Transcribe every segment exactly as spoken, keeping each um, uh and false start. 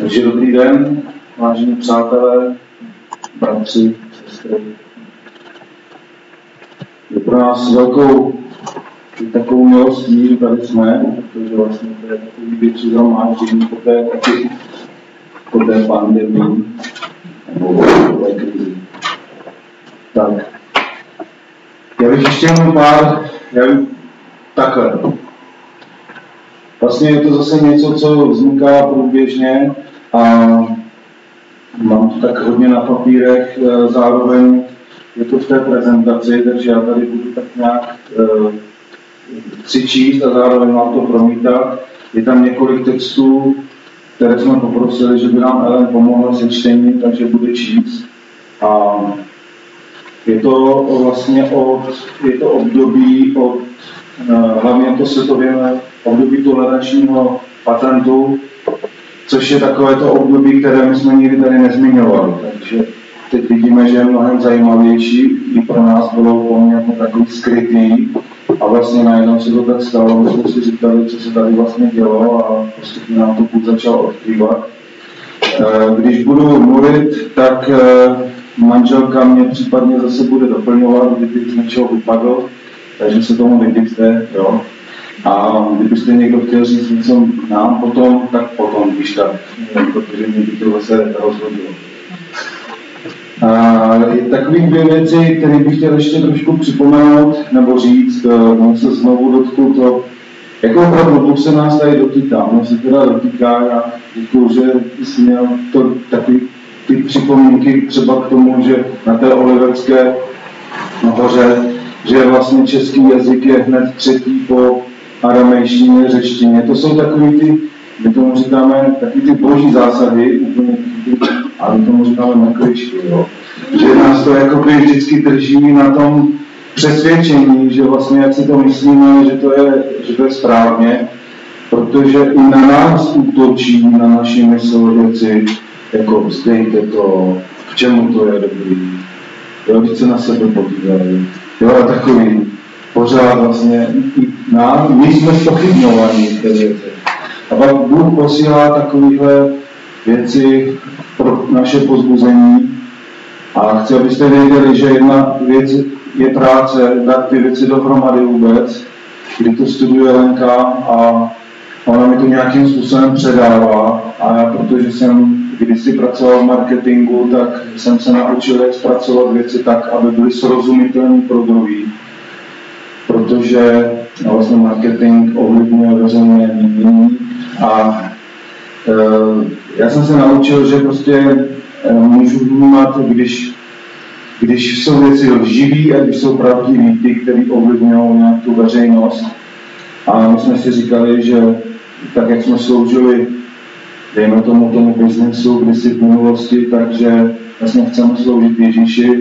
Takže dobrý den, vážení přátelé, bratři, sestry. Je pro nás velkou takovou milostí, že tady jsme, protože vlastně to je takový větší zhromáždění po té, po té pandemii nebo po té krizi. Tak, já bych ještě jenom pár, já bych takhle. Vlastně je to zase něco, co vzniká průběžně a mám to tak hodně na papírech, zároveň je to v té prezentaci, takže já tady budu tak nějak chci číst a zároveň vám to promítat. Je tam několik textů, které jsme poprosili, že by nám Ellen pomohla se čtením, takže bude číst. A je to vlastně od, je to období od, hlavně to světově období tolerančního patentu, což je takové to období, které my jsme nikdy tady nezmiňovali. Takže teď vidíme, že je mnohem zajímavější, i pro nás bylo poměrně takový skrytý a vlastně najednou se to tak stalo, že jsme si říkali, co se tady vlastně dělo a postupně nám to Bůh začal odkrývat. Když budu mluvit, tak manželka mě případně zase bude doplňovat, kdyby z něčeho vypadl, takže se tomu vydržte, jo. A kdybyste někdo chtěl říct něco nám potom, tak potom, když tak, protože mě by to zase rozhodilo. A takové dvě věci, které bych chtěl ještě trošku připomenout, nebo říct, on se znovu dotknu to, jako opravdu Bůh se nás tady dotýká, on se teda dotýká, já děkuju, že jsi měl to, takový ty připomínky třeba k tomu, že na té Olivecké nahoře, že vlastně český jazyk je hned třetí po aramejštině, řečtině. To jsou takový ty, my tomu říkáme, takový ty boží zásahy, úplně, a my tomu říkáme nakličky, jo. Že nás to jakoby vždycky drží na tom přesvědčení, že vlastně jak si to myslíme, že to je, že to je správně, protože i na nás útočí, na naši mysl věci, jako vzdejte to, k čemu to je dobrý, jo, když se na sebe podívají, jo, a takový, pořád vlastně i nám, my jsme zpochybňovaní v té věci. A pak Bůh posílá takovéhle věci pro naše pozbuzení a chci, abyste věděli, že jedna věc je práce, dát ty věci dohromady vůbec, kdy to studuje Lenka a ona mi to nějakým způsobem předává a já, protože jsem kdysi pracoval v marketingu, tak jsem se naučil, jak zpracovat věci tak, aby byly srozumitelné pro druhý. Protože vlastně marketing ovlivňuje veřejné mínění a e, já jsem se naučil, že prostě e, můžu vnímat, když, když jsou věci lživí a když jsou pravdiví, ty, které ovlivňují nějak tu veřejnost. A my jsme si říkali, že tak, jak jsme sloužili, dejme tomu tomu biznesu kdysi v minulosti, takže vlastně chceme sloužit Ježíši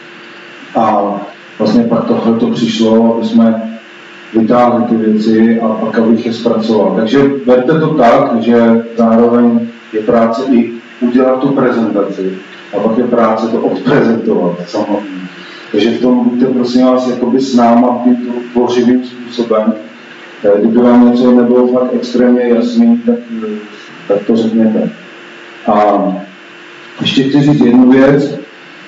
a vlastně pak tohle to přišlo, aby jsme vytáhli ty věci a pak abych je zpracoval. Takže berte to tak, že zároveň je práce i udělat tu prezentaci a pak je práce to odprezentovat samotný. Takže v tom buďte prosím vás jakoby s náma tím tvořivým způsobem. Kdyby vám něco nebylo fakt extrémně jasný, tak, tak to řekněte. A ještě chci říct jednu věc.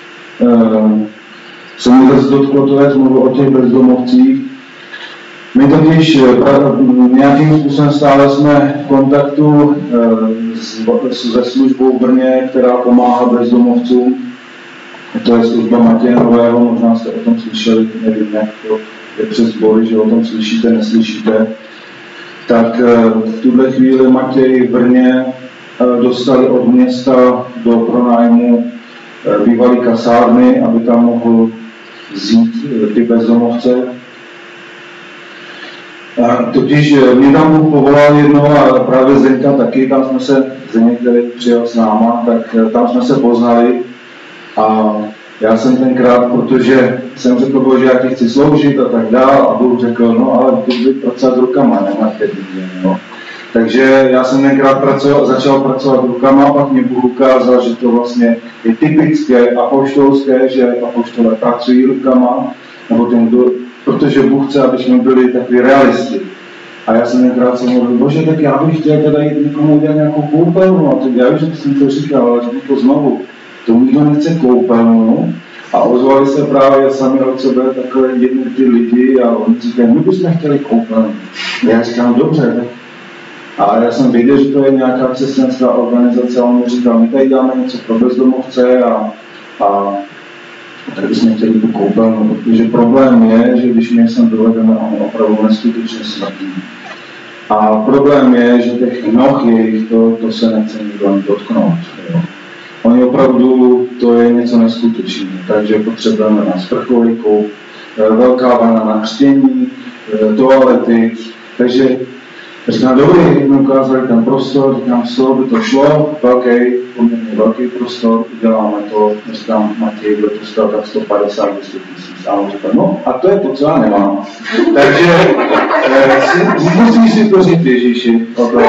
Se mi zase dotklo to, jak mluvil o těch bezdomovcích. My totiž nějakým způsobem stále jsme v kontaktu se službou v Brně, která pomáhá bezdomovcům. To je služba Matěje Nového, možná jste o tom slyšeli, nevím, jak to je přes boj, že o tom slyšíte, neslyšíte. Tak v tuhle chvíli Matěj v Brně dostali od města do pronájmu bývalý kasárny, aby tam mohl vzít ty bezdomovce. A totiž mě tam Bůh povolal jednou a právě Zdeňka taky, tam jsme se, Zdeněk, který přijel s náma, tak tam jsme se poznali a já jsem tenkrát, protože jsem řekl, Bože, já ti chci sloužit a tak dál a Bůh řekl, no ale ty by pracovat rukama, ne marketingem, no. Takže já jsem tenkrát pracoval, začal pracovat rukama a pak mě Bůh ukázal, že to vlastně je typické apoštolské, že apoštolé pracují rukama, nebo ten, protože Bůh chce, aby jsme byli takový realisti. A já jsem tenkrát se modlil, bože, tak já bych chtěl teda jít někomu udělat nějakou koupelnu. A teď já už jsem to říkal, ale řeknu to znovu. To nikdo nechce koupelnu. A ozvali se právě sami od sebe takové jedny ty lidi a oni říkají, my bychom chtěli koupelnu. Já říkám, dobře, tak. A já jsem věděl, že to je nějaká křesťanská organizace a on mi říkal, my tady dáme něco pro bezdomovce a, a tak bychom chtěli tu koupelnu, protože problém je, že když my sem dovedeme, oni opravdu neskutečně smrtí. A problém je, že těch noh jejich, to, to se nechce nikdo dotknout. Jo. Oni opravdu, to je něco neskutečného, takže potřebujeme na sprchovejku, velká vana na křtění, toalety, takže říkám, dobrý, mi ukázali ten prostor, říkám, z toho by to šlo, velký, poměrně velký prostor, uděláme to, říkám, Matěj, bude to stát tak sto padesát až dvě stě tisíc. A on říkal, no a to je to, co já nemám. Takže eh, musíš si to říct Ježíši.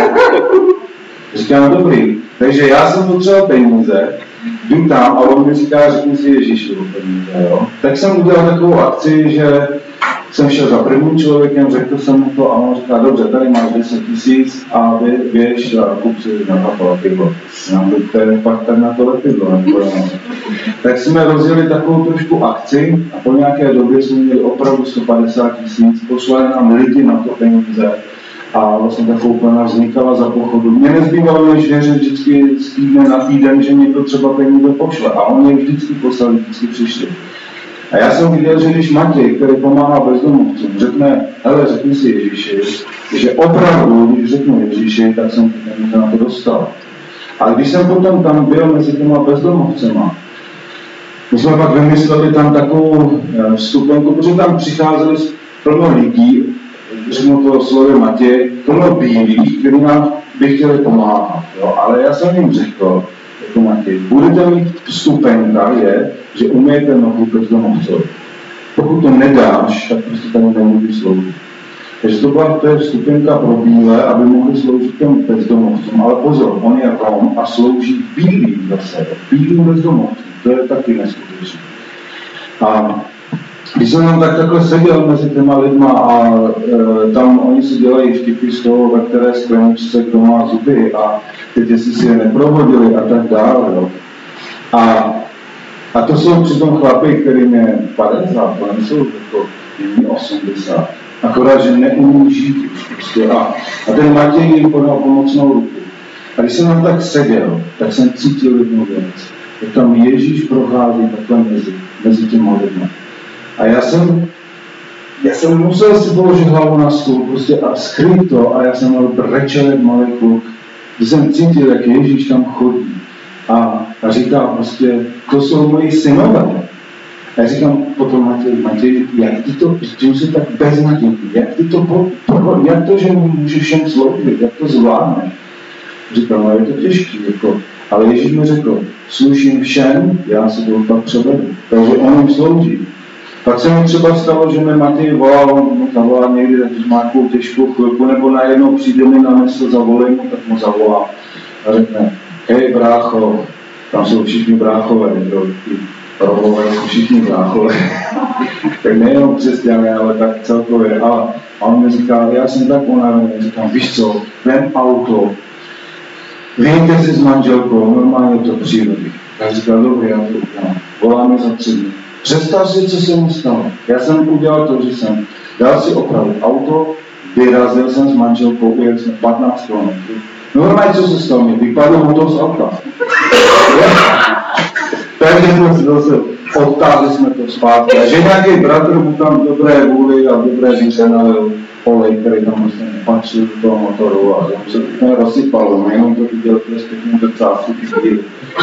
Říkám, dobrý, takže já jsem potřeboval peníze, jdu tam a on mi říká, řekni si Ježíši o peníze, jo. Tak jsem udělal takovou akci, že jsem šel za prvním člověkem, řekl jsem mu to a on říká, dobře, tady máš deset tisíc a bě, běž a kup si na to lepidlo. To je fakt tak na to lepidlo. Tak jsme rozjeli takovou trošku akci a po nějaké době jsme měli opravdu sto padesát tisíc, poslali nám lidi na to peníze a vlastně ta koupelna vznikala za pochodu. Mně nezbývalo než věřit vždycky z týdne na týden, že někdo třeba peníze pošle a oni vždycky poslali, vždycky přišli. A já jsem viděl, že když Matěj, který pomáhá bezdomovcům, řekne, hele, řekni si Ježíši, že opravdu, když řeknu Ježíši, tak jsem na to dostal. Ale když jsem potom tam byl mezi těma bezdomovcema, my jsme pak vymysleli tam takovou vstupenku, protože tam přicházeli plno lidí, řeknu to slovy Matěj, plno bílých, kteří nám by chtěli pomáhat. Jo? Ale já jsem jim řekl, jako Matěj, budete mít vstupenka, je, že umyjete nohu bezdomovcovi. Pokud to nedáš, tak prostě tady nemůžeš sloužit. Takže to byla to je vstupenka pro bílé, aby mohli sloužit těm bezdomovcům. Ale pozor, on je Rom a slouží bílý zase, bílým bezdomovcům. To je taky neskutečné. A když jsem tam tak takhle seděl mezi těma lidma a e, tam oni si dělají vtipy z toho, ve které skleničce kdo má zuby a teď jestli si je neprohodili a tak dále. Jo. A, a to jsou přitom chlapy, kterým je padesát, ale nejsou jako osmdesát. Akorát, že neumí žít už prostě. A, a ten Matěj jim podal pomocnou ruku. A když jsem tam tak seděl, tak jsem cítil jednu věc. Jak tam Ježíš prochází takhle mezi, mezi těmi lidmi. A já jsem, já jsem musel si položit hlavu na stůl prostě a skrýt to a já jsem měl brečel jak malý kluk. Když jsem cítil, jak Ježíš tam chodí a, a říká prostě, to jsou moji synové. A já říkám potom Matěj, Matěj, jak ty to, ty jsi tak beznadějný, jak ty to, po, po, jak to, že můžeš všem sloužit, jak to zvládneš? Říkám, no je to těžký, jako, ale Ježíš mi řekl, sluším všem, já si to pak převedu, takže on jim slouží. Pak se mi třeba stalo, že mi Matěj volal, on mu zavolá někdy, když má takovou těžkou chvilku, nebo najednou přijde mi na město, zavolej mu, tak mu zavolá a řekne, hej brácho, tam jsou všichni bráchové, jo, Romové jsou všichni bráchové, tak nejenom křesťané, ale tak celkově. A on mi říká, já jsem tak unavený, říkám, víš co, vem auto, vyjďte si s manželkou, normálně to přírody. Tak říkal, dobrý, já to udělám, voláme za tři dny. Představ si, co se mi stalo. Já jsem udělal to, že jsem dal si opravit auto, vyrazil jsem s manželkou, ujel jsme patnáct kilometrů. Normálně, co se stalo, mě vypadl motor z auta. Takže jsme si zase odtáhli jsme to zpátky. A že nějaký bratr mu tam dobré vůli a dobré víře nalil olej, který tam vlastně nepatřil do toho motoru a tam se to rozsypalo. Jenom to viděl, že zpětně do cásty chvíli.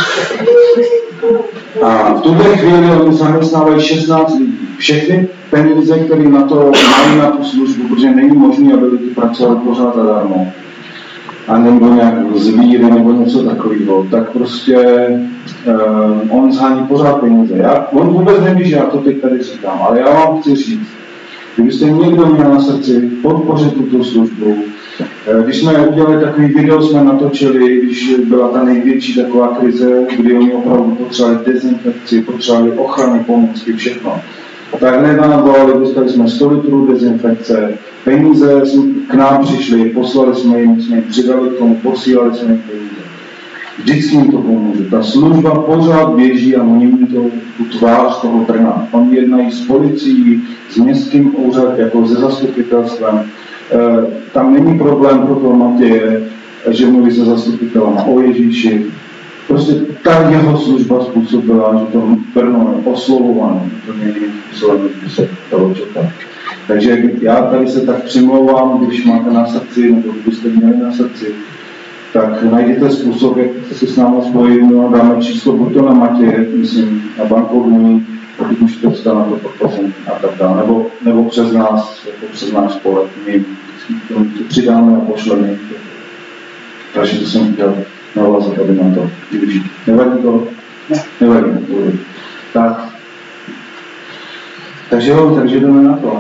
A v tuto chvíli oni zaměstnávají šestnáct lidí. Všechny peníze, které na to mají na tu službu, protože není možné, aby lidi pracovali pořád zadarmo. A nebo nějak zvíry, nebo něco takového, tak prostě um, on zhání pořád peníze. Já, on vůbec neví, že já to teď tady říkám, ale já vám chci říct, kdybyste někdo měl na srdci podpořit tuto službu, když jsme udělali takový video, jsme natočili, když byla ta největší taková krize, kdy oni opravdu potřebovali dezinfekci, potřebovali ochrany pomůcky, všechno. Tak nedávno volali, dostali jsme sto litrů dezinfekce, peníze k nám přišli, poslali jsme jim, jsme jim přidali k tomu, posílali jsme jim peníze. Vždycky jim to pomůže. Ta služba pořád běží a oni mi to tu tvář toho Brna. Oni jednají s policií, s městským úřadem, jako se zastupitelstvem. E, tam není problém pro toho Matěje, že mluví se zastupitelem o Ježíši. Prostě ta jeho služba způsobila, že to Brno je oslovované. To není způsobem, když se dalo čekat. Takže já tady se tak přimlouvám, když máte na srdci, nebo kdybyste měli na srdci, tak najděte způsob, jak se s námi spojit, no a dáme číslo buď to na Matěje, myslím, na bankovní, pokud můžete vstat na to podpoření a tak dále, nebo, nebo přes nás, jako přes náš spolek, my to přidáme a pošleme. Takže to jsem chtěl navázat, aby na to využít. Nevadí to? Ne. Nevadí to. Tak. Takže jo, takže jdeme na to.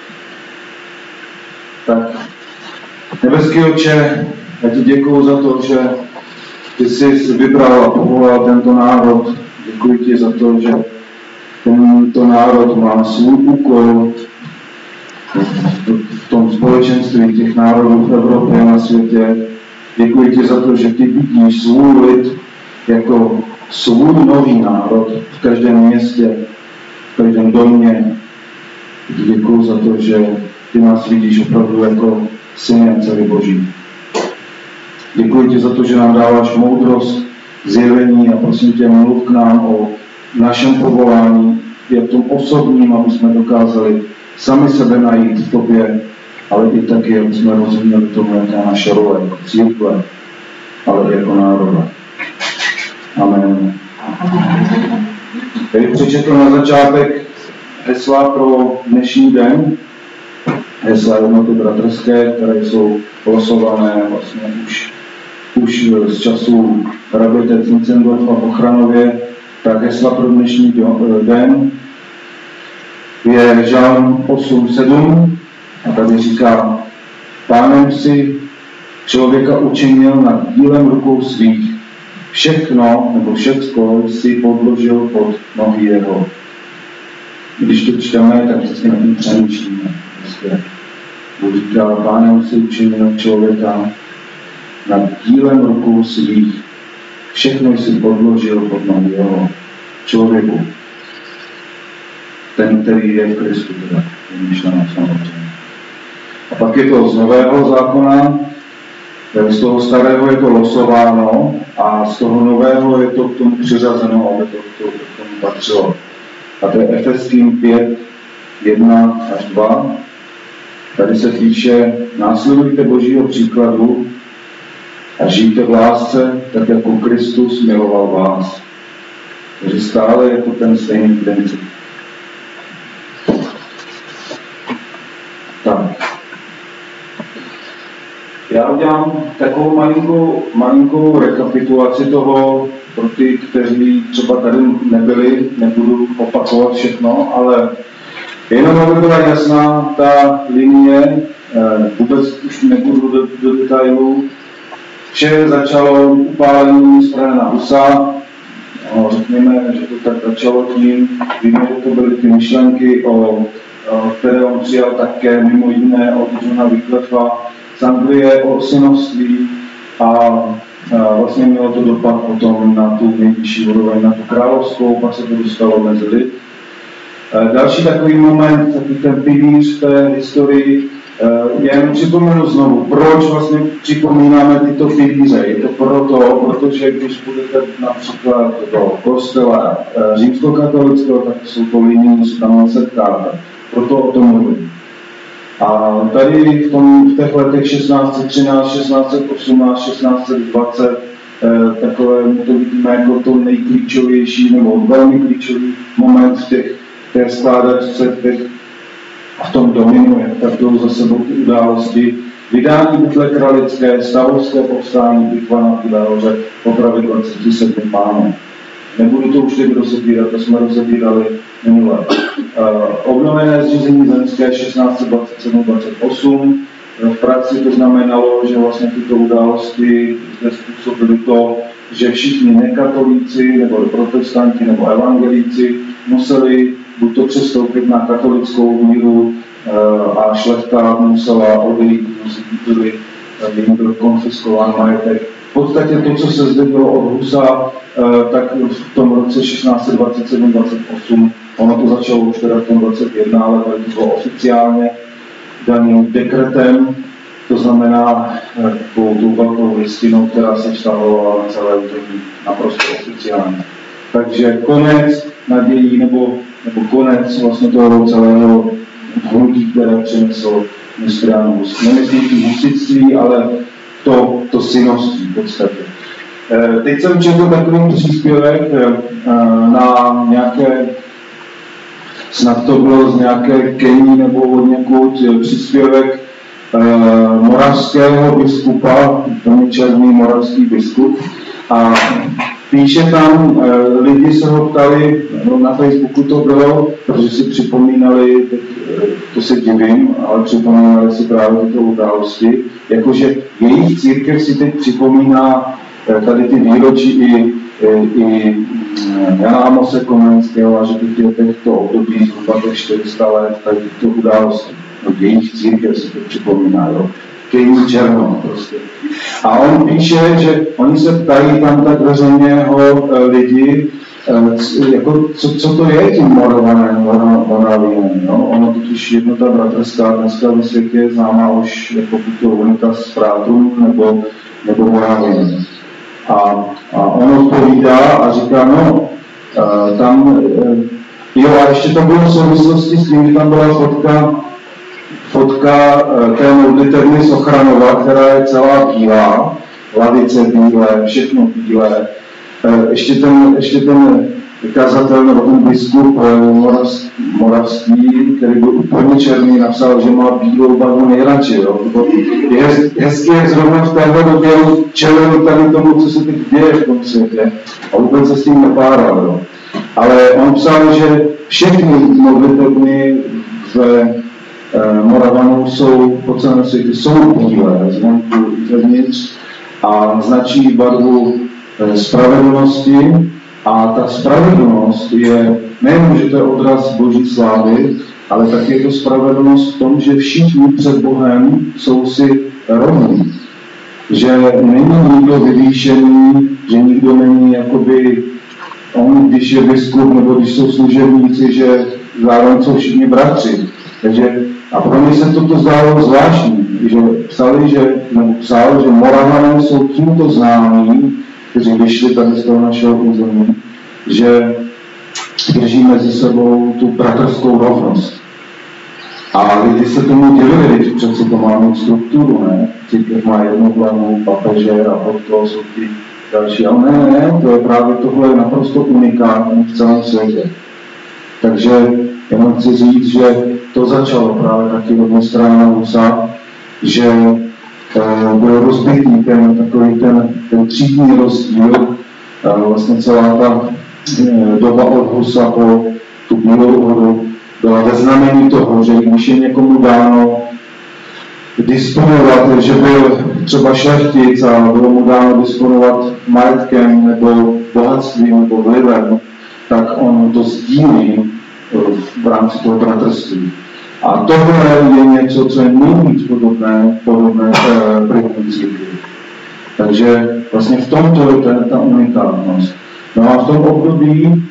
Tak. Nebeský Otče, já ti děkuju za to, že ty jsi vybral a povolal tento národ. Děkuji ti za to, že tento národ má svůj úkol v tom společenství těch národů v Evropě a na světě. Děkuji ti za to, že ty vidíš svůj lid jako svůj nový národ v každém městě, v každém domě. Děkuji za to, že ty nás vidíš opravdu jako syny a dcery Boží. Děkuji ti za to, že nám dáváš moudrost, zjevení a prosím tě, mluv k nám o našem povolání, jak tom osobním, aby jsme dokázali sami sebe najít v tobě, ale i taky, aby jsme rozuměli tomu, jaká je naše role jako církve, ale i jako národa. Amen. Teď přečetl na začátek hesla pro dnešní den, hesla jednoty bratrské, které jsou losované vlastně už, už z času rabite Zinzendorfa v Ochranově, tak hesla pro dnešní den je Žalm osm sedm a tady říká: Pánem si člověka učinil nad dílem rukou svých, všechno nebo všecko si podložil pod nohy jeho. Když to čteme, tak vždycky na tím přemýšlíme. Bůh říká: Pánem si učinil člověka nad dílem rukou svých, všechno si podložil pod nohy jeho. Člověku. Ten, který je v Kristu, teda, je myšleno samozřejmě. A pak je to z nového zákona, z toho starého je to losováno a z toho nového je to k tomu přiřazeno, aby to, to k tomu patřilo. A to je Efeským pět, jedna až dva. Tady se píše: následujte Božího příkladu a žijte v lásce, tak jako Kristus miloval vás. Takže stále je to ten stejný princip. Tak. Já udělám takovou malinkou, malinkou rekapitulaci toho pro ty, kteří třeba tady nebyli, nebudu opakovat všechno, ale jenom aby byla jasná ta linie, vůbec už nebudu do, do detailů. Vše začalo upálením z Frana Husa. No, řekněme, že to tak začalo tím, víme, že to byly ty myšlenky, o, o, které on přijal také mimo jiné od Johna Wycliffa z Anglie o synovství a, a vlastně mělo to dopad potom na tu nejvyšší úroveň, na tu královskou, pak se to dostalo mezi lid. Další takový moment, takový ten pilíř té historii, jen připomenu znovu, proč vlastně připomínáme tyto pilíře. Je to proto, protože když budete například do kostela římskokatolického, tak jsou to linie, se tam setkáte. Proto o tom mluvím. A tady v, tom, v těch letech šestnáct set třináct, šestnáct set osmnáct, šestnáct set dvacet takové to vidíme jako to nejklíčovější nebo velmi klíčový moment v těch té skládačce, v těch a v tom dominu, jak tak jdou za sebou ty události. Vydání Bitvy kralické, stavovské povstání, bitva na Bílé hoře, popravy dvacet sedm pánů. Nebudu to už teď rozebírat, to jsme rozebírali minule. Uh, obnovené zřízení zemské šestnáct set dvacet sedm dvacet osm. V praxi to znamenalo, že vlastně tyto události zde způsobily to, že všichni nekatolíci, nebo protestanti, nebo evangelíci museli buď to přestoupit na katolickou víru a šlechta musela odejít, byli, jim byl konfiskován majetek. V podstatě to, co se zde bylo od Husa, tak v tom roce šestnáct dvacet sedm dvacet osm, ono to začalo už teda v tom dvacet jedna, ale tady to bylo oficiálně daným dekretem, to znamená takovou tu velkou listinou, která se vztahovala na celé území naprosto oficiálně. Takže konec nadějí, nebo, nebo konec vlastně toho celého hnutí, které přinesl Nestrianus. Nemyslím tím husitství, ale to, to syností v podstatě. Teď jsem četl takový příspěvek na nějaké, snad to bylo z nějaké Kení nebo od někud, příspěvek moravského biskupa, ten černý moravský biskup, a píše tam, lidi se ho ptali, no na Facebooku to bylo, protože si připomínali, to se divím, ale připomínali si právě tyto události, jakože jejich církev si teď připomíná tady ty výročí i, i Jana Amose Komenského a že teď je teď to období zhruba těch čtyři sta let, tady tyto události. No, jejich církev si to připomíná, jo. Kejní černo prostě. A on píše, že oni se ptají tam tak veřejně ho lidi, jako, co, co to je tím Moravanem, Moraviem, no? Ono totiž jednota bratrská dneska ve světě je známá už jako to unitas Sprátum nebo, nebo Moravien. A, a on odpovídá a říká, no, tam, jo, a ještě to bylo v souvislosti s tím, že tam byla fotka, fotka té modlitevny Sochranova, která je celá bílá, lavice bílé, všechno bílé. Ještě ten, ještě ten kazatel nebo ten biskup moravský, který byl úplně černý, napsal, že má bílou barvu nejradši. Jo. Je hezky, jak zrovna v téhle době čelil tady tomu, co se teď děje v tom světě a vůbec se s tím nepáral. Jo. Ale on psal, že všechny modlitevny v Moravanů jsou po celém světě jsou bílé, zvenku i zevnitř, a značí barvu spravedlnosti. A ta spravedlnost je nejen, že to je odraz Boží slávy, ale taky je to spravedlnost v tom, že všichni před Bohem jsou si rovní. Že není nikdo vyvýšený, že nikdo není jakoby, on když je biskup nebo když jsou služebníci, že zároveň jsou všichni bratři. Takže a pro mě se toto zdálo zvláštní, že psali, že, nebo psal, že Moravané jsou tímto známí, kteří vyšli tady z toho našeho území, že drží mezi sebou tu bratrskou rovnost. A lidi se tomu dělili, když přece to má mít strukturu, ne? Církev má jednu hlavu, papeže a pod toho jsou ty další. Ale ne, ne, to je právě tohle naprosto unikátní v celém světě. Takže jenom chci říct, že to začalo právě taky od Nestrianusa, že e, byl rozbitý ten takový ten, ten třídní rozdíl, e, vlastně celá ta e, doba od Husa po tu Bílou horu byla ve znamení toho, že když je někomu dáno disponovat, že byl třeba šlechtic a bylo mu dáno disponovat majetkem nebo bohatstvím nebo vlivem, tak on to sdílí v rámci toho bratrství. A tohle je něco, co je nejvíc podobné, podobné první církvi. Takže vlastně v tomto je ta, ta unikátnost. No a v tom období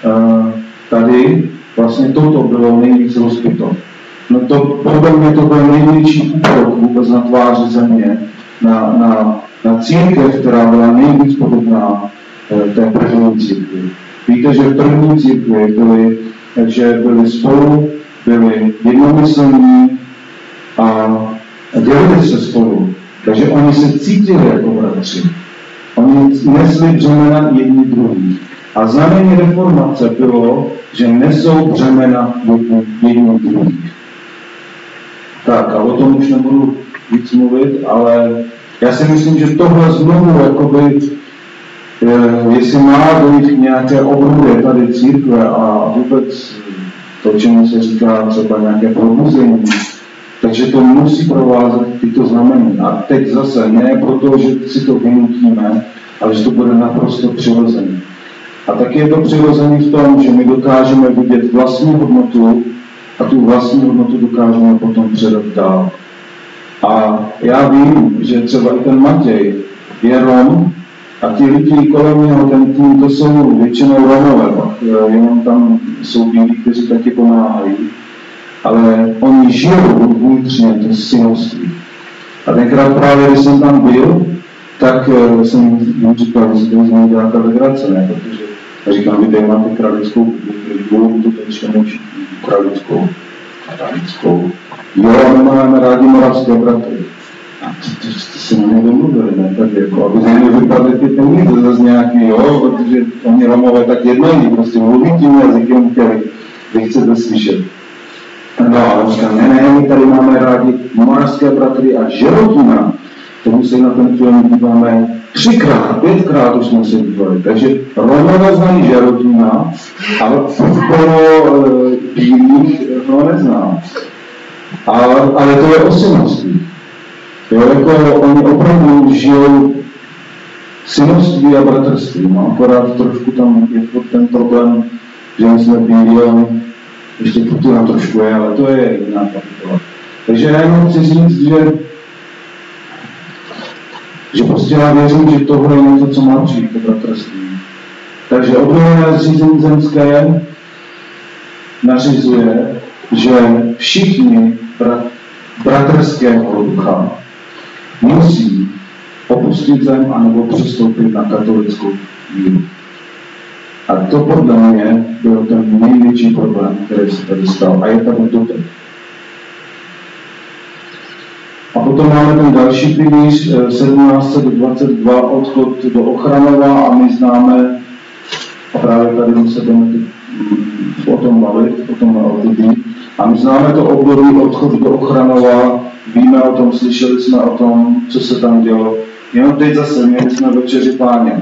tady vlastně toto bylo nejvíc rozbito. No to podle mě to byl největší úkrok vůbec na tváři země, na, na, na církev, která byla nejvíc podobná té první církvi. Víte, že v první církvi byli, že byli spolu, byli jednomyslní a dělili se spolu. Takže oni se cítili jako bratři. Oni nesli břemena jedni druhý. A znamení reformace bylo, že nesou břemena jedni druhý. Tak a o tom už nebudu víc mluvit, ale já si myslím, že tohle znovu jakoby, jestli má dojít k nějaké obnově tady církve a vůbec to, čemu se říká třeba nějaké probuzení, takže to musí provázet tyto znamení. A teď zase ne proto, že si to vynutíme, ale že to bude naprosto přirozené. A tak je to přirozené v tom, že my dokážeme vidět vlastní hodnotu a tu vlastní hodnotu dokážeme potom předat dál. A já vím, že třeba i ten Matěj je Rom a ti lidi kolem něho, ten tým, to jsou většinou Romové, pak jenom tam jsou bílí, kteří taky pomáhají, ale oni žijou vnitřně to synovství. A tenkrát právě, když jsem tam byl, tak jsem jim říkal, že se to z něj dělá ta legrace, ne? Protože já říkám, vy tady máte kralickou Bibliu, to teď čteme kralickou, kralickou. Jo, my máme rádi moravské bratry. A to, to, to se na mě domluvili, ne? Tak jako, aby z něj vypadly ty peníze zase nějaký, jo, protože oni Romové tak jednají, prostě mluví tím jazykem, který vy chcete slyšet. No a říkám, ne, ne, my tady máme rádi moravské bratry a Žerotína. Tomu se na ten film díváme třikrát, pětkrát už jsme se dívali. Takže Romové znají Žerotína, ale pro bílých ho neznám. Ale, ale to je o synovství. Jo, jako oni opravdu žijou synovství a bratrství. No, akorát trošku tam je ten problém, že my jsme bílí, ale ještě Putina trošku je, ale to je jiná kapitola. Takže já jenom chci říct, že že prostě já věřím, že tohle je něco, co má přijít, to bratrství. Takže obnovené zřízení zemské nařizuje, že všichni brat, bratrského ducha musí opustit zem anebo přistoupit na katolickou víru. A to podle mě byl ten největší problém, který se tady stal. A je tady doteď. A potom máme ten další pilíř, sedmnáct dvacet dva, odchod do Ochranova a my známe, a právě tady se budeme o tom bavit, o tom období, a my známe to období odchod do Ochranova, víme o tom, slyšeli jsme o tom, co se tam dělo. Jenom teď zase měli jsme večeři Páně.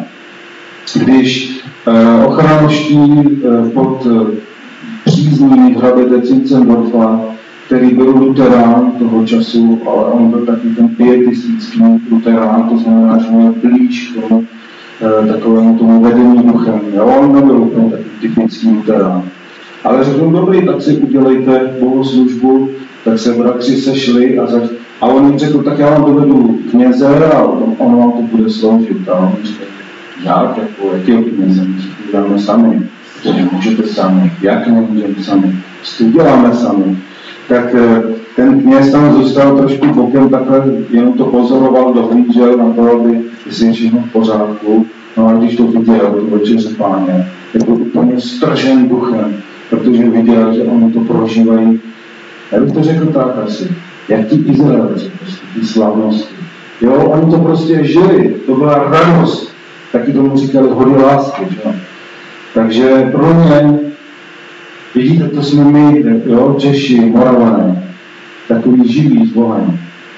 Když eh, ochranovští eh, pod eh, přízní hraběte Zinzendorfa, který byl luterán toho času, ale on byl taky ten pietistický luterán, to znamená, že měl blíž k tomu e, takovému tomu vedení duchem. Jo? On nebyl úplně takový typický luterán. Ale řekl, dobrý, tak si udělejte bohoslužbu, tak se bratři sešli a, zač... a on jim řekl, tak já vám dovedu kněze a on, on vám to bude sloužit. A on řekl, jak, jako, jakýho kněze, my si to uděláme sami. Protože můžete sami, jak nemůžeme sami, si to uděláme sami. Tak ten kněz tam zůstal trošku bokem, takhle jenom to pozoroval, dohlížel na to, aby si všechno v pořádku. No a když to viděl, to večeře Páně, tak byl úplně stržen duchem, protože viděl, že oni to prožívají. Já bych to řekl tak asi, jak ti Izraelci, prostě, ty slavnosti. Jo, oni to prostě žili, to byla radost, taky tomu říkali hody lásky, že? Takže pro mě, vidíte, to jsme my, jo, Češi, Moravané, takový živí s Bohem.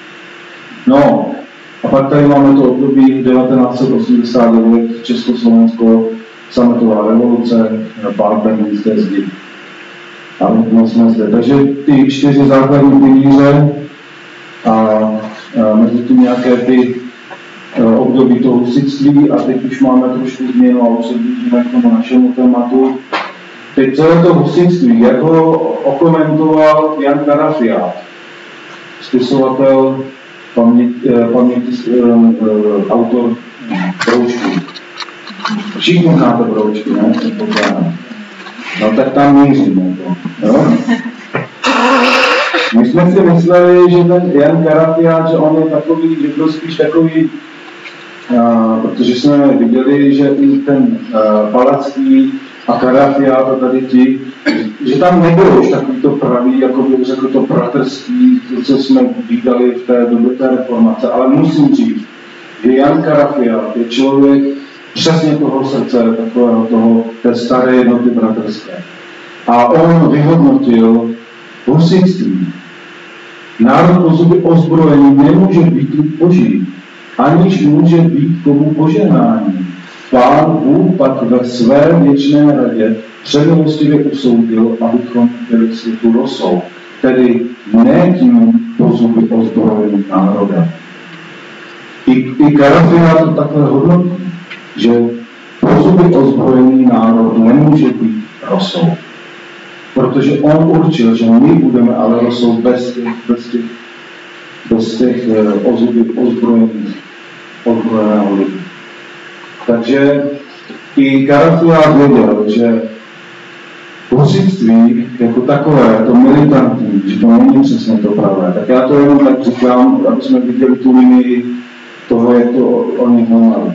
No, a pak tady máme to období devatenáct set osmdesát devět, Československo, sametová revoluce, pád Berlínské zdi. A my jsme zde. Takže ty čtyři základní pilíře a, a mezi tím nějaké ty období toho husitství a teď už máme trošku změnu a už se blížíme k tomu našemu tématu. Teď celé to husitství, jak ho okomentoval Jan Karafiát, spisovatel, paměti, paměti, autor Broučky. Všichni znáte Broučky, ne? No tak tam míříme to, jo? My jsme si mysleli, že ten Jan Karafiát, že on je takový, že byl spíš takový, a, protože jsme viděli, že i ten uh, Palacký a Karafiát a tady ti, že tam nebylo už takový to pravý, jako bych řekl, to bratrství, to, co jsme viděli v té době té reformace. Ale musím říct, že Jan Karafiát je člověk přesně toho srdce, takového toho, té staré jednoty bratrské. A on vyhodnotil husitství. Národ po zuby ozbrojený nemůže být lid boží, aniž může být komu požehnání. Pán Bůh pak ve své věčné radě předmilostivě usoudil, abychom měli světu rosou, tedy ne tím po zuby ozbrojeným národem. I, i Karafiát to takhle hodnotí, že po zuby ozbrojený národ nemůže být rosou. Protože on určil, že my budeme ale rosou bez těch, bez těch, bez těch o zuby ozbrojených, ozbrojeného lidu. Takže i Karafilák věděl, že husitství jako takové, to militantní, že to není přesně to pravé. Tak já to jenom tak říkám, aby jsme viděli tu linii toho, jak to oni vnímali.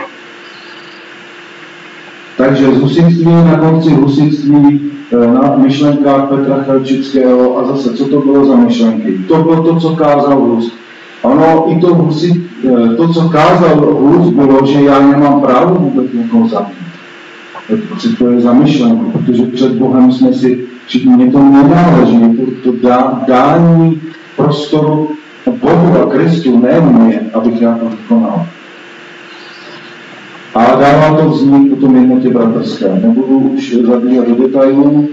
Takže z husitství na konci husitství na myšlenkách Petra Chelčického a zase, co to bylo za myšlenky? To bylo to, co kázal Hus. Ono i to, husit, to co kázal Hus, bylo, že já nemám právo vůbec někoho zabít. Co to je za myšlenku, protože před Bohem jsme si, že mě to nenáleží, to, to dá, dání prostoru Bohu a Kristu, ne mě, abych já to vykonal. A dává to vznik potom jednotě bratrské. Nebudu už zabíhat do detailů.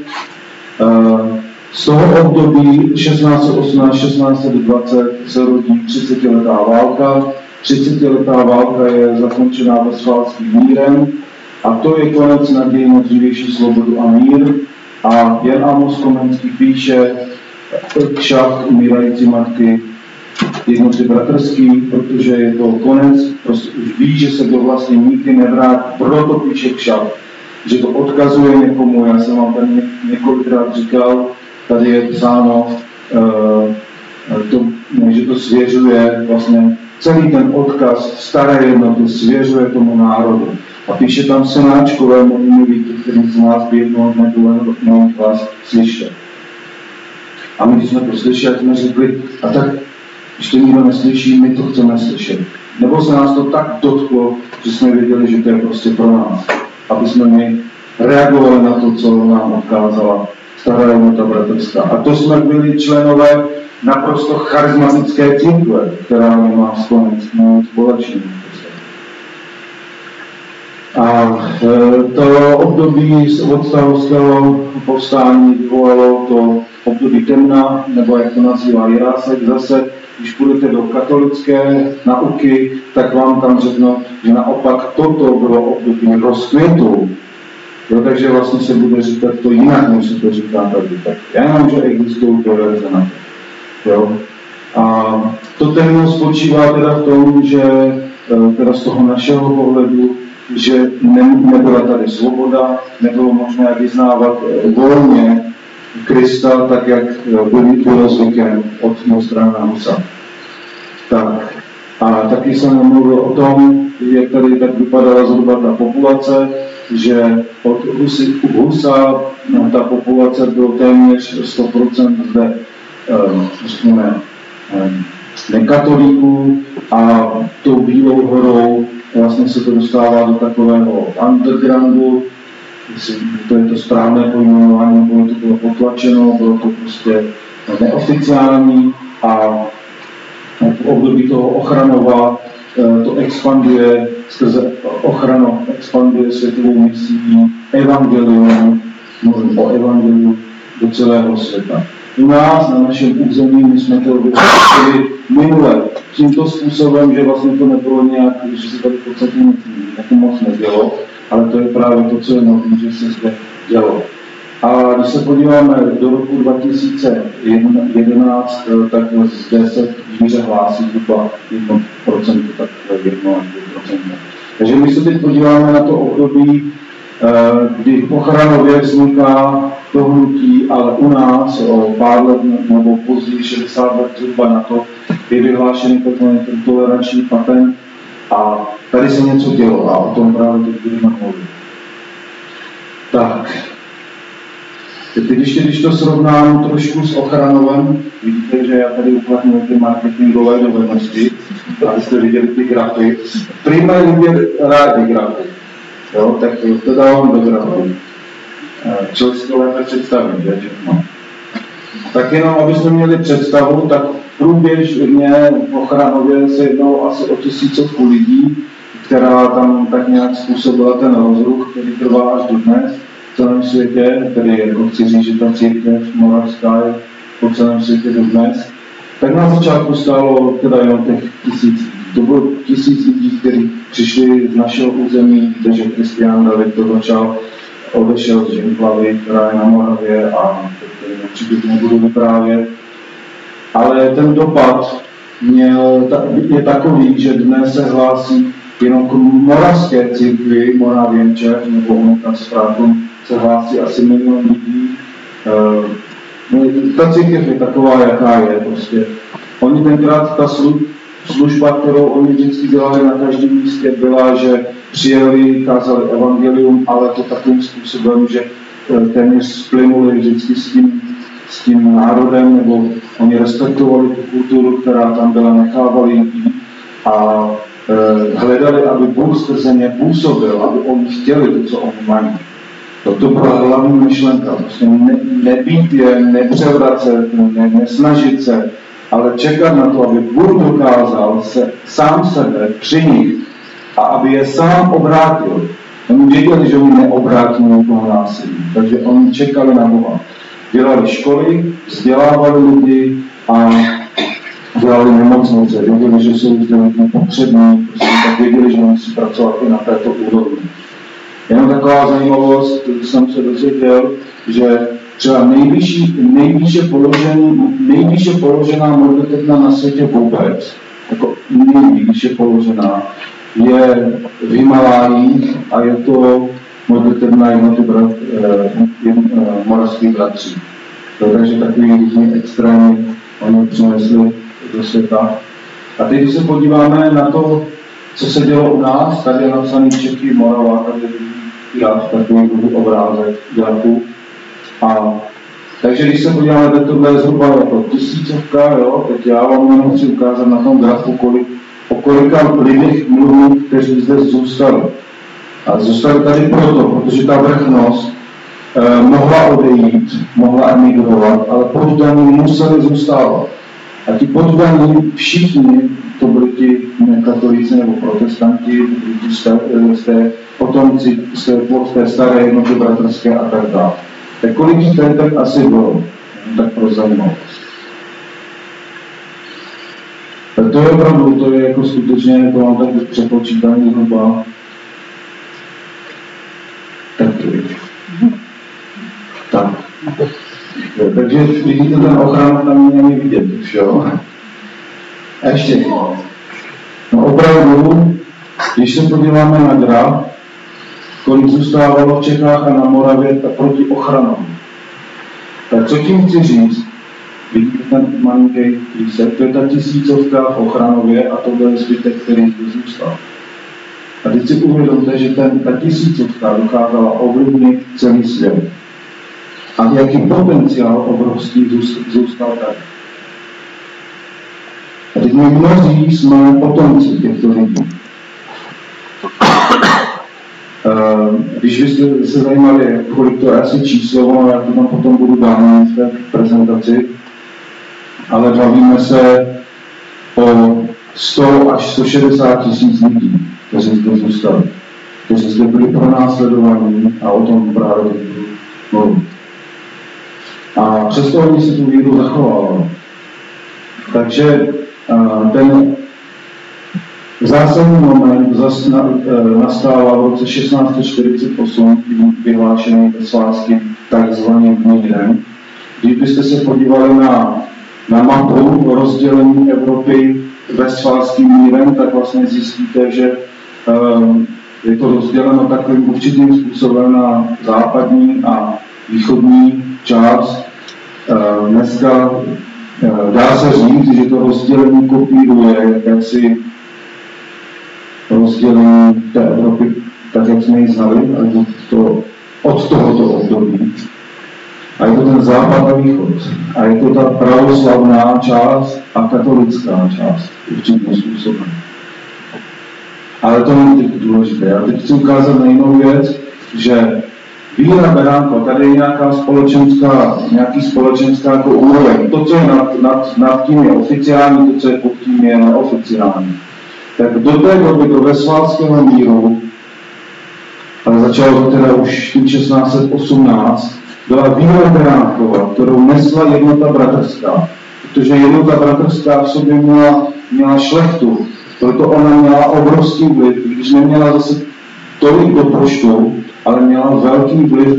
Z toho období šestnáct set osmnáct šestnáct set dvacet se rodí třicetiletá válka. třicetiletá válka je zakončená Vestfálským mírem a to je konec naději na dřívější svobodu a mír. A Jan Amos Komenský píše kšaft umírající matky jednoty bratrský, protože je to konec, prostě už ví, že se do vlastně nikdy nevrátí, proto píše kšaft, že to odkazuje někomu, já jsem vám tady několikrát říkal, tady je psáno, uh, to, že to svěřuje vlastně celý ten odkaz staré jednoty, svěřuje tomu národu. A píše tam synáčkové milí, který z nás by jednou nebylo vás slyšet. A my, když jsme to slyšeli, jsme řekli, a tak, když to nikdo neslyší, my to chceme slyšet. Nebo se nás to tak dotklo, že jsme věděli, že to je prostě pro nás. Aby jsme my reagovali na to, co nám odkázala stará jednota bratrská. A to jsme byli členové naprosto charismatické církve, která nemá společný společný. A to období od stavovského povstání vyvolalo to období temna, nebo jak to nazývá Jirásek, zase, když půjdete do katolické nauky, tak vám tam řeknu, že naopak toto bylo období rozkvětu. Jo, takže vlastně se bude říkat to jinak, než se to říká tady. Tak já jenom, že existují to verze na to. Jo. A to temno spočívá teda v tom, že teda z toho našeho pohledu, že ne, nebyla tady svoboda, nebylo možné vyznávat volně Krista, tak jak bylo zvykem od Nostrana Husa. Tak. A taky jsem mluvil o tom, jak tady tak vypadala zhruba ta populace, že od Husa no, ta populace byla téměř sto procent zde, řekněme, nekatolíků a tou Bílou horou vlastně se to dostává do takového undergroundu, jestli to je to správné pojmenování, nebo to bylo potlačeno, bylo to prostě neoficiální a v období toho Ochranova to expanduje skrze ochranu, expanduje světovou misí evangelium, mluvím o evangeliu do celého světa. U nás, na našem území, my jsme to vyřešili minule tímto způsobem, že vlastně to nebylo nějak, že se tady v podstatě nic jako moc nedělo, ale to je právě to, co je nový, že se zde dělo. A když se podíváme do roku dva tisíce jedenáct, tak zde se víře hlásí zhruba jedno procento, tak jedno až dvě procenta. Takže my se teď podíváme na to období, kdy v Ochranově vzniká to hnutí, ale u nás o pár let nebo později šedesát let zhruba na to je vyhlášený ten toleranční patent a tady se něco dělo a o tom právě teď budeme mluvit. Tak. Teď ještě, když to srovnám trošku s Ochranovem, vidíte, že já tady uplatňuji ty marketingové dovednosti, abyste viděli ty grafy. Prima lidé rádi grafy, jo, tak to dávám do grafy. Člověk si to lépe představí, že všechno. Tak jenom, abyste měli představu, tak průběžně v Ochranově se jednalo asi o tisícovku lidí, která tam tak nějak způsobila ten rozruch, který trvá až do dnes v celém světě, tedy jako chci říct, že ta církev moravská je po celém světě do dnes. Tak na začátku stálo teda jenom těch tisíc lidí. to bylo tisíc lidí, kteří přišli z našeho území, víte, že Kristián David to začal, odešel z Žimplavy, která je na Moravě a určitě nebudu vyprávět. Ale ten dopad měl, je takový, že dnes se hlásí jenom k moravské církvi, Moravian Church, nebo Unitatis Fratrум, se hlásí asi milion lidí. Ta církev je taková, jaká je prostě. Oni tenkrát, ta služba, kterou oni vždycky dělali na každém místě, byla, že přijeli, kázali evangelium, ale to takovým způsobem, že téměř splynuli vždycky s tím, s tím národem, nebo oni respektovali tu kulturu, která tam byla, nechávali jít a e, hledali, aby Bůh skrze ně působil, aby oni chtěli to, co oni mají. To byla hlavní myšlenka, prostě ne, nebýt je, nepřevracet, ne, nesnažit se, ale čekat na to, aby Bůh dokázal se sám sebe při nich a aby je sám obrátil. Oni věděli, že oni neobrátí toho násilí, takže oni čekali na Boha. Dělali školy, vzdělávali lidi a dělali nemocnice. Věděli, že jsou zde lidi potřební, prostě tak věděli, že musí pracovat i na této úrovni. Jenom taková zajímavost, jsem se dozvěděl, že třeba nejvyšší, nejvýše, položený, nejvýše položená modlitebna na světě vůbec, jako nejvýše položená, je v Himalájích a je to modlitebna jednoty brat, eh, moravských bratří. Takže takový různý extrémy oni přinesli do světa. A teď, když se podíváme na to, co se dělo u nás, tady je napsaný Čechy, Morava, tady je takový obrázek dělku. A takže když se podíváme, tak tohle je zhruba jako tisícovka, jo, teď já vám jenom chci ukázat na tom grafu, kolik, o kolika lidech mluvím, kteří zde zůstali. A zůstali tady proto, protože ta vrchnost eh, mohla odejít, mohla emigrovat, ale poddaní museli zůstávat. A ti poddaní všichni, to byli ti katolíci nebo protestanti, ti z té potomci, z té, z té staré jednoty bratrské a tak dále. Tak kolik jich tady tak asi bylo? Tak pro zajímavost. To je opravdu, to je jako skutečně, to mám tak přepočítání zhruba. Tak to je. Tak. Takže vidíte, ten ochrana tam není vidět už, jo? A ještě. No opravdu, když se podíváme na graf, kolik zůstávalo v Čechách a na Moravě proti ochranám. Tak co tím chci říct? Vidíte ten malinký výsek, to je ta tisícovka v Ochranově a tohle je zbytek, který zde zůstal. A teď si uvědomte, že ten, ta tisícovka dokázala ovlivnit celý svět. A jaký potenciál obrovský zůstal tady. A teď my mnozí jsme potomci těchto lidí. Když byste se zajímali, kolik to je asi číslo, já to tam potom budu dát v té prezentaci, ale bavíme se o sto až sto šedesát tisíc lidí, kteří zde zůstali, kteří zde byli pronásledovaní a o tom právě budu mluvit. A přesto oni si tu víru zachovávali. Takže ten zásadní moment nastává v roce šestnáct set čtyřicet osm, vyhlášený svátským takzvaným mírem. Když byste se podívali na, na mapu rozdělení Evropy Vestfálským mírem, tak vlastně zjistíte, že um, je to rozděleno takovým určitým způsobem na západní a východní část. Uh, dneska uh, dá se říct, že to rozdělení kopíruje jakési rozdělení té Evropy, tak jak jsme ji znali, ale to, od tohoto období. A je to ten západ a východ. A je to ta pravoslavná část a katolická část určitým způsobem. Ale to není teď důležité. Já teď chci ukázat na jinou věc, že víra beránko, tady je nějaká společenská, nějaký společenská jako úroveň. To, co je nad, nad, nad tím, je oficiální, to, co je pod tím, je neoficiální. Tak do té doby, do Vestfálského míru, ale začalo to teda už v šestnáct set osmnáct, byla víra beránková, kterou nesla jednota bratrská. Protože jednota bratrská v sobě měla měla šlechtu, proto ona měla obrovský vliv, když neměla zase tolik do poštu, ale měla velký vliv,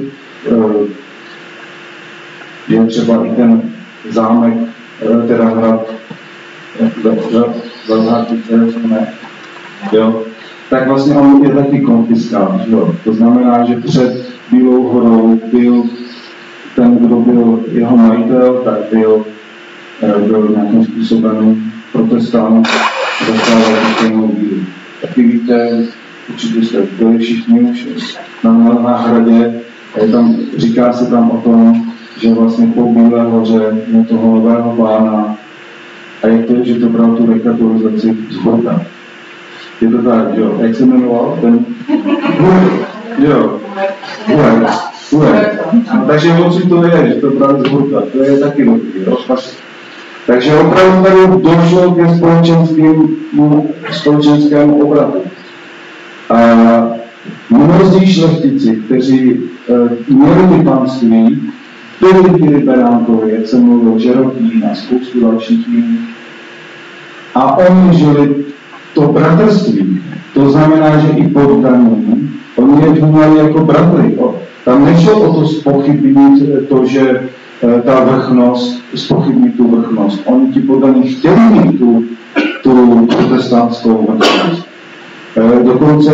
je třeba i ten zámek, teda hrad, ne, jo, tak vlastně on je taky konfiskát, jo. To znamená, že před Bílou horou byl ten, kdo byl jeho majitel, tak byl, byl nějakým způsobem protestant, dostával stejnou víru. Taky víte, určitě jste byli všichni už na náhradě, tam, říká se tam o tom, že vlastně po Bílé hoře měl toho nového pána a jak to, že to bral tu rekatolizaci z Hurta. Je to tak, jo. Jak se jmenoval ten? Jo. Hurek. Hurek. Takže odsud to je, že to bral z Hurta. To je taky dobrý, jo. Takže opravdu tady došlo ke společenskému, společenskému obratu. A mnozí šlechtici, kteří e, měli ty panství, byli ty liberánkovi, jak jsem mluvil, Žerotín a spoustu dalších jiných. A oni žili to bratrství. To znamená, že i poddaní, oni je vnímali jako bratry. Tam nešlo o to zpochybnit to, že e, ta vrchnost, zpochybnit tu vrchnost. Oni ti poddaní chtěli mít tu, tu protestantskou vrchnost. E, dokonce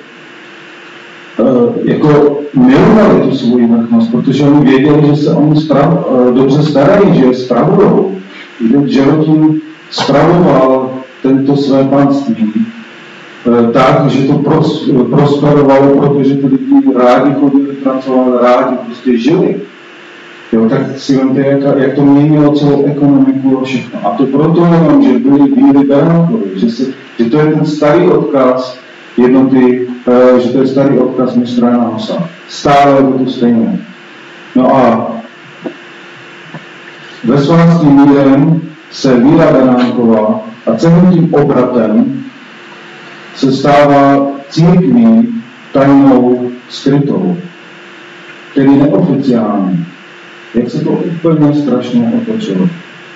e, jako milovali tu svou vrchnost, protože oni věděli, že se oni sprav, e, dobře starají, že je spravují. Žerotín spravoval tento své panství e, tak, že to pros, prosperovalo, protože ty lidi rádi chodili pracovat, rádi prostě žili. Jo, tak si vemte, jak, jak to měnilo celou ekonomiku a všechno. A to proto jenom, že byli Bílí beránkovi, že, se, že to je ten starý odkaz jednoty, e, že to je starý odkaz mistra Jana Husa. Stále je to stejné. No a ve sváctví mírem se Víra Beránková a celým tím obratem se stává církví tajnou skrytou, tedy neoficiální. Jak se to úplně strašně otočilo.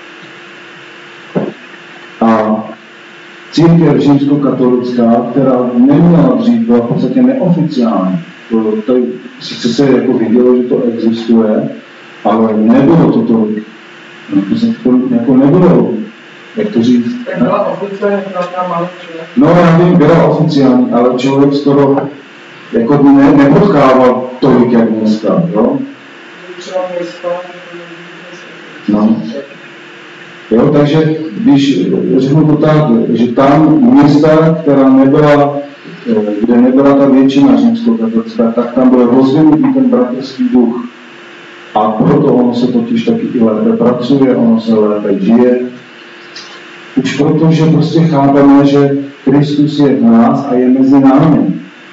A církev římskokatolická, která neměla dřív, byla v podstatě neoficiální. To, to, sice se jako vidělo, že to existuje, ale nebylo to tolik. To jako nebylo, jak to říct. Tak byla oficiální, byla malý člověk. No, já vím, byla oficiální, ale člověk skoro jako ne, nepotkával tolik, jak dneska, jo? No. Jo, takže když řeknu to tak, že tam města, která nebyla, kde nebyla ta většina římskokatolická, tak tam byl rozvinutý ten bratrský duch. A proto ono se totiž taky i lépe pracuje, ono se lépe žije. Už proto, že prostě chápeme, že Kristus je v nás a je mezi námi.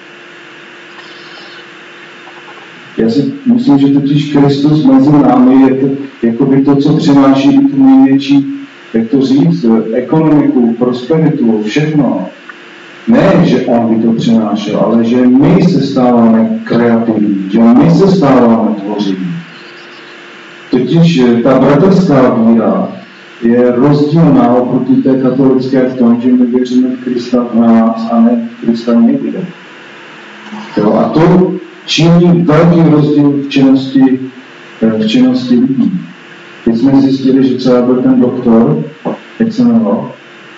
Já si myslím, že totiž Kristus mezi námi je to, jakoby to, co přináší tu největší, jak to říct, ekonomiku, prosperitu, všechno. Ne, že on by to přinášel, ale že my se stáváme kreativní, že my se stáváme tvořiví. Totiž ta bratrská víra je rozdílná oproti té katolické v tom, že my věříme v Krista v nás a ne v Krista někde. Jo, a to činí velký rozdíl v činnosti, v činnosti lidí. Teď jsme zjistili, že třeba byl ten doktor, jak se jmenoval?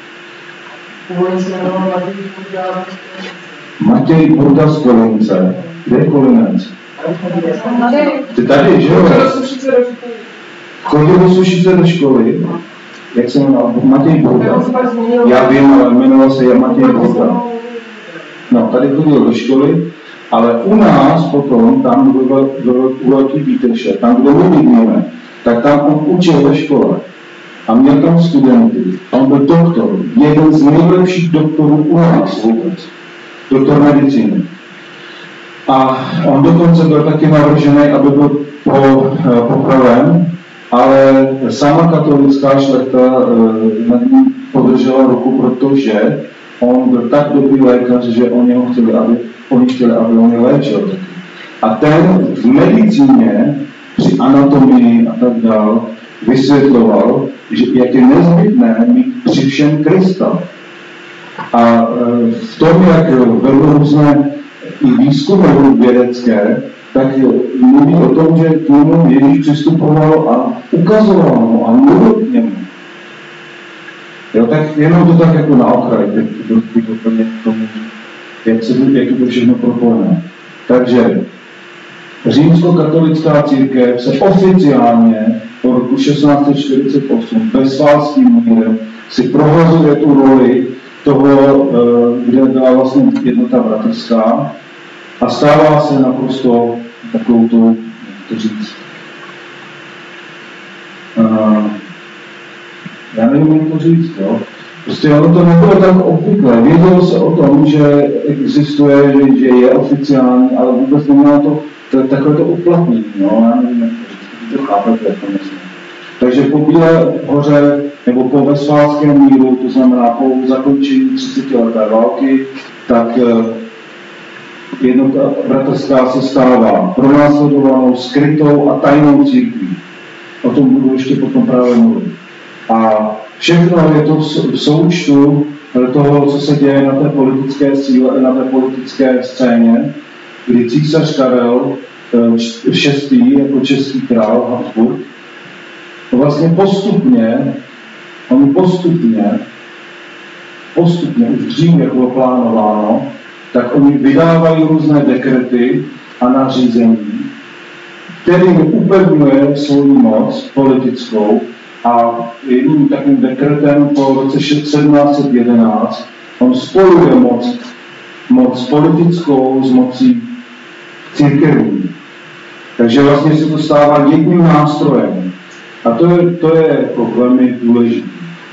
Matěj Burda z Kolince. Kde je Kolinec? Ty tady, že jo? Chodil do Sušice do školy. Jak se jmenoval? Matěj Burda. Já vím, ale jmenoval se Matěj Burda. No, tady chodil do školy, ale u nás potom, tam byl, byl u velký Píteše, tam, kde my bydlíme, tak tam on učil ve škole a měl tam studenty. A on byl doktor, jeden z nejlepších doktorů u nás vůbec. Doktor medicíny. A on dokonce byl taky navržený, aby byl po, popraven, ale sama katolická šlechta nad ním podržela ruku, protože on byl tak dobrý lékař, že oni ho chtěli, aby, oni chtěli, aby on je léčil. A ten v medicíně, při anatomii a tak dál, vysvětloval, že jak je nezbytné mít při všem Krista. A v tom, jak vedou různé i výzkumy vědecké, tak mluví o tom, že k němu Ježíš přistupoval a ukazoval mu a mluvil k němu. Jo, tak jenom to tak jako na okraj, teď bych úplně k tomu, jak, se, jak je to všechno propojené. Takže římskokatolická církev se oficiálně po roku šestnáct set čtyřicet osm Westfálským mírem si prohazuje tu roli toho, kde byla vlastně jednota bratrská a stává se naprosto takovou to, to říct. Uh, já nevím, jak to říct, jo. Prostě ono to nebylo tak obvyklé. Vědělo se o tom, že existuje, že, že je oficiální, ale vůbec nemělo to, to takové to uplatnění, no, já nevím, jak to říct, to chápete, jak to myslím. Takže po Bílé hoře, nebo po Westfálském míru, to znamená po zakončení třicetileté války, tak jednota bratrská se stává pronásledovanou, skrytou a tajnou církví. O tom budu ještě potom právě mluvit. A všechno je to v součtu toho, co se děje na té politické síle, na té politické scéně, kdy císař Karel šestý jako český král Habsburg vlastně postupně, on postupně, postupně, už dřív, jak bylo plánováno, tak oni vydávají různé dekrety a nařízení, kterým upevňuje svou moc politickou a jedním takovým dekretem po roce sedmnáct set jedenáct on spojuje moc, moc politickou s mocí církevní. Takže vlastně se to stává jedním nástrojem. A to je, to je jako velmi důležité.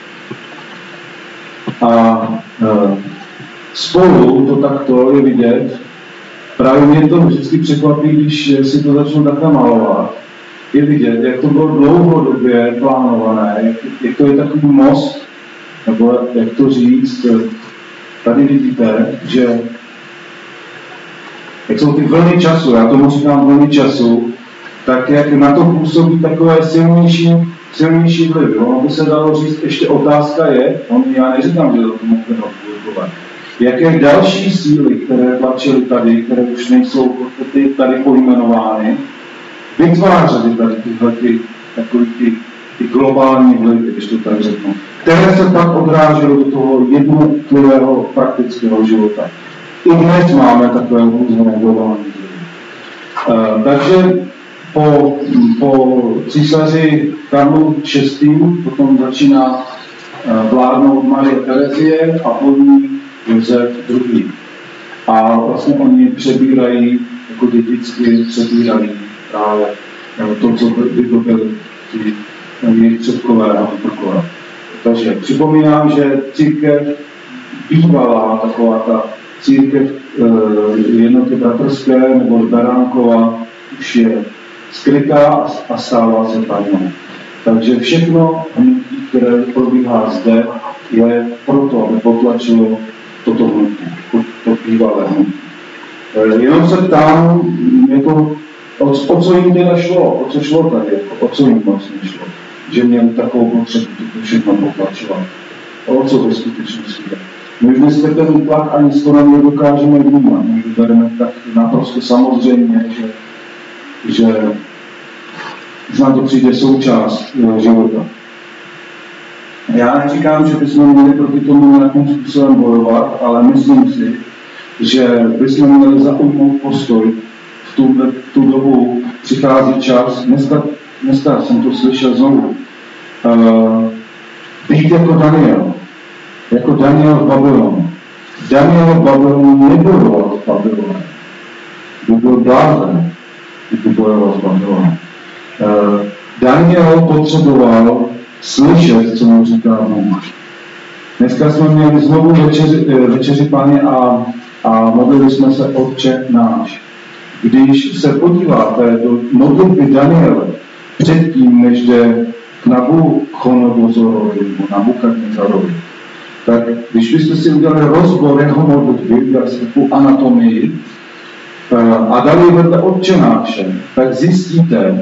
A e, spolu to takto je vidět. Právě mě to vždycky překvapí, když si to začnu takhle malovat. Je vidět, jak to bylo dlouhodobě plánované, jak, jak to je takový most, nebo jak to říct. Tady vidíte, že jak jsou ty vlny času, já tomu říkám vlny času, tak jak na to působí takové silnější, silnější vliv. Ono by se dalo říct, ještě otázka je, on, já neříkám, že to tomu můžeme odpovědovat, jaké další síly, které tlačily tady, které už nejsou tady pojmenovány, vytvářely tady tyhle ty, takový ty, ty globální vlivy, když to tak řeknu, které se pak odrážely do toho jednotlivého praktického života. I dnes máme takové různé globální vlivy. Uh, takže Po, po císaři Karlu šestém potom začíná vládnout Marie Terezie a po ní Josef druhý. A vlastně oni přebírají, jako dědicky přebírají právě to, co by to byly jejich předkové a výprkové. Takže připomínám, že církev bývalá, taková ta církev jednoty bratrské nebo Beránkova už je skrytá a stává se tajnou. Takže všechno hnutí, které probíhá zde, je proto, aby potlačilo toto hnutí, to bývalé hnutí. Jenom se ptám, jako, o, o co jim teda šlo, o co šlo tady, jako, o co jim vlastně šlo, že měli takovou potřebu to všechno potlačovat. O co ve skutečnosti je. My už dneska ten tlak ani skoro nedokážeme vnímat, my bereme tak naprosto samozřejmě, že že znám to přijde součást života. Já neříkám, že bychom měli proti tomu nějakým způsobem bojovat, ale myslím si, že bychom měli zaujmout postoj. V tu, v tu dobu přichází čas, dneska, dneska jsem to slyšel znovu, uh, být jako Daniel, jako Daniel v Babylonu. Daniel v Babylonu nebojoval v Babylonu, by byl blázen, kdyby bojoval s Babylonem. Uh, Daniel potřeboval slyšet, co mu říká Bůh. Dneska jsme měli znovu večeři, večeři Páně a, a modlili jsme se Otče náš. Když se podíváte do modlitby Daniele předtím, než jde k Nabuchodonozorovi nebo Nabukadnezarovi, tak když byste si udělali rozbor jeho modlitby, udělali si takovou anatomii a dali vedle Otče náše, tak zjistíte,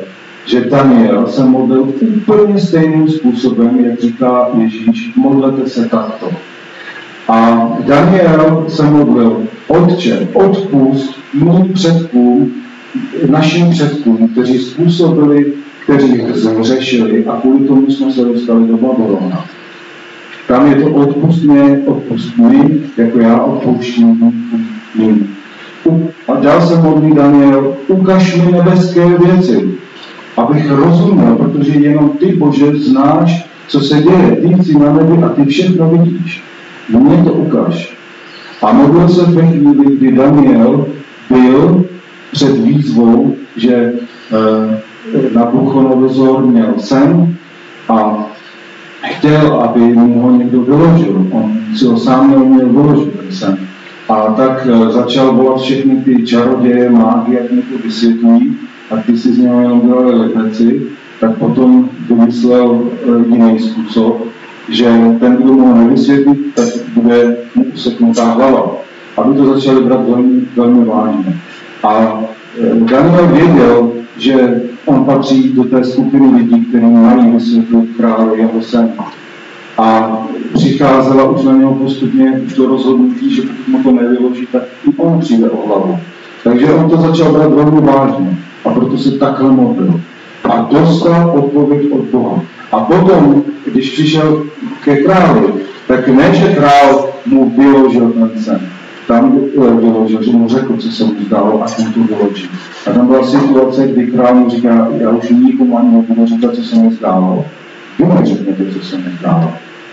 že Daniel se modlil úplně stejným způsobem, jak říká Ježíš, modlete se takto. A Daniel se modlil, Otče, odpusť mým předkům, našim předkům, kteří způsobili, kteří zhřešili a kvůli tomu jsme se dostali do Babylona. Tam je to odpust mě, odpust mi, jako já odpouštím jim. A dál se modlí Daniel, ukaž mi nebeské věci, abych rozuměl, protože jenom ty, Bože, znáš, co se děje. Ty jsi na nebi a ty všechno vidíš. Mně to ukaž. A modlil se ve chvíli, kdy Daniel byl před výzvou, že e, Nabuchodonozor měl sen a chtěl, aby mu ho někdo vyložil. On si ho sám neuměl vyložit ten sen. A tak e, začal volat všechny ty čaroděje, mágy, jak mi to vysvětlí, a ty si z něho jenom dělali legraci, tak potom vymyslel e, jiný způsob, že ten, kdo mu nevysvětlí, tak bude mu useknutá hlava. Aby to začali brát velmi, velmi vážně. A Daniel věděl, že on patří do té skupiny lidí, kteří mají vysvětlit králi jeho sen. A přicházela už na něho postupně to rozhodnutí, že pokud mu to nevyloží, tak i on přijde o hlavu. Takže on to začal brát velmi vážně. A proto se takhle modlil. A dostal odpověď od Boha. A potom, když přišel ke králi, tak ne, že král mu vyložil ten sen. Tam vyložil, že mu řekl, co se mu zdálo, a mu to vyložil. A tam byla situace, kdy král mu říká, já už nikomu ani nebudu říkat, co se mi zdálo. Vy mi řekněte, co se mi zdálo.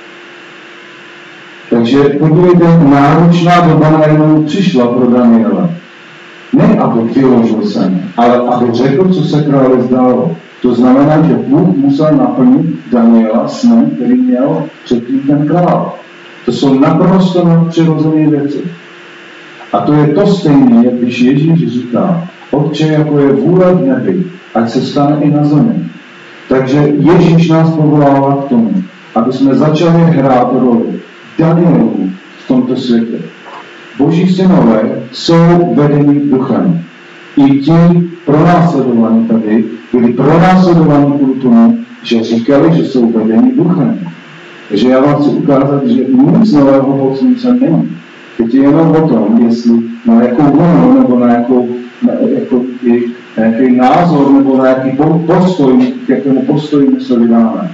Takže podívejte, náročná doba najednou přišla pro Daniela. Ne, aby vyložil sen, ale aby řekl, co se králi zdálo. To znamená, že Bůh musel naplnit Daniela snem, který měl předtím ten král. To jsou naprosto nadpřirozené věci. A to je to stejné, jak když Ježíš říká, Otče, jako je vůle v nebi, ať se stane i na zemi. Takže Ježíš nás povolává k tomu, aby jsme začali hrát roli Danielů v tomto světě. Boží synové jsou vedeni duchem. I ti pronásledovaní tady byli pronásledovaní kvůli tomu, že říkali, že jsou vedeni duchem. Takže já vám chci ukázat, že nic nového pod sluncem není. Teď je jenom o tom, jestli na jakou vlnu, nebo na, jakou, na, jako, na jaký názor, nebo na jaký postoj, k jakému postoji my se vydáme.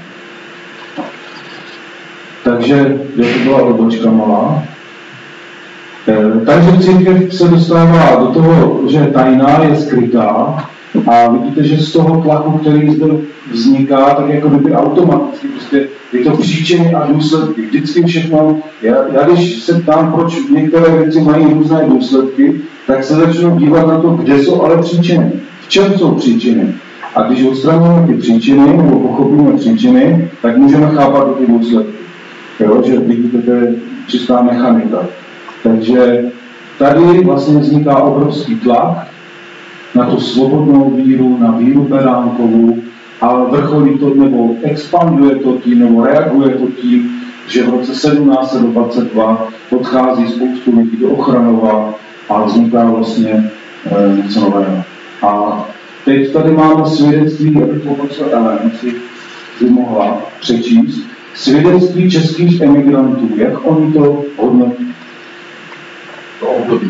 Takže, jak to byla odbočka malá, takže církev se dostává do toho, že tajná je skrytá a vidíte, že z toho tlaku, který zde vzniká, tak jako kdyby automaticky, prostě je to příčiny a důsledky. Vždycky všechno, já, já když se ptám, proč některé věci mají různé důsledky, tak se začnu dívat na to, kde jsou ale příčiny. V čem jsou příčiny? A když odstraníme ty příčiny, nebo pochopíme příčiny, tak můžeme chápat ty důsledky. Jo, že vidíte, to je čistá mechanika. Takže tady vlastně vzniká obrovský tlak na tu svobodnou víru, na víru beránkovou a vrcholí to, nebo expanduje to tím, nebo reaguje to tím, že v roce sedmnáct set dvacet dva odchází spoustu lidí do Ochranova a vzniká vlastně e, něco nového. A teď tady máme svědectví, abych poprosil Ellen, jestli by mohla přečíst, svědectví českých emigrantů, jak oni to hodnotí. To období.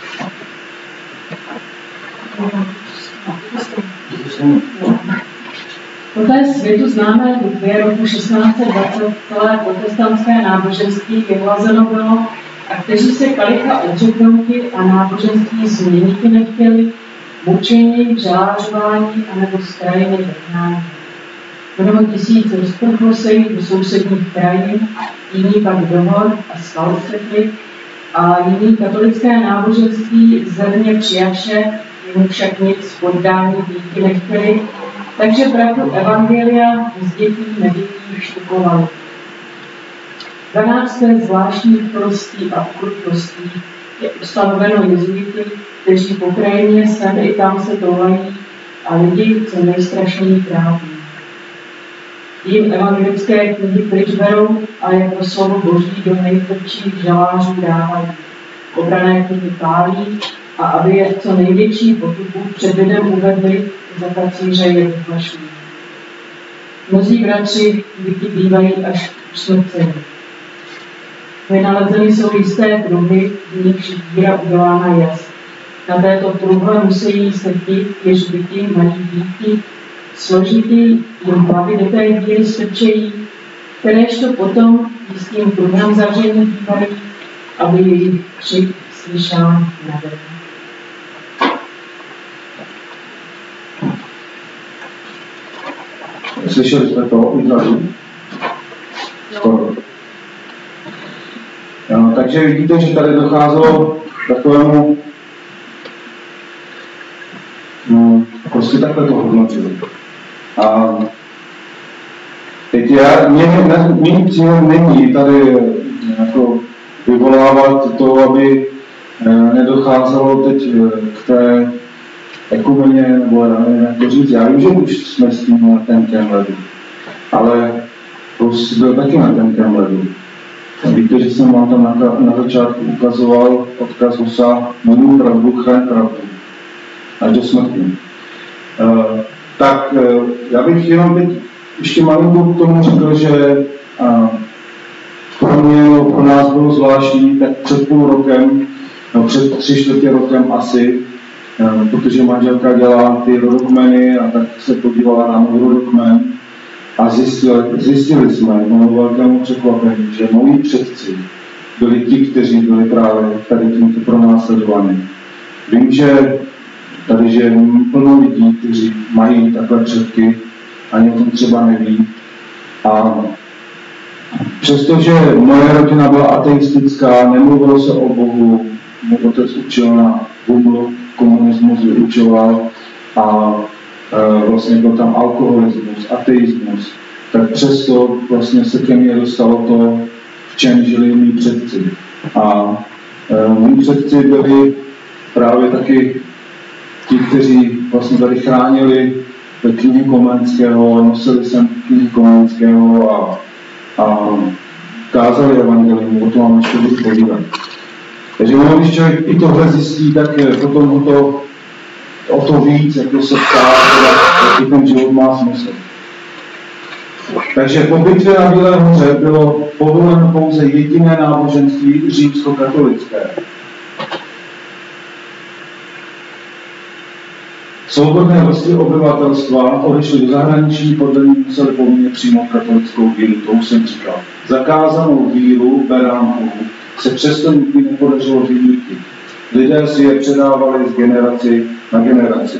Poté světu známé Litvě roku šestnáct set dvacet celé protestantské náboženství vyhlazeno bylo a kteří se kalicha odřeknouti a náboženství změniti nechtěli, mučení, žalářování anebo z krajiny vyhnání. Mnoho tisíc rozprchlo se jich do sousedních krajin, jiní pak do hor a skal utekli, a jiní katolické náboženství zevně přijavše, jim však nic poddání býti nechtěli, takže pravdu evangelia z dětí nedětí štukovali. dvanácté zvláštních prostí a ukrutností je ustanoveno jezuity, kteří po krajině sem i tam se toulají a lidi co nejstrašněji trápí. Jim evangelické knihy pryč berou a jako slovo Boží do nejtvrdších žalářů dávají. Obrané knihy pálí a aby je co největší potupu před lidem uvedli, za kacíře je vyplašují. Mnozí bratři díky bývají až usmrceni. Vynalezeny jsou jisté pruhy, v nichž víra udělána jas. Na této pruhle musí se ti, jež byti mají díky, složitý jim hlavy do té víry strčejí, kteréžto potom jistým pruhám zavření bývají, aby jejich křik slyšán navenek. Slyšeli jste to odrazu? Skoro. No, takže vidíte, že tady docházelo k takovému, no, prostě takhle to hodnotili. A teď já, mě, ne, mým cílem není tady jako vyvolávat to, aby nedocházelo teď k té ekumeně, nebo jak to říct, já vím, že už jsme s tím na tenkém ledu, ale Rus byl taky na tenkém ledu. Víte, že jsem vám tam na, na začátku ukazoval odkaz Husa, mluví pravdu, chraň pravdu, až do smrti. Uh, tak uh, já bych jenom teď ještě malinko k tomu řekl, že uh, pro mě, no, pro nás bylo zvláštní, tak před půl rokem, no před tři čtvrtě rokem asi, uh, protože manželka dělá ty rodokmeny a tak se podívala na můj rodokmen a zjistili, zjistili jsme mému velkému překvapení, že moji předci byli ti, kteří byli právě tady tímto pronásledovaní. Vím, že tady je plno lidí, kteří mají takové předky, ani o tom třeba neví. A přestože moje rodina byla ateistická, nemluvilo se o Bohu, můj otec učil na Google, komunismus vyučoval a e, vlastně byl tam alkoholismus, ateismus, tak přesto vlastně se ke mně dostalo to, v čem žili mý předci. A e, mý předci byli právě taky ti, kteří vlastně tady chránili knihy Komenského, nosili sem knihy Komenského a, a kázali evangelium, o tom vám ještě budu povídat. Takže když člověk i tohle zjistí, tak potom to, o to víc, jak to se ptá, jaký ten život má smysl. Takže po bitvě na Bílé hoře bylo povoleno pouze jediné náboženství římskokatolické. Svobodné vrstvy obyvatelstva odešly do zahraničí, podle ní museli povinně přijmout katolickou víru, to už jsem říkal. Zakázanou víru beránkovou se přesto nikdy nepodařilo vymýtit. Lidé si je předávali z generaci na generaci.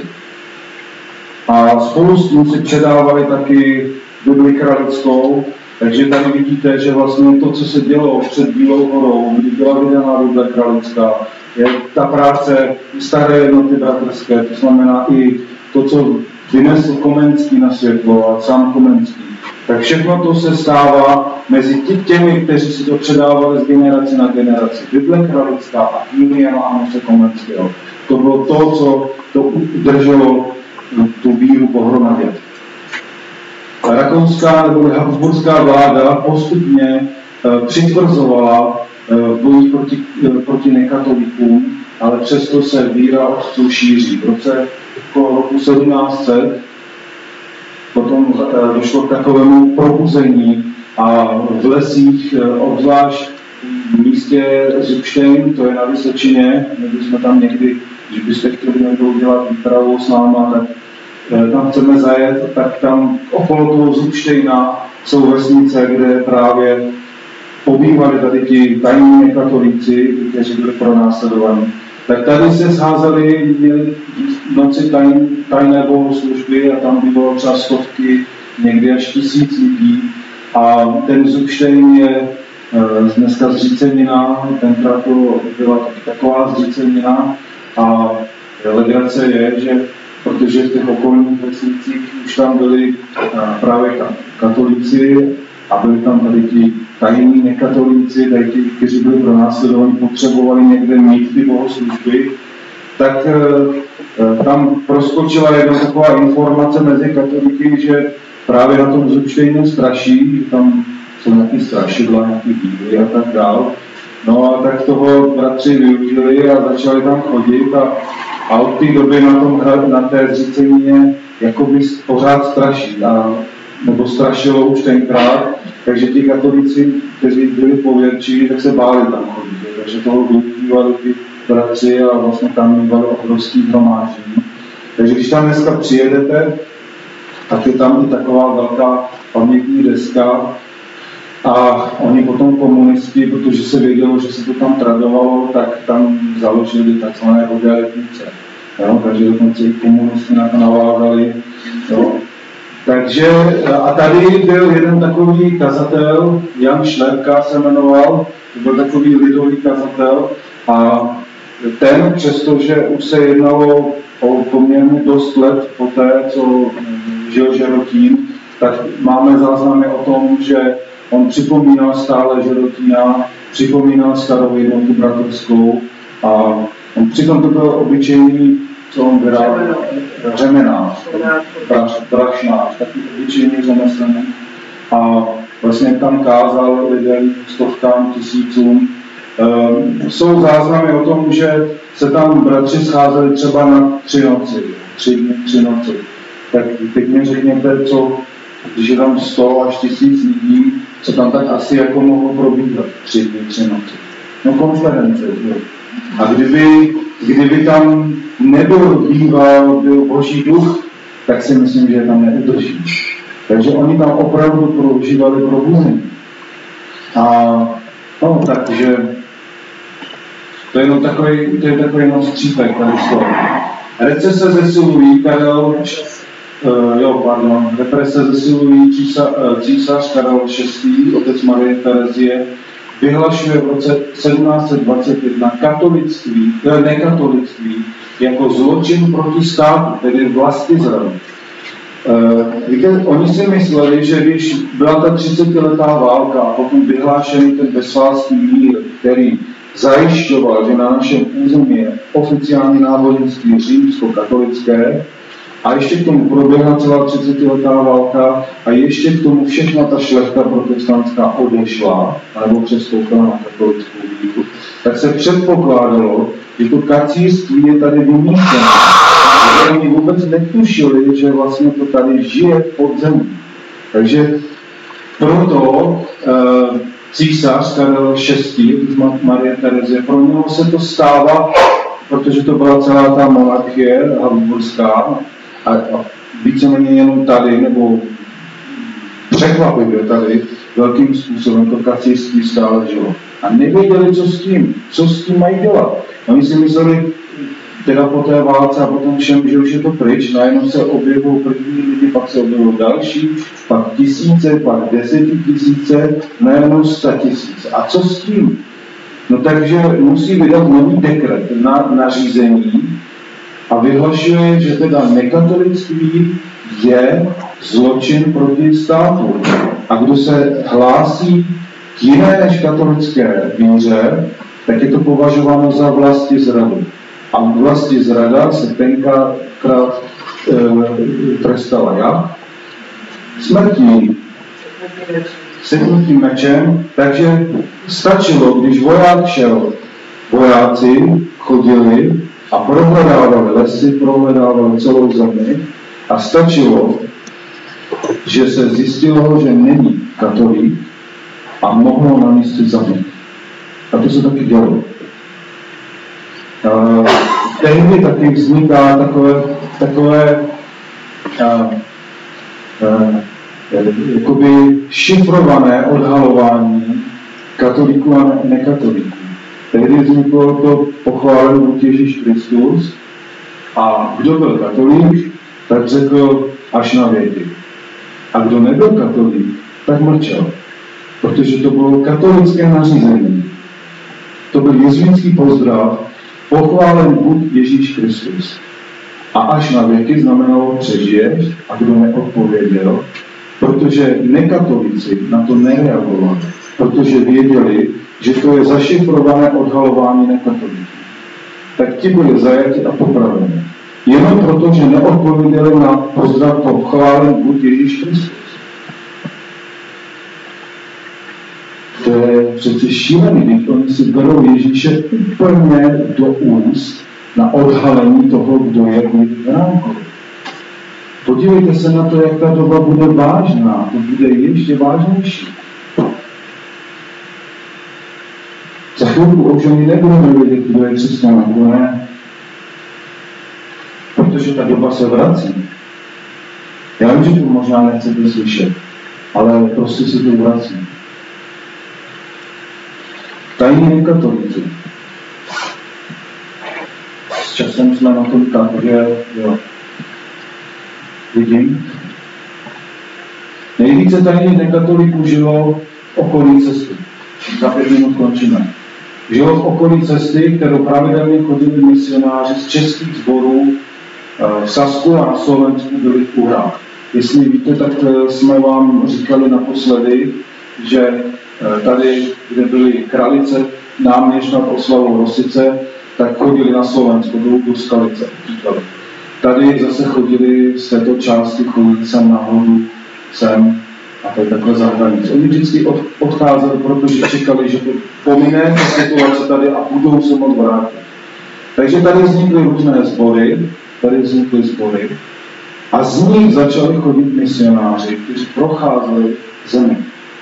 A spolu s tím si předávali taky Bibli kralickou, takže tady vidíte, že vlastně to, co se dělo před Bílou horou, kdy byla vydaná Bible kralická, je ta práce staré jednoty bratrské, to znamená i to, co vynesl Komenský na světlo a sám Komenský. Tak všechno to se stává mezi těmi, kteří si to předávali z generace na generaci. Bible kralická a knihy Jana Amose Komenského. To bylo to, co to udrželo tu víru pohromadě. Rakouská nebo habsburská vláda postupně uh, přitvrzovala v boji proti, proti nekatolikům, ale přesto se víra otců šíří. V roce roku sedmnáct set potom došlo k takovému probuzení a v lesích, obzvlášť v místě Zubštejn, to je na Vysočině, my jsme tam někdy, když byste chtěli někdo udělat výpravu s náma, tak tam chceme zajet, tak tam okolo toho Zubštejna jsou vesnice, kde právě pobývali tady ti tajní nekatolíci, kteří byli pronásledovaní. Tak tady se scházeli, měli v noci tajn, tajné bohoslužby a tam bylo třeba stovky, někdy až tisíc lidí. A ten Zubštejn je dneska zřícenina, tenkrát to byla taková zřícenina a legrace je, že protože v těch okolních vesnicích už tam byli právě katolíci a byli tam tady ti tajní nekatolíci, tady ti, kteří byli pronásledovaní, potřebovali někde mít ty bohoslužby, tak e, tam proskočila jedna taková informace mezi katolíky, že právě na tom Zubštejnu straší, že tam jsou nějaký strašidla, nějaký bíbly a tak dál. No a tak toho bratři využili a začali tam chodit a A od té doby na, tom, na té zřícenině jakoby pořád straší, a, nebo strašilo už tenkrát, takže ti katolíci, kteří byli pověrčiví, tak se báli tam chodit. Takže toho využívali ty bratři a vlastně tam mývali obrovský hromáždění. Takže když tam dneska přijedete, tak je tam i taková velká pamětní deska a oni potom komunisti, protože se vědělo, že se to tam tradovalo, tak tam založili takzvané rodé letnice. Jo? Takže dokonce i komunisti na to navázali. Jo? Takže, a tady byl jeden takový kazatel, Jan Šlepka se jmenoval, to byl takový lidový kazatel a ten, přestože už se jednalo o poměrně dost let po té, co žil Žerotín, tak máme záznamy o tom, že on připomínal stále Žerotína, připomínal starou jednotu bratrskou a on přitom to byl obyčejný, co on vydal, řemenář, brašnář, taky obyčejný řemeslník a vlastně tam kázal lidem stovkám, tisícům. Um, jsou záznamy o tom, že se tam bratři scházeli třeba na tři noci, tři dny, tři noci. Tak teď mi řekněte, co, když je tam sto až tisíc lidí, co tam tak asi jako mohlo probíhat tři dny, tři noci. No konference, jo. A kdyby, kdyby tam nebyl býval, byl Boží duch, tak si myslím, že je tam neudrží. Takže oni tam opravdu prožívali probuzení. A no, takže to je jenom takový, to je takový jenom střípek tady z toho. Recese zesilují Karel, uh, jo, pardon, represe zesilují císař, uh, císař Karel šestý, otec Marie Terezie, vyhlašuje v roce sedmnáct set dvacet jedna katolictví, uh, nekatolictví jako zločin proti státu, tedy vlastizradu. Uh, víte, oni si mysleli, že když byla ta třicetiletá válka a potom vyhlášený ten bezválský mír, který zajišťoval, že na našem území je oficiální náboženství římsko-katolické a ještě k tomu proběhla celá třicetiletá válka a ještě k tomu všechna ta šlechta protestantská odešla nebo přestoupila na katolickou víru, tak se předpokládalo, že to kacírství je tady vymýšlené. Oni vůbec netušili, že vlastně to tady žije pod zemí. Takže proto e, císař Karel šestý, Marie Terezie, pro něho se to stává, protože to byla celá ta monarchie habsburská a, a víceméně jenom tady, nebo překvapivě tady, velkým způsobem to kacírství stále žilo. A nevěděli, co s tím, co s tím mají dělat. Oni si mysleli, teda po té válce a potom všem, že už je to pryč, najednou se objevují první lidi, pak se objevují další, pak tisíce, pak desetitisíce, najednou sta tisíce. A co s tím? No takže musí vydat nový dekret na nařízení a vyhlašuje, že teda nekatolictví je zločin proti státu. A kdo se hlásí k jiné než katolické víře, tak je to považováno za vlastizradu. A vlastizrada se tenkrát e, trestala jak? Smrtí. Setnutím mečem, takže stačilo, když voják šel, vojáci chodili a prohledávali lesy, prohledávali celou zemi a stačilo, že se zjistilo, že není katolík a mohlo na místě zabít. A to se taky dělo. Uh, tehdy taky vzniká takové, takové uh, uh, jakoby šifrované odhalování katolíků a nekatolíků. Tehdy vzniklo to pochválen Bůh Ježíš Kristus a kdo byl katolík, tak řekl až na věky. A kdo nebyl katolík, tak mlčel, protože to bylo katolické nařízení. To byl jezuitský pozdrav, pochválen Bůh Ježíš Kristus. A až na věky znamenalo přežiješ a kdo neodpověděl, protože nekatolíci na to nereagovali, protože věděli, že to je zašifrované odhalování nekatolíků. Tak ti byli zajati a popraveni. Jenom proto, že neodpověděli na pozdrav pochválen Bůh Ježíš Kristus. To je přeci šílený, když oni si berou Ježíše úplně do úst na odhalení toho, kdo je Beránkov. Podívejte se na to, jak ta doba bude vážná, to bude ještě vážnější. Za chvilku už ani nebudeme vědět, kdo je křesťan a kdo ne. Protože ta doba se vrací. Já vím, že to možná nechcete slyšet, ale prostě se to vrací. Tajní katolíci. S časem jsme na tom tak, že jo. Vidím. Nejvíce tajných nekatoliků žilo v okolí cesty. Za pět minut končíme. Žilo v okolí cesty, kterou pravidelně chodili misionáři z českých sborů v Sasku a na Slovensku byli v Uhrách. Jestli víte, tak jsme vám říkali naposledy, že tady, kde byly Kralice, náměř nad oslavou Rosice, tak chodili na Slovensko, dolů do Skalice. Tady zase chodili z této části, chodili sem nahoru, sem a tady takhle za hranic. Oni vždycky od, odcházeli, protože čekali, že to pomine ta situace tady a budou se moct vrátit. Takže tady vznikly různé sbory, tady vznikly sbory a z nich začali chodit misionáři, kteří procházeli zemi.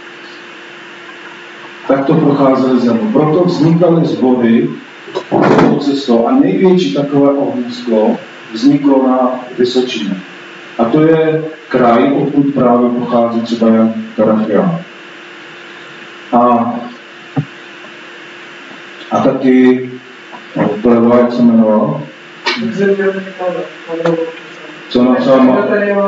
Tak to procházeli zemi. Proto vznikaly sbory touto cestou a největší takové ohnisko vzniklo na Vysočině. A to je kraj, odkud právě pochází třeba Jan Karafián. A, a taky pleva, jak se jmenoval? Co napsal?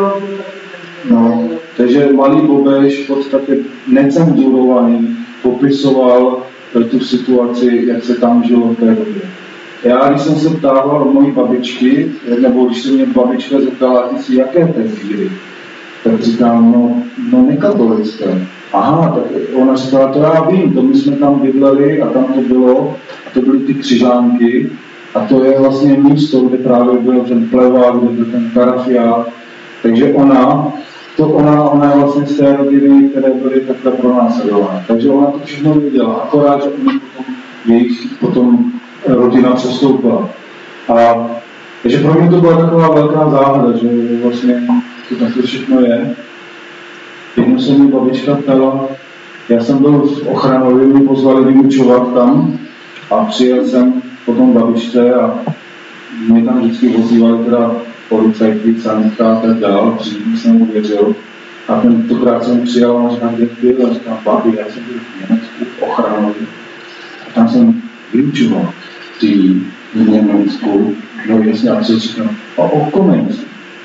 No, takže malý Bobeš v podstatě necenzurovaný popisoval tu situaci, jak se tam žilo v té době. Já, když jsem se ptával mojí babičky, nebo když se mě babička zeptala, ty si jaké té víry, tak říkám, no, no nekatolické. Aha, tak ona říkala, to já vím, to my jsme tam bydleli a tam to bylo, a to byly ty křižánky, a to je vlastně místo, kde právě byl ten pleva, kde byl ten Karafián. Takže ona, to ona, ona je vlastně z té rodiny, které byly takhle pronásledované. Takže ona to všechno věděla, akorát, že oni potom, jejich potom rodina přestoupila. A takže pro mě to byla taková velká záhada, že vlastně to takhle všechno je. Jednou se mi babička ptala, já jsem byl v Ochranově, mě pozvali vyučovat tam a přijel jsem potom babičce a mě tam vždycky vozívali teda policajti, sanitka a tak dál, dřív jsem uvěřil. A tentokrát jsem přijel a říkám, kde byl, a říkám, babi, já jsem byl v Německu, v Ochranově. A tam jsem vyučoval. Ty v Německu, no jasně, a co říkám, a o Komenský.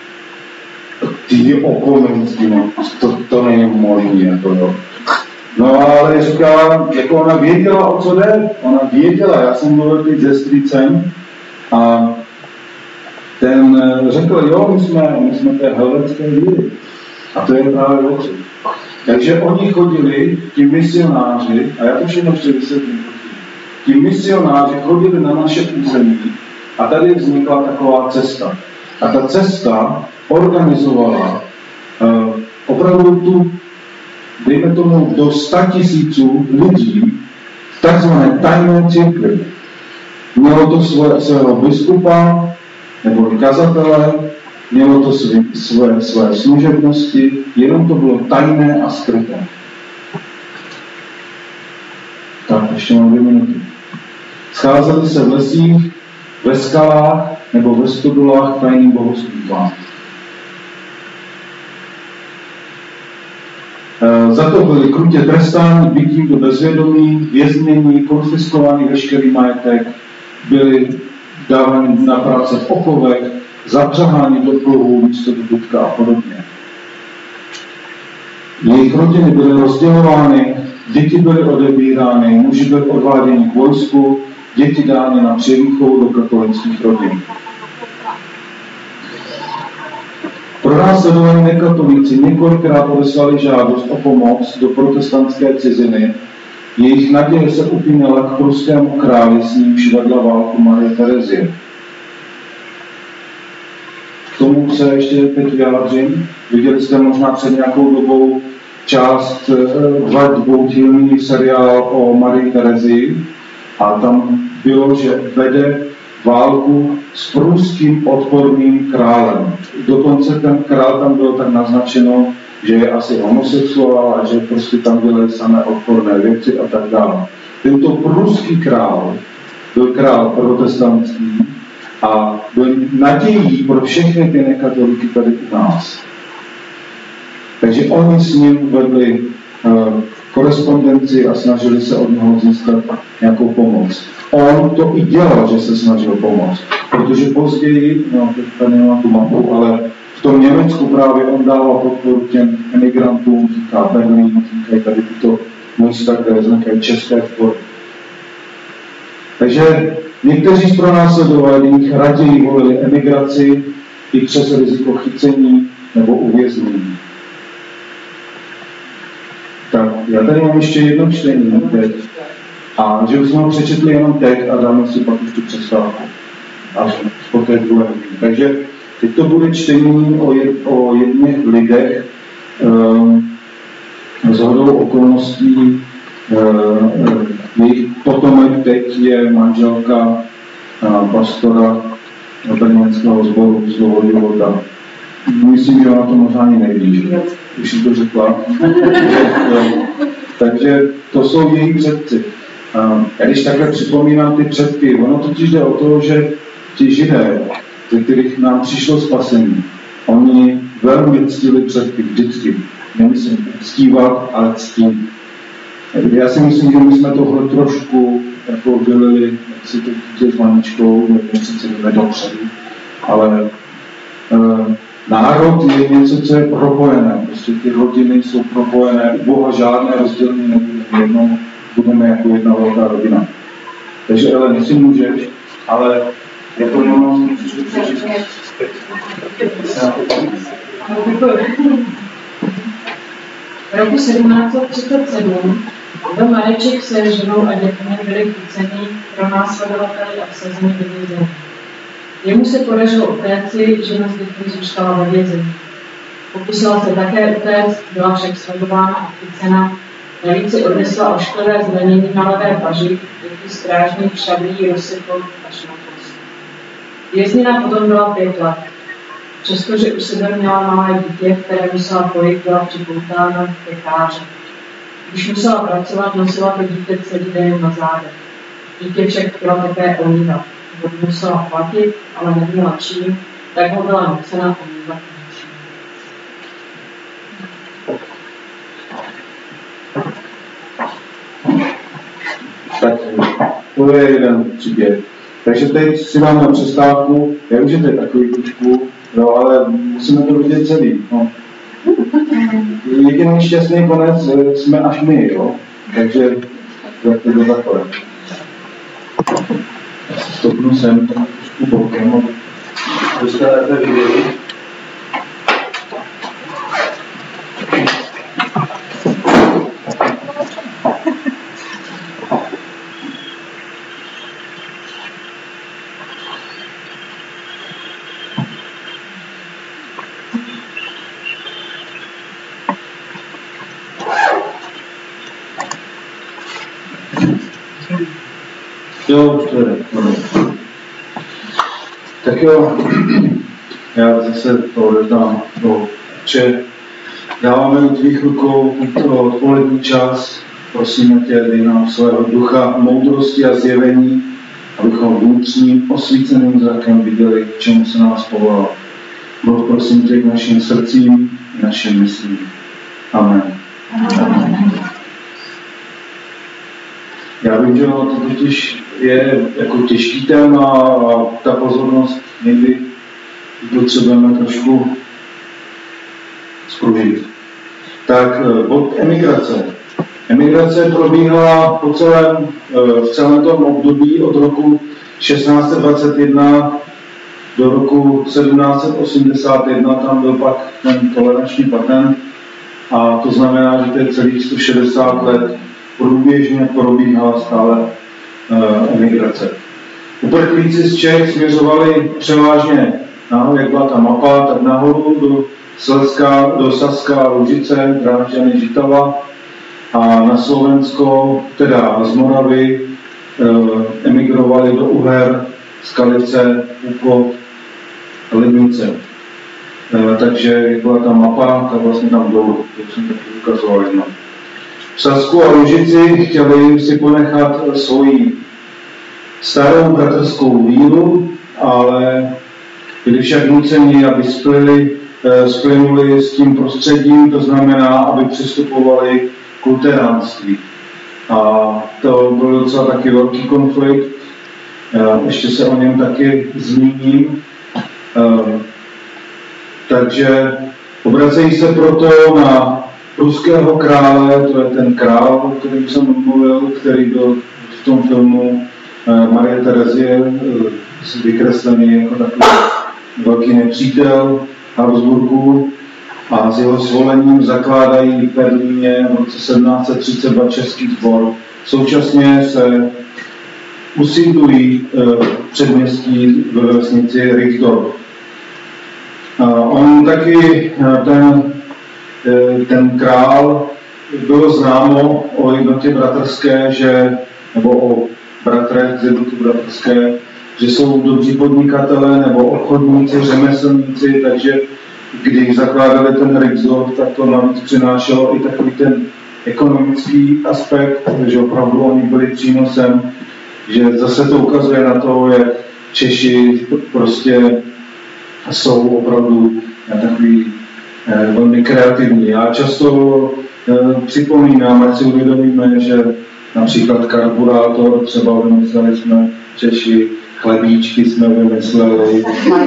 Ty o Komenský, no, to, to není možný, jako jo. No ale říkala, jako ona věděla, o co jde, ona věděla, já jsem mluvil teď se strýcem a ten řekl, jo, my jsme, my jsme té helvétské víry. A to je právě o co. Takže oni chodili, ti misionáři, a já to všechno vysvětlím, ti misionáři chodili na naše území a tady vznikla taková cesta. A ta cesta organizovala uh, opravdu tu, dejme tomu, do sta tisíců lidí v takzvané tajné církvi. Mělo to svoje, svého biskupa nebo kazatele, mělo to své, své, své služebnosti, jenom to bylo tajné a skryté. Tak, ještě mám dvě minuty. Scházeli se v lesích, ve skalách nebo ve stodolách tajným bohoslužbám. E, za to byli krutě trestáni, bytím do bezvědomí, věznění, konfiskovaný veškerý majetek, byli dáváni na práce v okovech, zapřaháni do pluhů místo do dudka a podobně. Jejich rodiny byly rozdělovány, děti byly odebírány, muži byli odváděni k vojsku, děti dány na převýchovu do katolických rodin. Pronásledovaní nekatolíci několikrát odeslali žádost o pomoc do protestantské ciziny. Jejich naděje se upínala k pruskému králi, s nímž vedla válku Marie Terezie. K tomu se ještě teď vyjádřím. Viděli jste možná před nějakou dobou část dvoudílný seriál o Marii Terezii a tam bylo, že vede válku s pruským odporným králem. Dokonce ten král tam byl tak naznačeno, že je asi homosexuál a že prostě tam dělají samé odporné věci a tak dále. Tento pruský král byl král protestantský a byl nadějí pro všechny ty nekatolíky tady u nás. Takže oni s ním vedli uh, korespondenci a snažili se od něho získat nějakou pomoc. On to i dělal, že se snažil pomoct, protože později, no teď tady nemám tu mapu, ale v tom Německu právě on dával podporu těm emigrantům, říká Berlín, říkají tady tyto místa, kde vznikají české spory. Takže někteří z pronásledovaných raději volili emigraci i přes riziko chycení nebo uvěznění. Tak já tady mám ještě jedno čtení teď. A že bychom ho přečetli jenom teď a dáme si pak už tu přestávku. Až po té druhé. Takže teď to bude čtení o, jed, o jedných lidech. Um, z hodou okolností um, jejich potomek teď je manželka uh, pastora brněnského sboru Slovo života. Myslím, že ona to možná ani neví, že už jsi to řekla. Takže to jsou její předci. A když takhle připomínám ty předky, ono totiž jde o to, že ti Židé, ze kterých nám přišlo spasení, oni velmi ctili předky vždycky. Nemyslím ctívat, ale ctím. Já si myslím, že my jsme tohle trošku jako dělili, jak si to dítě s maničkou, my sice jdeme dopředu, ale e, národ je něco, co je propojené. Prostě ty rodiny jsou propojené, u Boha žádné rozdělení nebude jednou, budeme jako jedna velká rodina. Takže ale jestli můžeš, ale je to jenom V roku sedmnáct set třicet sedm byl Mareček se ženou a dětmi byli chyceni pronásledovateli a vsazeni do vězení. Jemu se podařilo utéci, žena z dětmi zůstala ve vězení. Pokusila se také utéct, byla však sledována a chycena. Navíc si odnesla ošklivé zranění na levé paži, jaký strážník šablí rozsypl až na kost. Vězněna potom byla pět let. Přestože u sebe měla malé dítě, které musela pojít, byla připoutána k pěkáře. Když musela pracovat, nosila to dítě celý den na zádech. Dítě však chtěla také omývat. Vodu musela platit, ale neměla čím, tak ho byla nucena omývat něčím. Tak to je jeden příběh. Takže teď si dáme přestávku. Já vím, že to je takový trošku, no, ale musíme to vidět celý. No. Jediný šťastný konec jsme až my, jo? Takže jak to bylo takové. Já si stopnu sem trošku bokem, abyste lépe viděli. Jo, to je. Tak jo, já zase to rozdám do če. Dáváme do tvých rukou to odpolední čas. Prosíme tě, dej nám svého ducha moudrosti a zjevení, abychom vnitřním osvíceným zrakem viděli, k čemu se nás povolal. Boh, prosím tě k našim srdcím i našim myslím. Amen. Amen. Já vím, že to totiž je jako těžký téma a ta pozornost někdy potřebujeme trošku spružit. Tak od emigrace. Emigrace probíhala po celém, v celém tom období od roku šestnáct set dvacet jedna do roku sedmnáct set osmdesát jedna, tam byl pak ten toleranční patent a to znamená, že to je celých sto šedesát let průběžně probíhala stále uh, emigrace. Uprchlíci z Čech směřovali převážně, no, jak byla ta mapa, tak nahoru do Slezska, do Saska, Lužice, Drážďany, Žitava a na Slovensko, teda z Moravy, uh, emigrovali do Uher, Skalice, Úkop, Lednice. E, takže byla ta mapa, tak vlastně tam dolů, to jsem taky ukazoval jedno. V Sasku a Lužici chtěli si ponechat svoji starou bratrskou víru, ale byli však nuceni, aby splili, e, splynuli s tím prostředím, to znamená, aby přistupovali k luteránství. A to byl docela taky velký konflikt, e, ještě se o něm taky zmíním. E, takže obracejí se proto na ruského krále, to je ten král, o kterém jsem mluvil, který byl v tom filmu e, Marie Terezie e, vykreslený jako takový velký nepřítel Habsburků a s jeho svolením zakládají v Berlíně v roce sedmnáct set třicet dva český sbor. Současně se usídlují v předměstí ve vesnici Rixdorf. On taky, ten, ten král, bylo známo o jednotě bratrské, že, nebo o bratrech z jednoty bratrské, že jsou dobří podnikatelé nebo obchodníci, řemeslníci, takže když zakládali ten Rixdorf, tak to navíc přinášelo i takový ten ekonomický aspekt, že opravdu oni byli přínosem, že zase to ukazuje na to, jak Češi prostě jsou opravdu takový eh, velmi kreativní. Já často eh, připomínám, ať si uvědomíme, že například karburátor třeba vymysleli jsme Češi, chlebíčky jsme vymysleli,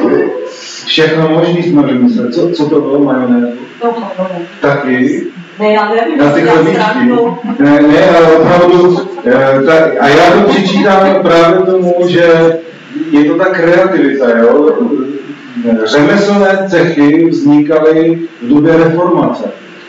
všechno možný jsme vymysleli. Co, co to bylo, majonézu? Taky? Ne, já nevím, na ty chlebíčky. Ne, ne, ale opravdu, eh, tak, a já to přičítám právě tomu, že je to ta kreativita, jo? Řemeslné cechy vznikaly v době reformace,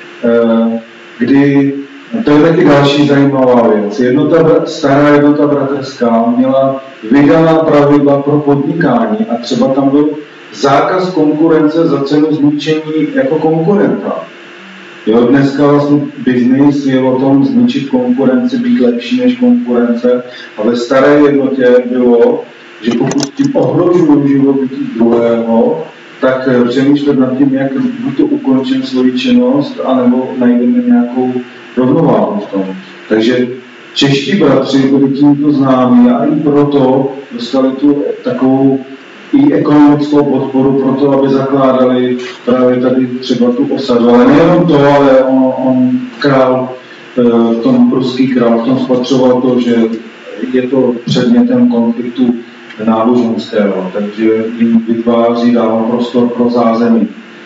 eh, kdy, to je taky další zajímavá věc, jednota, stará jednota bratrská měla vydaná pravidla pro podnikání a třeba tam byl zákaz konkurence za cenu zničení jako konkurenta. Jo, dneska vlastně biznis je o tom zničit konkurenci, být lepší než konkurence a ve staré jednotě bylo, že pokud tím ohrožují živobytí druhého, tak přemýšlet nad tím, jak buď to ukončím svoji činnost, anebo najdeme nějakou rovnováhu v tom. Takže čeští bratři byli tímto známí a i proto dostali tu takovou i ekonomickou podporu pro to, aby zakládali právě tady třeba tu osadu. Ale nejenom to, ale on, on král, v tom ruský král, v tom spatřoval to, že je to předmětem konfliktu náboženského, takže jim vytváří, dává prostor pro zázemí.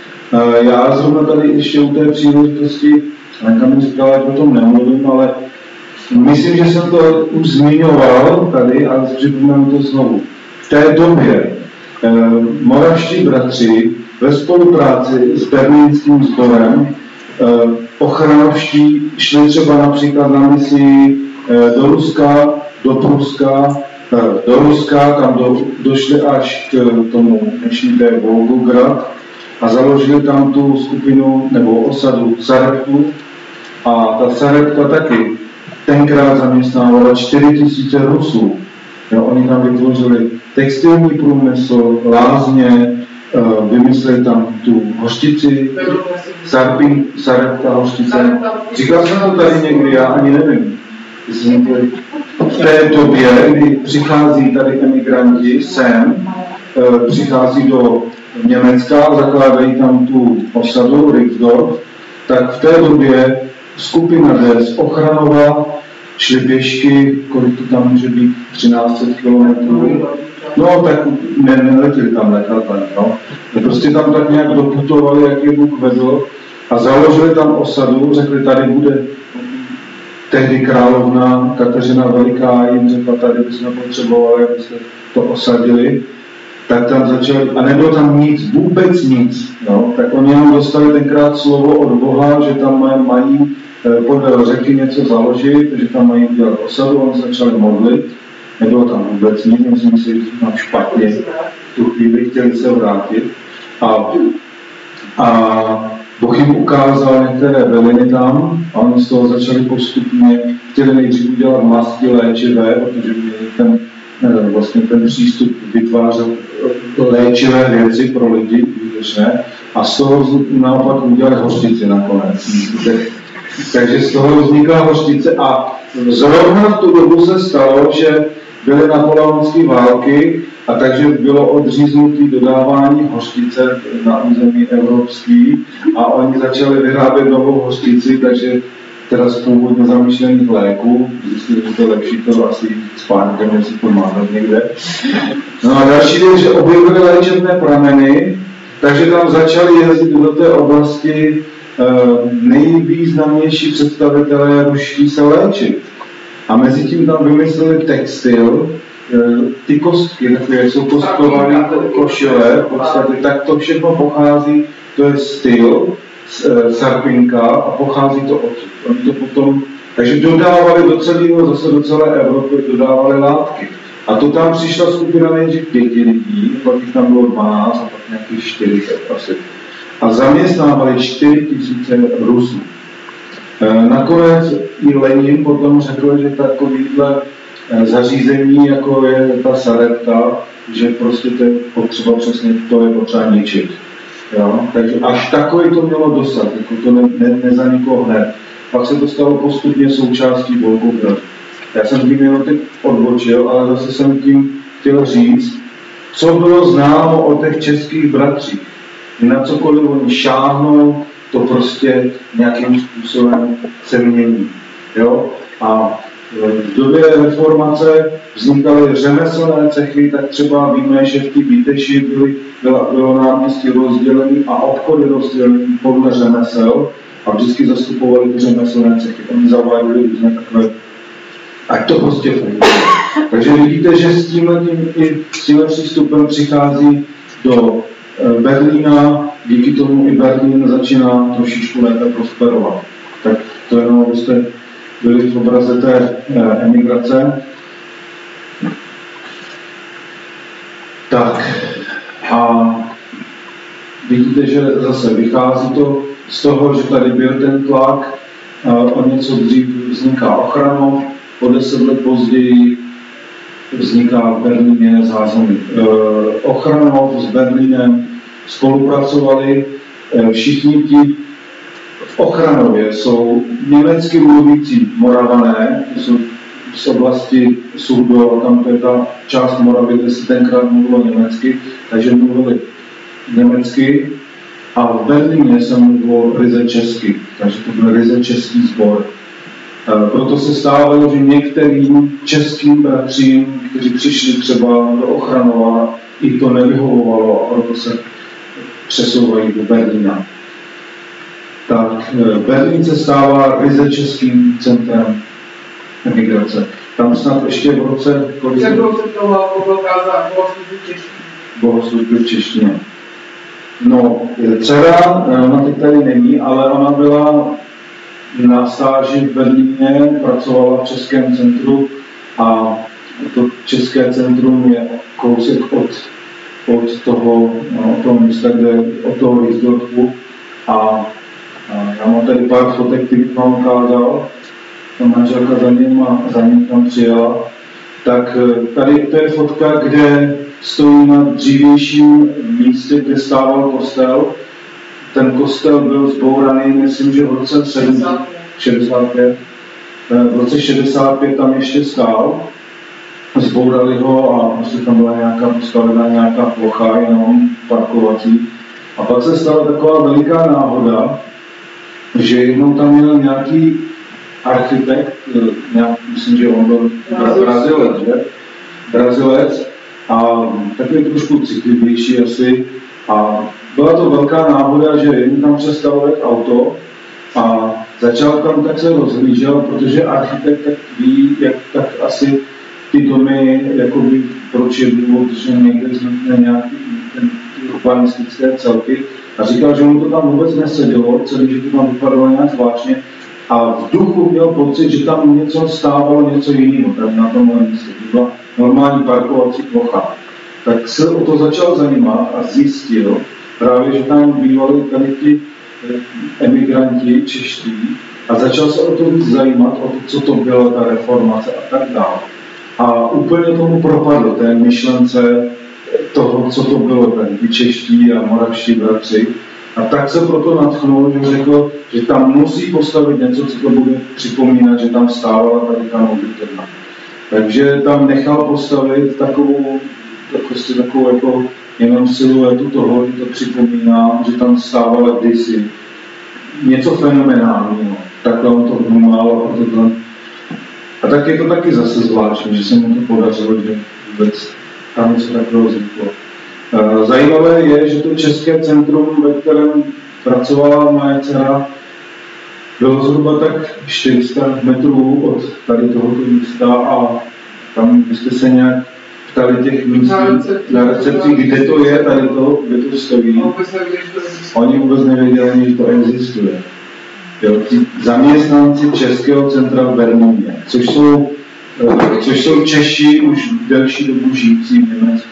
Já zrovna tady ještě u té příležitosti, Lenka mi říkala, že o tom nemluvím, ale myslím, že jsem to už zmiňoval tady a připomenu to znovu. V té době eh, moravští bratři ve spolupráci s berlínským sborem eh, ochranovští šli třeba například na misi eh, do Ruska, do Pruska, do Ruska, tam do, došli až k tomu dnešní té Volgograd a založili tam tu skupinu nebo osadu Sareptu a ta Sarepta taky tenkrát zaměstnávala čtyři tisíce Rusů. Jo, oni tam vytvořili textilní průmysl, lázně, vymysleli tam tu hořčici, Sarpin, Sarepta hořčice. Říkal jsem to tady někdy, já ani nevím. V té době, kdy přichází tady emigranti sem, přichází do Německa a zakládají tam tu osadu Rixdorf, tak v té době skupina D z Ochranova šli pěšky, kolik to tam může být, třináct set kilometrů. No, tak ne, neletěli tam letadlem, no. Prostě tam tak nějak doputovali, jak je Bůh vedl a založili tam osadu, řekli, tady bude tehdy královna Kateřina Veliká, jim řekla, tady bychom potřebovali, aby se to osadili, tak tam začali, a nebylo tam nic, vůbec nic, no, tak oni jenom dostali tenkrát slovo od Boha, že tam mají podél řeky něco založit, že tam mají dělat osadu, oni začali modlit, nebylo tam vůbec nic, myslím si, že tam špatně, v tu chvíli chtěli se vrátit a, a Bůh jim ukázal některé byliny tam a oni z toho začali postupně, chtěli nejdřív udělat masti léčivé, protože měli ten vlastně ten přístup vytvářet léčivé věci pro lidi, výtečné, a z toho naopak udělali hořčici nakonec. Takže z toho vznikla hořčice a zrovna v tu dobu se stalo, že byly napoleonské války a takže bylo odříznutý dodávání hořčice na území evropský a oni začali vyrábět novou hořčici, takže teda z původně zamýšlených léků, zjistili, že to je lepší to asi s pánkem, jestli to máme někde. No a další věc, že objevily léčebné prameny, takže tam začali jezdit do té oblasti nejvýznamnější představitelé ruští se léčit. A mezi tím tam vymysleli textil, ty kostky, takové, jak jsou kostkované košile, v podstatě, tak to všechno pochází, to je styl, sarpinka a pochází to odsud. Oni to potom, takže dodávali do celého, zase do celé Evropy, dodávali látky. A to tam přišla skupina nejdřív pěti lidí, pak jich tam bylo dvanáct a pak nějakých čtyřicet asi. A zaměstnávali čtyři tisíce Rusů. Nakonec i Lenin potom řekl, že takovýhle zařízení, jako je ta saretka, že prostě to je potřeba přesně, to je potřeba ničit. Jo? Takže až takový to mělo dosah, jako to ne, ne, nezaniklo hned. Pak se to stalo postupně součástí Volgogradu. Já jsem tím jenom teď odbočil, ale zase jsem tím chtěl říct, co bylo známo o těch českých bratřích. Na cokoliv oni šáhnou, to prostě nějakým způsobem se mění. Jo? A v době reformace vznikaly řemeslné cechy, tak třeba víme, že v té Bíteši byly, bylo, bylo náměstí rozdělené a obchody rozdělené podle řemesel a vždycky zastupovali ty řemeslné cechy. Oni zaváděli různé takové, ať to prostě funguje. Takže vidíte, že s tímhletím i s tímhle přístupem přichází do Berlína, díky tomu i Berlín začíná trošičku lépe prosperovat. Tak to jenom, abyste byli v obraze té emigrace. Tak a vidíte, že zase vychází to z toho, že tady byl ten tlak, o něco dřív vzniká Ochranov, o deset let později vzniká v Berlíně záznamy. Ochranov s Berlínem spolupracovali, všichni ti v Ochranově jsou německy mluvící Moravané, to jsou z oblasti Sudol, tam to je ta část Moravy, kde se tenkrát mluvilo německy, takže mluvili německy a v Berlíně se mluvilo ryze česky, takže to byl ryze český sbor. Proto se stávalo, že některým českým bratřím, kteří přišli třeba do Ochranova, i to nevyhovovalo a proto se přesouvají do Berlína. Tak Berlín se stává ryze českým centrem emigrace. Tam snad ještě v roce... Jak bylo se toho velká bohoslužby v češtině? Bohoslužby v češtině. No, dcera, ona teď tady není, ale ona byla na stáži v Berlíně, pracovala v Českém centru a to České centrum je kousek od, od toho, no, toho místa, kde od toho Riesdorfu a, a já mám tady pár fotek, který vám ukázal. Ta manželka za ním a za ním tam přijela. Tak tady to je fotka, kde stojí na dřívějším místě, kde stával kostel. Ten kostel byl zbouraný, myslím, že v roce šedesát pět. V roce šedesát pět tam ještě stál. Zbourali ho a prostě tam byla nějaká postavená nějaká plocha, jenom parkovací. A pak se stala taková veliká náhoda, že jednou tam měl nějaký architekt, nějak, myslím, že on byl Brazilec, že? Brazilec a takový trošku citlivější asi. A byla to velká náhoda, že jen tam přestal jet auto a začal tam tak se rozhlížel, protože architekt tak ví, jak tak asi ty domy, jakoby, proč je důvod, že někde vznikne nějaký ten urbanistické celky. A říkal, že mu to tam vůbec nesedělo, celý, že to tam vypadalo nějak zvláštně. A v duchu měl pocit, že tam něco stávalo, něco jiného, tady na tomhle místě. To byla normální parkovací plocha. Tak se o to začal zajímat a zjistil právě, že tam bývali tady ti emigranti čeští a začal se o to víc zajímat, o to, co to byla ta reformace a tak dále. a úplně tomu propadl té myšlence toho, co to bylo, ten ty čeští a moravští bratři. A tak se proto nadchnul, že řekl, že tam musí postavit něco, co to bude připomínat, že tam stávala tady ta modlitebna. Takže tam nechal postavit takovou, prostě takovou jako jenom siluetu toho, že to připomíná, že tam stávala kdysi něco fenomenálního. Takhle on to vnímal a proto. A tak je to taky zase zvláštní, že se mu to podařilo, že vůbec tam něco takového vzniklo. Zajímavé je, že to české centrum, ve kterém pracovala moje dcera, bylo zhruba tak čtyři sta metrů od tady tohoto místa a tam byste se nějak ptali těch míst na recepci, kde to je, tady to, kde to stojí. Oni vůbec nevěděli, že to existuje. Jo, zaměstnanci Českého centra v Berlíně, což jsou, což jsou Češi už delší dobu žijící v Německu.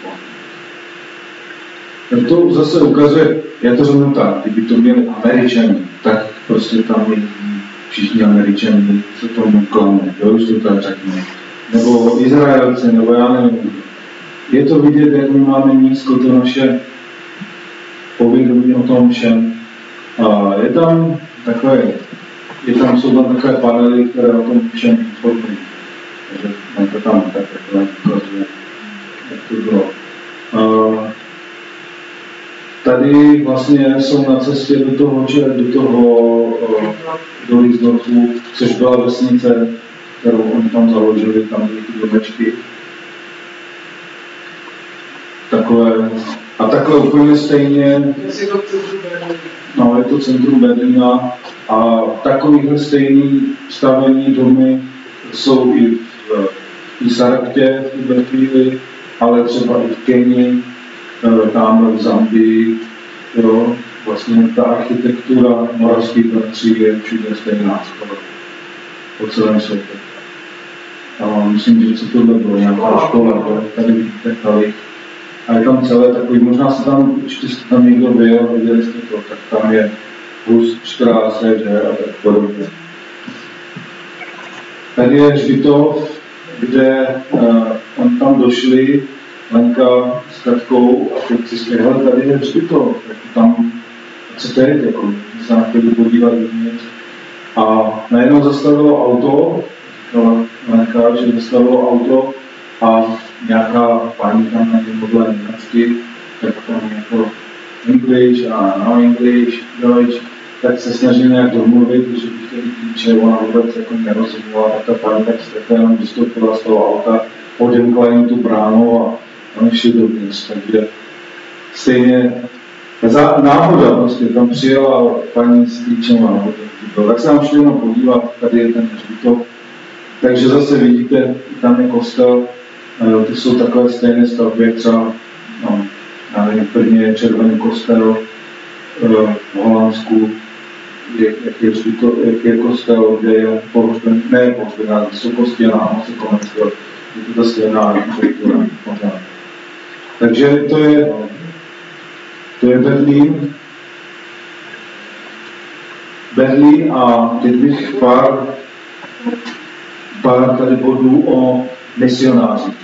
To zase ukazuje, já to řeknu tak, kdyby to měli Američani, tak prostě tam jezdí všichni Američani, se tomu klame, jo, už to tak řekne. Nebo Izraelci, nebo já nevím. Je to vidět, jak my máme nízko to naše povědomí o tom všem. A je tam takové, je tam, jsou tam takové panely, které o tom všem informují. Takže nám to tam tak takové ukazuje, jak to bylo. A tady vlastně jsou na cestě do toho, do toho do Riesdorfu, což byla vesnice, kterou oni tam založili, tam byly ty domečky. Takové, a takhle úplně stejně, no, je to centrum Berlína a takovýhle stejný stavění domy jsou i v, v Sareptě v tuhle chvíli, ale třeba i v Keni, tam v Zambii, jo, vlastně ta architektura moravských bratří je všude stejná skoro po celém světě. A myslím, že co tohle bylo, nějaká škola, tady vidíte tady. A je tam celé takový, možná se tam, určitě jste tam někdo byl, viděli jste to, tak tam je plus Štráse, že, a tak podobně. Tady je Hřbitov, kde uh, on tam došli, Lenka s Katkou a teď si stěhali, tady je Hřbitov, jako tam, co to je, jako, se na chvíli podívat dovnitř. A najednou zastavilo auto, říkala Lenka, že zastavilo auto a nějaká paní tam na něm mluvila německy, tak tam jako English a no English, Deutsch, tak se snažili nějak domluvit, že bych chtěli klíče, ona vůbec jako nerozuměla, tak ta paní tak se jenom vystoupila z toho auta, odemkla jim tu bránu a oni šli dovnitř, takže stejně za náhoda prostě tam přijela paní s klíčem a tak se nám šli jenom podívat, tady je ten Hřbitov, takže zase vidíte, tam je kostel. Ty jsou takové stejné stavby, třeba no, já nevím, v Brně je červený kostel, v Holandsku, jak, jak, je, to, jak je kostel, kde je pohřben, ne pohřbená, vysokosti a námoce Komenského, je to ta stejná architektura. Takže to je, to je Berlín. Berlín a teď bych pár, pár tady bodů o misionářích.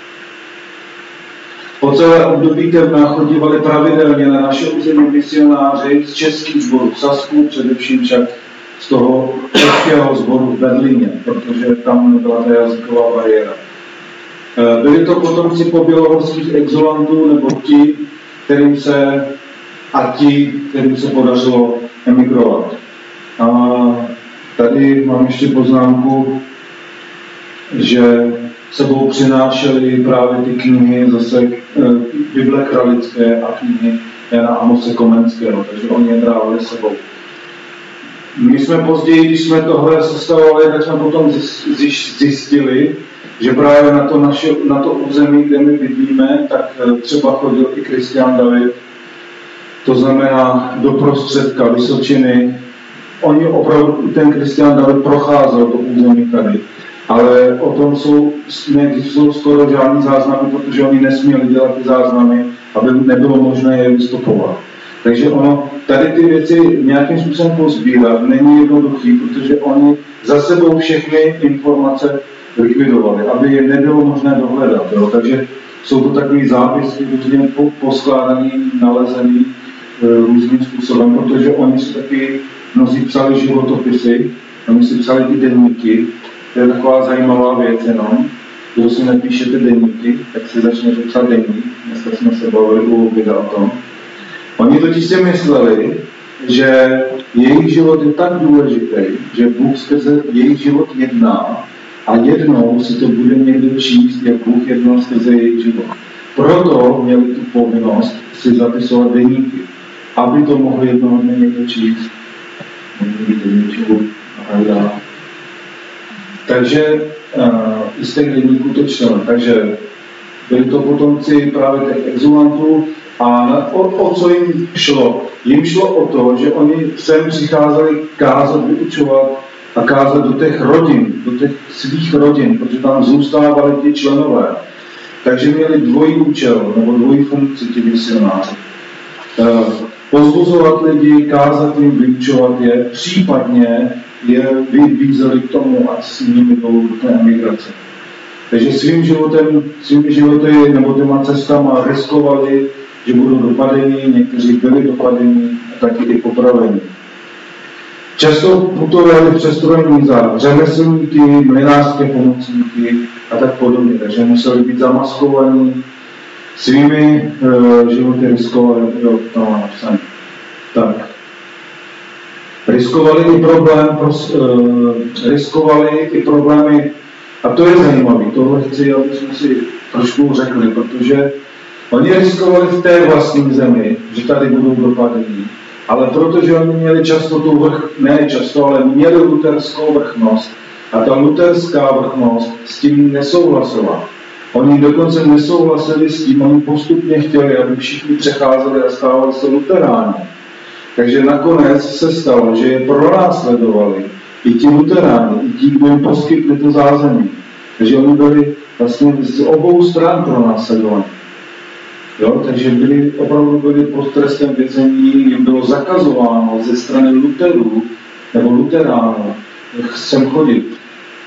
Po celé období Kevna chodívali pravidelně na naše území misionáři z českých sborů v Sasku, především však z toho českého sboru v Berlíně, protože tam nebyla ta jazyková bariéra. Byli to potomci pobělohorských exulantů nebo ti, kterým se a ti, kterým se podařilo emigrovat. A tady mám ještě poznámku, že sebou přinášeli právě ty knihy, zase Bible Kralické a knihy Jana Amose Komenského, takže oni je brávali sebou. My jsme později, když jsme tohle sestavovali, tak jsme potom zjistili, že právě na to, naše, na to území, kde my bydlíme, tak třeba chodil i Kristián David, to znamená do prostředka Vysočiny. Oni opravdu, ten Kristián David procházel to území tady. Ale o tom jsou, neexistují skoro žádný záznamy, protože oni nesměli dělat ty záznamy, aby nebylo možné je vystupovat. Takže ono, tady ty věci nějakým způsobem pozbírat není jednoduchý, protože oni za sebou všechny informace likvidovali, aby je nebylo možné dohledat. Jo? Takže jsou to takové zápisky různě poskládaný, nalezený e, různým způsobem, protože oni si taky mnozí psali životopisy, oni si psali ty deníky, to je taková zajímavá věc jenom. Kdo si napíšete deníky, tak si začnete psát deník, dneska jsme se bavili u oběda o tom. Oni totiž si mysleli, že jejich život je tak důležitý, že Bůh skrze jejich život jedná a jednou si to bude někdo číst, jak Bůh jednal skrze jejich život. Proto měli tu povinnost si zapisovat deníky, aby to mohl jednoho dne někdo číst. Takže uh, i z těch deníků to čteme. Takže byli to potomci právě těch exulantů a na, o, o co jim šlo? Jim šlo o to, že oni sem přicházeli kázat, vyučovat a kázat do těch rodin, do těch svých rodin, protože tam zůstávali ti členové. Takže měli dvojí účel, nebo dvojí funkci ti misionáři. Uh, pozbuzovat lidi, kázat jim, vyučovat je, případně je vybízeli k tomu, ať s nimi jdou do té emigrace. Takže svým životem, svými životy nebo těma cestama riskovali, že budou dopadení, někteří byli dopadení a taky i popraveni. Často putovali přestrojení za řemeslníky, mlynářské pomocníky a tak podobně, takže museli být zamaskovaní, svými e, životy riskovali, jo, to mám napsané. Tak. Riskovali i problém, pros, e, riskovali i problémy, a to je zajímavé, tohle chci, aby jsme si trošku řekli, protože oni riskovali v té vlastní zemi, že tady budou dopadení, ale protože oni měli často tu vrch, ne často, ale měli luterskou vrchnost a ta luterská vrchnost s tím nesouhlasovala. Oni dokonce nesouhlasili s tím, oni postupně chtěli, aby všichni přecházeli a stávali se luteráni. Takže nakonec se stalo, že je pronásledovali i ti luteráni, i ti, kdo jim poskytli to zázemí. Takže oni byli vlastně z obou stran pronásledovaní. Jo, takže byli, opravdu byli pod trestem vězení, jim bylo zakazováno ze strany luterů nebo luteránů sem chodit.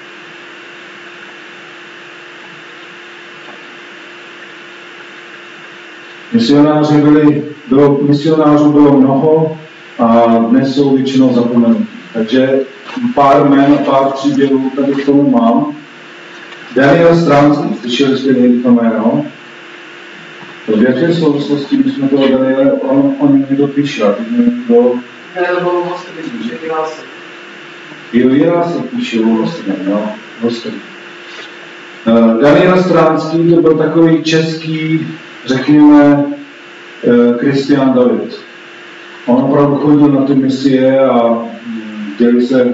Misionáři byli, bylo, misionářů bylo mnoho a dnes jsou většinou zapomenutí. Takže pár jmen, pár příběhů tady k tomu mám. Daniel Stránský, slyšeli jste někdy to jméno? V jaké souvislosti, když jsme toho Daniela, on, on někdo píše, a teď nevím, kdo... Ne, to bylo hosty, myslím, že Jirásek. Jo, Jirásek píše o hosty, no, hosty. Uh, Daniel Stránský to byl takový český, řekněme, Kristián David. On opravdu chodil na ty misie a děli se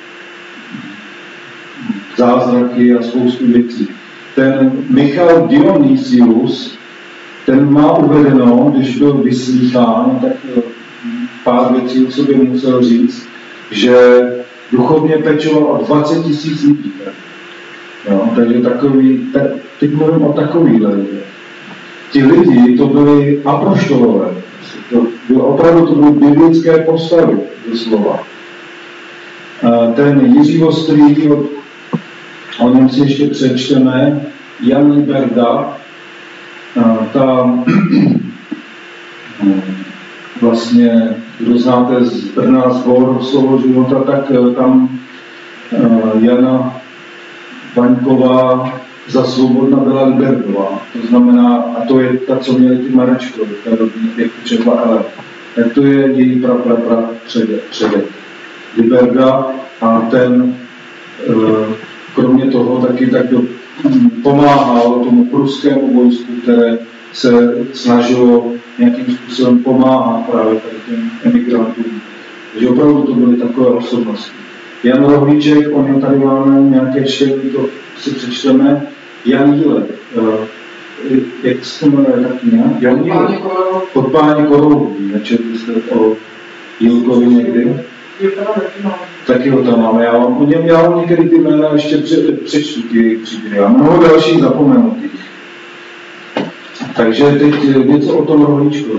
zázraky a spoustu věcí. Ten Michal Dionysius, ten má uvedeno, když byl vyslýchán, tak pár věcí o sobě musel říct, že duchovně pečoval o dvacet tisíc lidí. Jo, takže takový, teď mluvím o takovýhle lidí. Ti lidi, to byli apoštolové. To bylo, opravdu to byly biblické postavy, doslova. Ten Jiří Vostrý, o něm si ještě přečteme, Jan Berda, ta vlastně, kdo znáte z Brna sbor Slovo života, tak tam Jana Vaňková za svobodna byla Liberdová. To znamená, a to je ta, co měli ty Marečkovi, v té době, jak četla Ele. Tak to je její pra, pra, pra předěk, předěk. Liberda a ten, kromě toho, taky tak do, pomáhal tomu pruskému vojsku, které se snažilo nějakým způsobem pomáhat právě tady těm emigrantům. Takže opravdu to byly takové osobnosti. Jan Rohlíček, o něm tady máme nějaké čtení, to si přečteme. Jan Jílek, jak se to jmenuje taky nějak? Jan Jílek, Pod Páni Korouhů, nečetli jste o Jílkovi někdy? Taky ho tam máme. Já vám, já vám někdy ty jména ještě přečtu, ty příběhy. A mnoho dalších zapomenutých. Takže teď něco o tom Rohlíčkovi.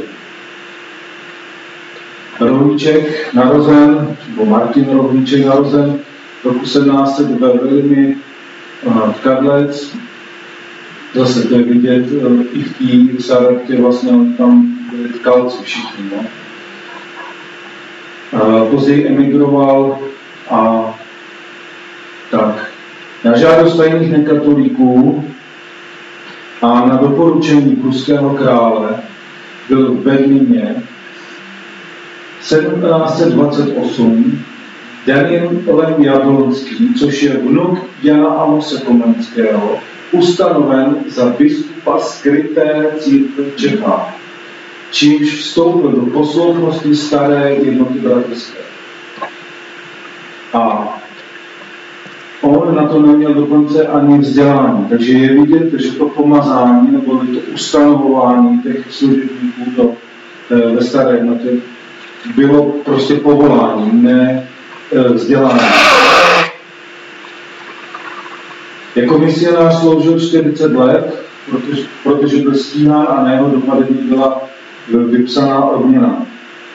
Rohlíček narozen, nebo Martin Rohlíček narozen roku sedmnáct set ve velmi tkadlec. Zase to je vidět i v té Saraktě, vlastně tam byli tkalci všichni. No. Později emigroval a tak. Na žádost tajných nekatolíků a na doporučení pruského krále byl v Berlíně sedmnáct set dvacet osm Daniel Jablonský, což je vnuk Jana Amose Komenského, ustanoven za biskupa skryté církve v Čechách, čímž vstoupil do posloupnosti staré jednoty bratrské. A on na to neměl dokonce ani vzdělání, takže je vidět, že to pomazání nebo to ustanovování těch služebníků do, ve staré jednotě bylo prostě povolání, ne vzdělání. Jako misionář sloužil čtyřicet let, protože, protože byl stíhán a na jeho dopadení byla vypsaná odměna.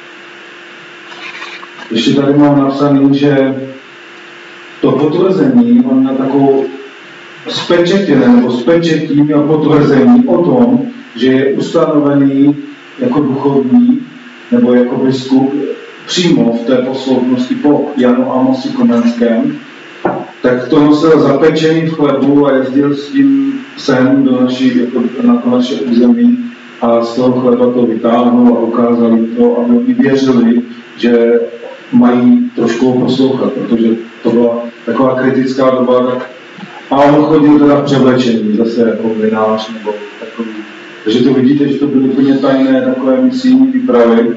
Ještě tady mám napsaný, že to potvrzení, on měl takovou spečetěné, nebo spečetí měl potvrzení o tom, že je ustanovený jako duchovní, nebo jako biskup, přímo v té posloupnosti po Janu Amosi Komenském, tak to nosil zapečený v chlebu a jezdil s tím sem do naší, jako na to naše území a z toho chleba to vytáhnul a ukázali to, aby oni věřili, že mají trošku poslouchat, protože to byla taková kritická doba, tak a on chodil teda v převlečení, zase jako vinář nebo takový. Takže to vidíte, že to byly úplně tajné takové misijní výpravy.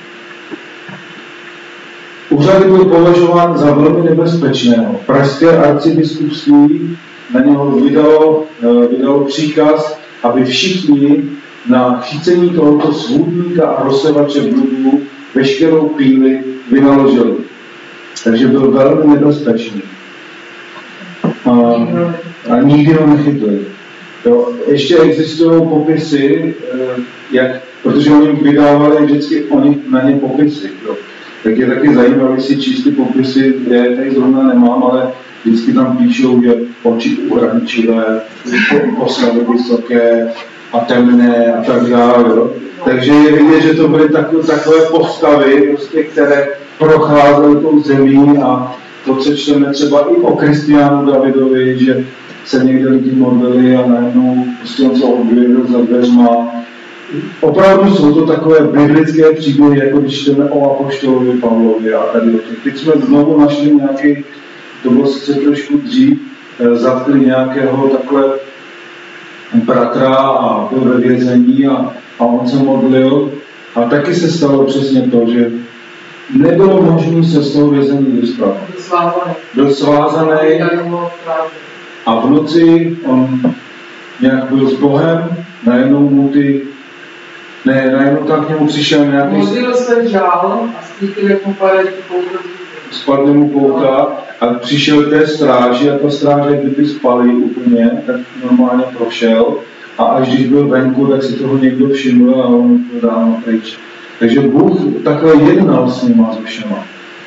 Úřad byl považován za velmi nebezpečného. Pražské arcibiskupství na něho vydalo, vydalo příkaz, aby všichni na chycení tohoto svůdníka a rozsevače bludů veškerou píli vynaložili. Takže byl velmi nebezpečný. A, a nikdy ho nechytli. Jo, ještě existují popisy, jak, protože oni vydávali vždycky oni na ně popisy. Jo. Tak je taky zajímavé si číst ty popisy, já tady zrovna nemám, ale vždycky tam píšou, že oči uhraničivé, postavy vysoké a temné a tak dále. Jo. Takže je vidět, že to byly takové, takové postavy, prostě, které procházely tou zemí a to, co čteme třeba i o Kristiánu Davidovi, že se někde lidi modlili a najednou prostě on se objevil za dveřma. Opravdu jsou to takové biblické příběhy, jako když čteme o apoštolovi Pavlovi a tady o těch. Teď jsme znovu našli nějaký, to bylo sice trošku dřív, zatkli nějakého takhle bratra a byl ve vězení a, a on se modlil. A taky se stalo přesně to, že nebylo možné se z toho vězení dostat. Byl svázaný a v noci on nějak byl s Bohem, najednou mu ty Ne, najednou tam k němu přišel nějaký... Modlil se žál a stýkl, jak mu padají pouta. Spadly mu pouta a přišel té stráži a ta stráž, kdyby spali úplně, tak normálně prošel a až když byl venku, tak si toho někdo všiml a on to dál pryč. Takže Bůh takhle jednal s nima, s všema.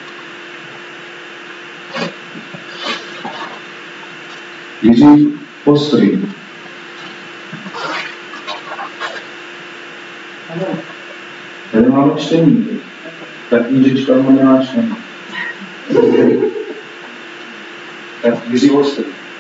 Jiří Ostrý. Tady máme čtení. Ta knížička má čtení. Tak Jiří Ostrý.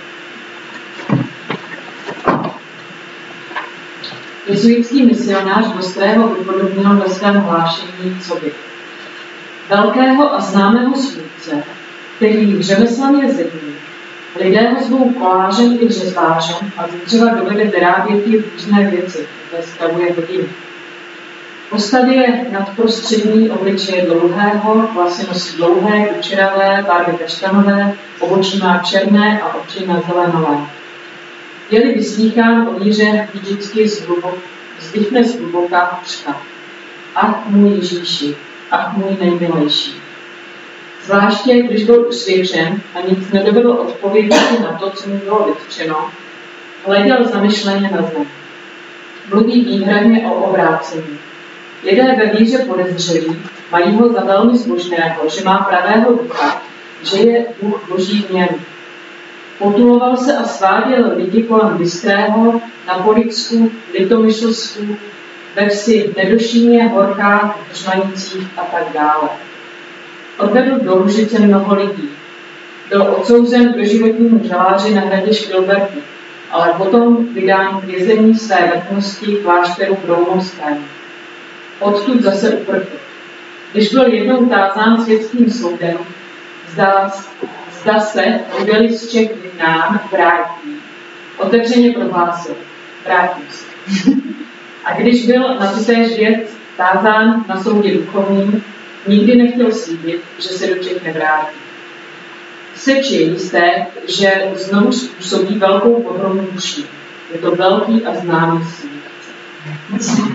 Jezuitský misionář Ostrého vypodobnil ve svém hlášení coby velkého a známého svůdce, který řemeslně zední. Lidé ho zvou kolářem i řezbářem a z dřeva dovede vyrábět i různé věci, které stavuje hodiny. Postavy je nadprostřední obličeje dlouhého, vlasy nosí dlouhé, kučeravé, barvy kaštanové, obočí má černé a oči nazelenové. Je-li vyslýchán o víře, vždycky vzdychne zhluboká hořka. Ach můj Ježíši, ach můj nejmilejší. Zvláště, když byl usvědčen a nic nedovedl odpovědět na to, co mu bylo vytčeno, hleděl zamyšleně na zem. Mluví výhradně o obrácení. Lidé ve víře podezřelí mají ho za velmi zbožného, že má pravého ducha, že je duch Boží v něm. Potuloval se a sváděl lidi kolem Bystrého, na Policku, Litomyšlsku, ve vsi Nedošíně, Horkách, Třmanicích a tak dále. Odvedl do Lužice mnoho lidí. Byl odsouzen k doživotnímu žaláři na hradě Špilberku, ale potom vydán k vězení své vrchnosti klášteru v Roumovském. Odtud zase uprchl. Když byl jednou tázán světským soudem, zda, zda se udali z Čech k nám vrátí. Otevřeně prohlásil. Vrátím se. A když byl na tutéž věc tázán na soudě duchovním, nikdy nechtěl slíbit, že se do Čech nevrátí. Seč je jisté, že znovu způsobí velkou pohromu duší. Je to velký a známý svět.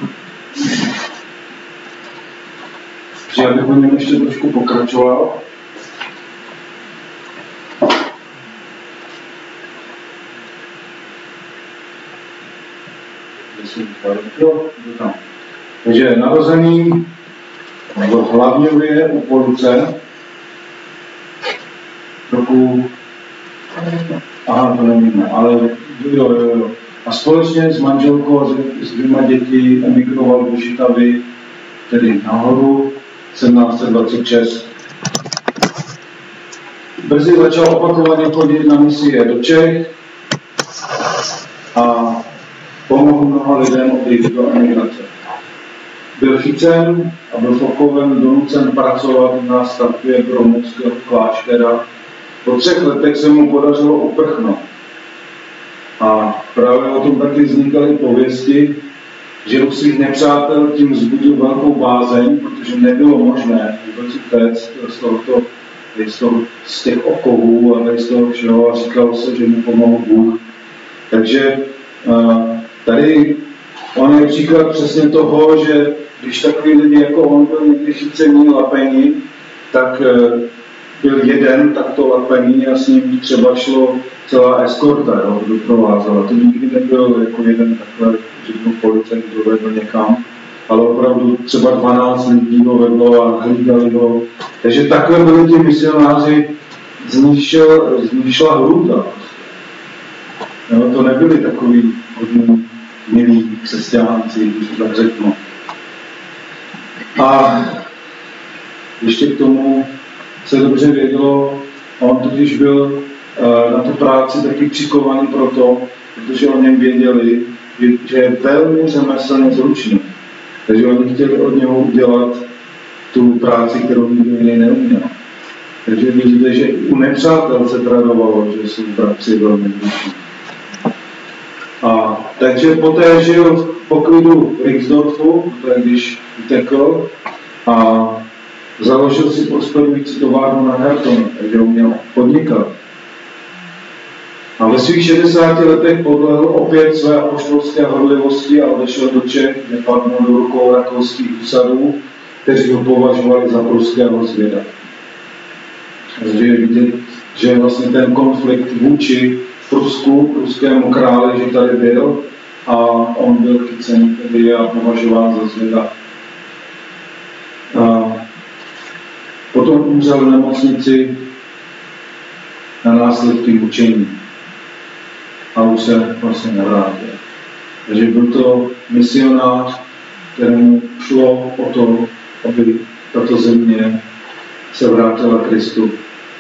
Že já bych o něm ještě trošku pokračoval. Takže narozený v Hlavňově u Police roku, aha, to nevíme, ale jo, jo, jo. A společně s manželkou a s dvěma děti emigroval do Žitavy, tedy nahoru, sedmnáct set dvacet šest. Brzy začal opakovaně chodit na misie do Čech a pomohl mnoha lidem odejít do emigrace. Byl chycen a byl v Okoven donucen pracovat na stavbě Gromovského kláštera. Po třech letech se mu podařilo uprchnout. A právě o tom taky vznikaly pověsti, že u svých nepřátel tím vzbudil velkou bázeň, protože nebylo možné vůbec utéct z, tohoto, z, toho, z těch okovů a z toho všeho a říkalo se, že mu pomohl Bůh. Takže tady on je příklad přesně toho, že když takový lidi jako on byl někdy chycení, lapení, tak byl jeden takto lapený a s ním třeba šlo celá eskorta, jo, doprovázela. To nikdy nebyl jako jeden takhle, řeknu, policajt, kdo vedl někam, ale opravdu třeba dvanáct lidí ho vedlo a hlídali ho. Takže takhle byli ti misionáři, z nich, šel, z nich šla hruda. Jo, to nebyli takový hodní, milí křesťánci, když to tak řeknu. A ještě k tomu se dobře vědělo, on totiž byl uh, na tu práci taky přikovaný proto, protože o něm věděli, že je velmi řemeslně zručný. Takže oni chtěli od něho udělat tu práci, kterou nikdo jiný neuměl. Takže vidíte, že u nepřátel se tradovalo, že jsou bratři velmi zruční. A takže poté žil v poklidu v Rixdorfu, když utekl a založil si prosperující továrnu na kartonu, takže ho měl podnikat. A ve svých šedesáti letech podlehl opět své apoštolské horlivosti a odešel do Čech, kde padnul do rukou rakouských husadů, kteří ho považovali za pruského zvěda. Takže je vidět, že vlastně ten konflikt vůči Prusku, pruskému králi, že tady byl a on byl chycený tedy a považován za zvěda. A potom umřel v nemocnici na následky mučení a už se vlastně nevrátil. Takže byl to misionář, kterému šlo o to, aby tato země se vrátila Kristu.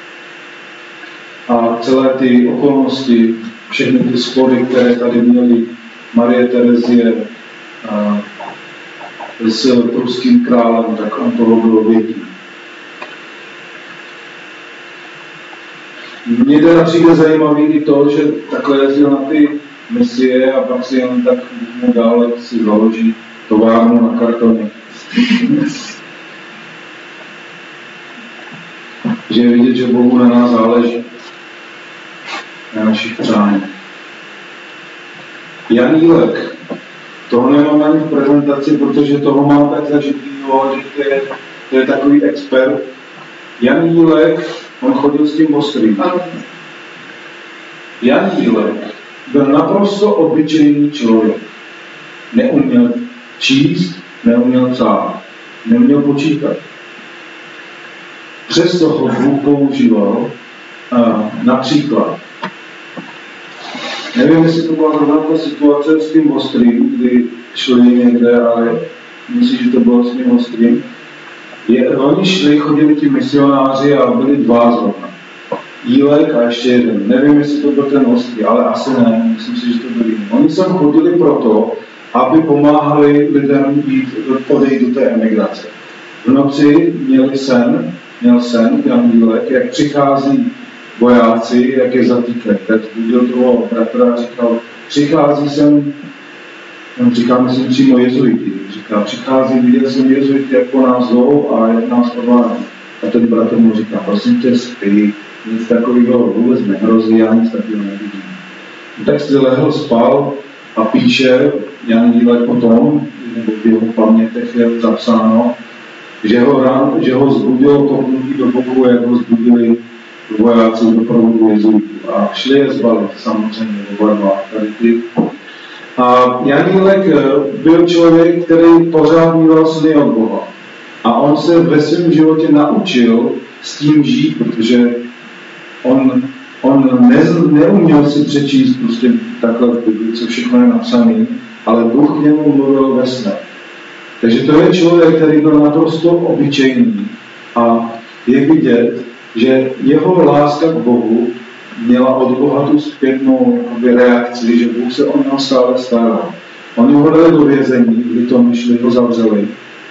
A celé ty okolnosti, všechny ty spory, které tady měly Marie Terezie a s pruským králem, tak on toho bylo vědí. Mně teda přijde zajímavý i to, že takhle jezdil na ty misie a pak si jen tak mu dále si založí továrnu na kartoně. Že je vidět, že Bohu na nás záleží. Na našich přáních. Jan Jílek. Toho nemám ani v prezentaci, protože toho mám tak zažitýho, že to je, to je takový expert. Jan Jílek, on chodil s tím ostrým. Jan Jílek byl naprosto obyčejný člověk. Neuměl číst, neuměl psát, neuměl počítat. Přesto ho Bůh používal a například nevím, jestli to byla zrovna ta situace s tím ostrým, kdy šli někde, ale myslím, že to bylo s tím ostrým. Je, oni šli, chodili ti misionáři a byli dva zrovna. Jílek a ještě jeden. Nevím, jestli to byl ten ostrý, ale asi ne. Myslím si, že to byl jiný. Oni sem chodili proto, aby pomáhali lidem jít, odejít do té emigrace. V noci měli sen, měl sen, Jan Jílek, jak přichází vojáci, jak je zatýkají. Teď budil toho bratra a říkal, přichází sem, on říká, myslím přímo jezuiti, říká, přichází, viděl jsem jezuiti, jak po nás jdou a jak nás ovládí. A ten bratr mu říká, prosím tě, spí, nic takového vůbec nehrozí, já nic takového nevidím. Tak si lehl, spal a píše Jan Jílek potom, nebo v jeho pamětech je zapsáno, že ho, rán, že ho zbudilo kopnutí do boku, jak ho zbudili vojáci do provodu jezuitů. A šli je zbalit, samozřejmě, oba dva tady ty. A Jan Jílek byl člověk, který pořád měl sny od Boha. A on se ve svém životě naučil s tím žít, protože on, on ne, neuměl si přečíst prostě takhle, co všechno je napsané, ale Bůh k němu mluvil ve snu. Takže to je člověk, který byl naprosto obyčejný a je vidět, že jeho láska k Bohu měla od Boha tu zpětnou reakci, že Bůh se o něho stále staral. Oni ho dali do vězení, kdy to myšli, ho zavřeli.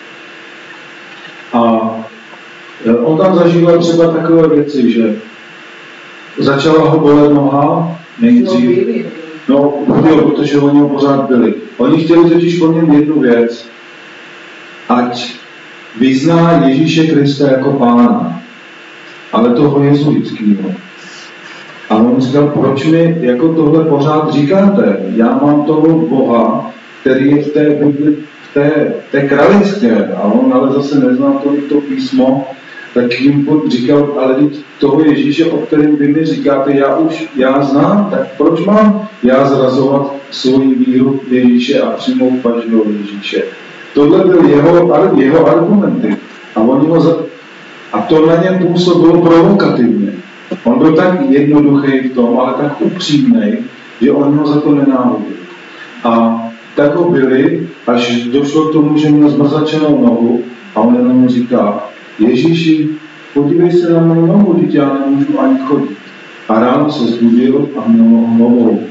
A on tam zažíval třeba takové věci, že začala ho bolet noha, nejdřív. No, byl, protože oni ho pořád byli. Oni chtěli totiž po něm jednu věc, ať vyzná Ježíše Krista jako Pána, ale toho jezuitského. A on říkal, proč mi jako tohle pořád říkáte? Já mám toho Boha, který je v té Bibli, v té, té kralické, a on ale zase nezná tolik to písmo, tak jim říkal, ale toho Ježíše, o kterém vy mi říkáte, já už, já znám, tak proč mám já zrazovat svoji víru Ježíše a přijmout pažnou Ježíše? Tohle byl jeho, jeho argumenty. A, oni ho za... a to na něm působilo provokativně. On byl tak jednoduchý v tom, ale tak upřímnej, že oni ho za to nenávidili. A tak ho byli, až došlo k tomu, že měl zmrzačenou nohu a on jenom říká, Ježíši, podívej se na mou nohu, dítě, já nemůžu ani chodit. A ráno se zbudil a měl nohu novou.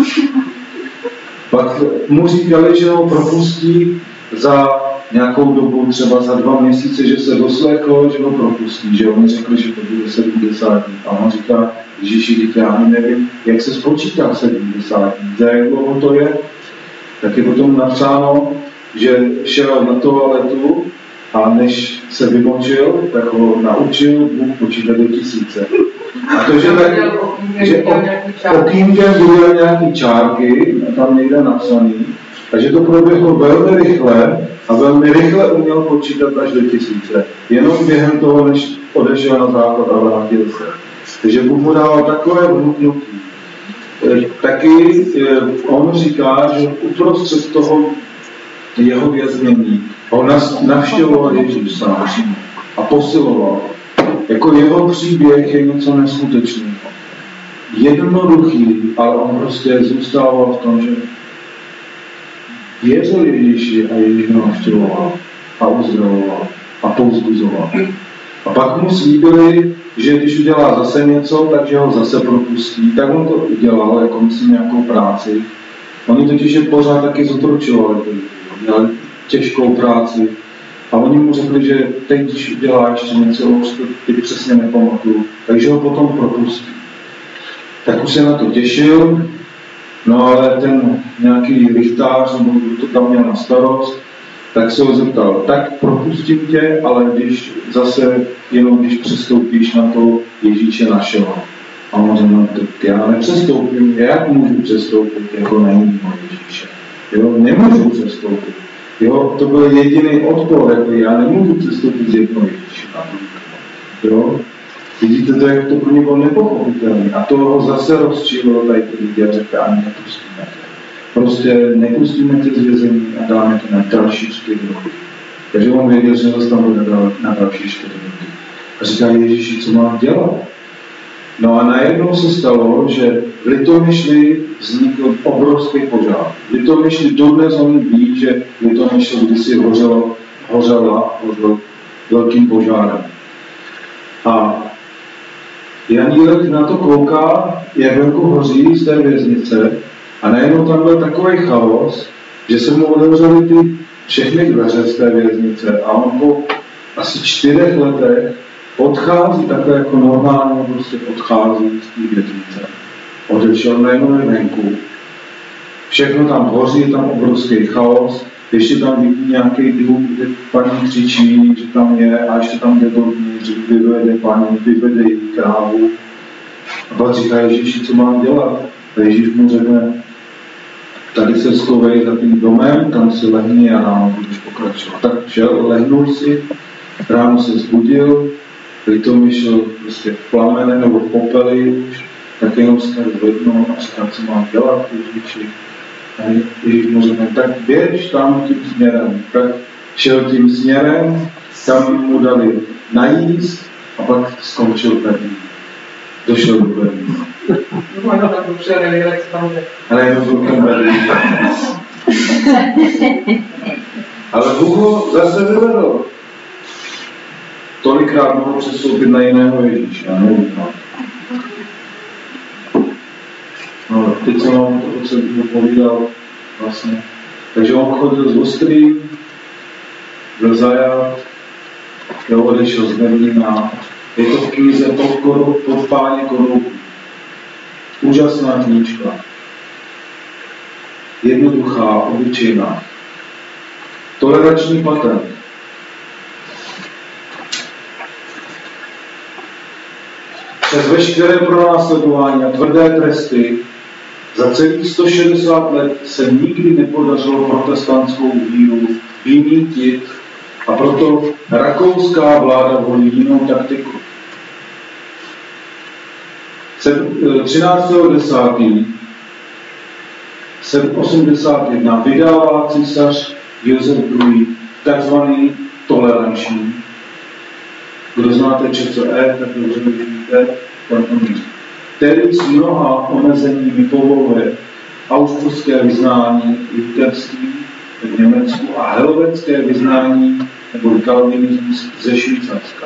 Pak mu říkali, že ho propustí za nějakou dobu, třeba za dva měsíce, že se doslechl, že ho propustí, že oni řekli, že to bude sedmdesát dní. A on říká, Ježíši, dítě, já ani nevím, jak se spočítá sedmdesát dní, za jak dlouho to je. Tak je potom napsáno, že šel na toaletu a než se vymočil, tak ho naučil Bůh počítat do tisíce. A to, že, tak, že okýnkem byly nějaký čárky, a tam někde napsaný, takže to proběhlo velmi rychle a velmi rychle uměl počítat až do tisíce. Jenom během toho, než odešel na záchod a vrátil se. Takže Bůh mu dával takové vnuknutí. Taky on říká, že uprostřed toho jeho věznění ho navštěvoval Ježíš sám a posiloval. Jako jeho příběh je něco neskutečného. Jednoduchý, ale on prostě zůstával v tom, že věřil Ježíši a Ježíš ho navštěvoval a uzdravoval a povzbuzoval. A pak mu slíbili, že když udělá zase něco, takže ho zase propustí. Tak on to udělal, jako myslím nějakou práci. Oni totiž je pořád taky zotročovali, měli těžkou práci. A oni mu řekli, že teď, když udělá ještě něco, už to teď přesně nepamatuju, takže ho potom propustí. Tak už se na to těšil, no ale ten nějaký lichtář, nebo kdo to tam měl na starost, tak se ho zeptal, tak propustím tě, ale když zase, jenom když přestoupíš na to Ježíše našeho. A on řekl, no, já nepřestoupím, jak můžu přestoupit jako na jiného Ježíše? Jo, nemůžu přestoupit. Jo, to byl jediný odpor, jako já nemůžu přestoupit z jednoho Ježíše na druhého. Jo, vidíte to, jak to pro někoho nepochopitelné. A to ho zase rozčílilo tady ty lidi a řekl, ani nepustíme. Prostě nepustíme tě z vězení a dáme tě na další čtyři roky. Takže on věděl, že nás tam bude na další čtyři roky. A říká Ježíši, co mám dělat? No a najednou se stalo, že v Litomyšli vznikl obrovský požár. V Litomyšli dodnes oni ví, že Litomyšl kdysi hořelo, hořela hořel velkým požárem. A Janílek na to kouká, jak venku hoří z té věznice a najednou tam byl takový chaos, že se mu otevřely ty všechny dveře z té věznice a on po asi čtyřech letech odchází takhle jako normálně, prostě odchází z té věznice. Odešel najednou venku. Všechno tam hoří, je tam obrovský chaos, ještě tam vidí nějaký dům, kde paní křičí, že tam je, a ještě tam jde dovnitř, že vyvede paní, vyvede jí krávu. A pak říká Ježíši, co mám dělat? A Ježíš mu řekne, tady se schovej za tím domem, tam si lehni a ráno budeš pokračovat. Tak šel, lehnul si, ráno se zbudil, Litomyšl prostě v plamene nebo v popeli už, tak jenom se tady zvednou a říká, co mám dělat, Ježíši. A Ježíš mu řekne, tak běž tam tím směrem. Tak šel tím směrem, tam mu dali najíst a pak skončil tady. Došel do Berlína. Možná tak dobře nevěděl, jak se tam jde. Ale jenom byl ten Berlín. Ale Bůh ho zase vyvedl. Tolikrát mohl přestoupit na jiného Ježíše, já nevím. No, teď jsem vám to, co bych povídal, vlastně. Takže on chodil z Ostrý, byl zajat, jo, odešel z Berlína. Je to v knize pod, koru, pod páně korupu. Úžasná knížka. Jednoduchá, obyčejná. Toleranční patent. Přes veškeré pronásledování a tvrdé tresty za celých sto šedesát let se nikdy nepodařilo protestantskou víru vymítit a proto rakouská vláda volí jinou taktiku. třináctého desátého sedm osmdesát jedna vydává císař Josef druhý takzvaný toleranční. Kdo znáte ČCE, tak dobře víte, který s mnoha omezeními povoluje austrské vyznání luterství v Německu a helvetské vyznání nebo kalvinismus ze Švýcarska.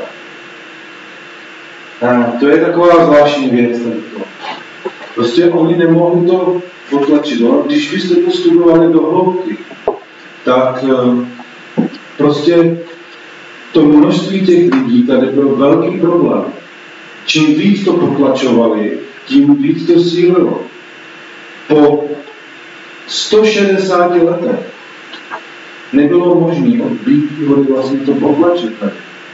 A to je taková zvláštní věc. Tento. Prostě oni nemohli to potlačit. No? Když byste to studovali do hloubky, tak prostě to množství těch lidí tady byl velký problém. Čím víc to potlačovali, tím víc to sílilo. Po sto šedesáti letech nebylo možné od Blízké hory vlastně to potlačit tady.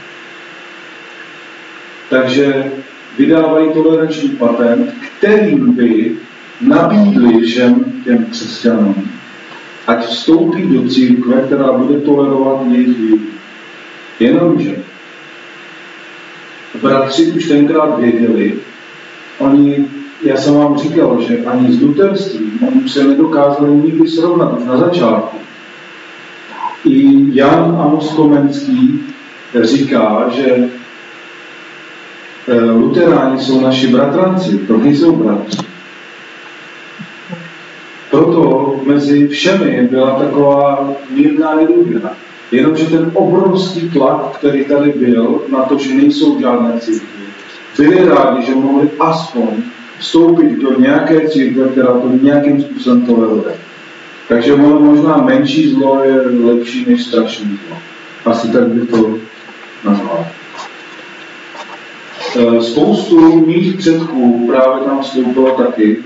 Takže vydávají toleranční patent, kterým by nabídli všem těm křesťanům, ať vstoupí do církve, která bude tolerovat jejich víru. Jenomže bratři už tenkrát věděli, oni, já jsem vám říkal, že ani s luterstvím oni se nedokázali nikdy srovnat už na začátku. I Jan Amos Komenský říká, že luteráni jsou naši bratranci, to nejsou bratři. Proto mezi všemi byla taková mírná nedůvěra. Jenomže ten obrovský tlak, který tady byl na to, že nejsou žádné církve, byli rádi, že mohli aspoň vstoupit do nějaké církve, která to nějakým způsobem toleruje. Takže ono možná menší zlo je lepší než strašný zlo. Asi tak bych to nazval. Spoustu mých předků právě tam vstoupilo taky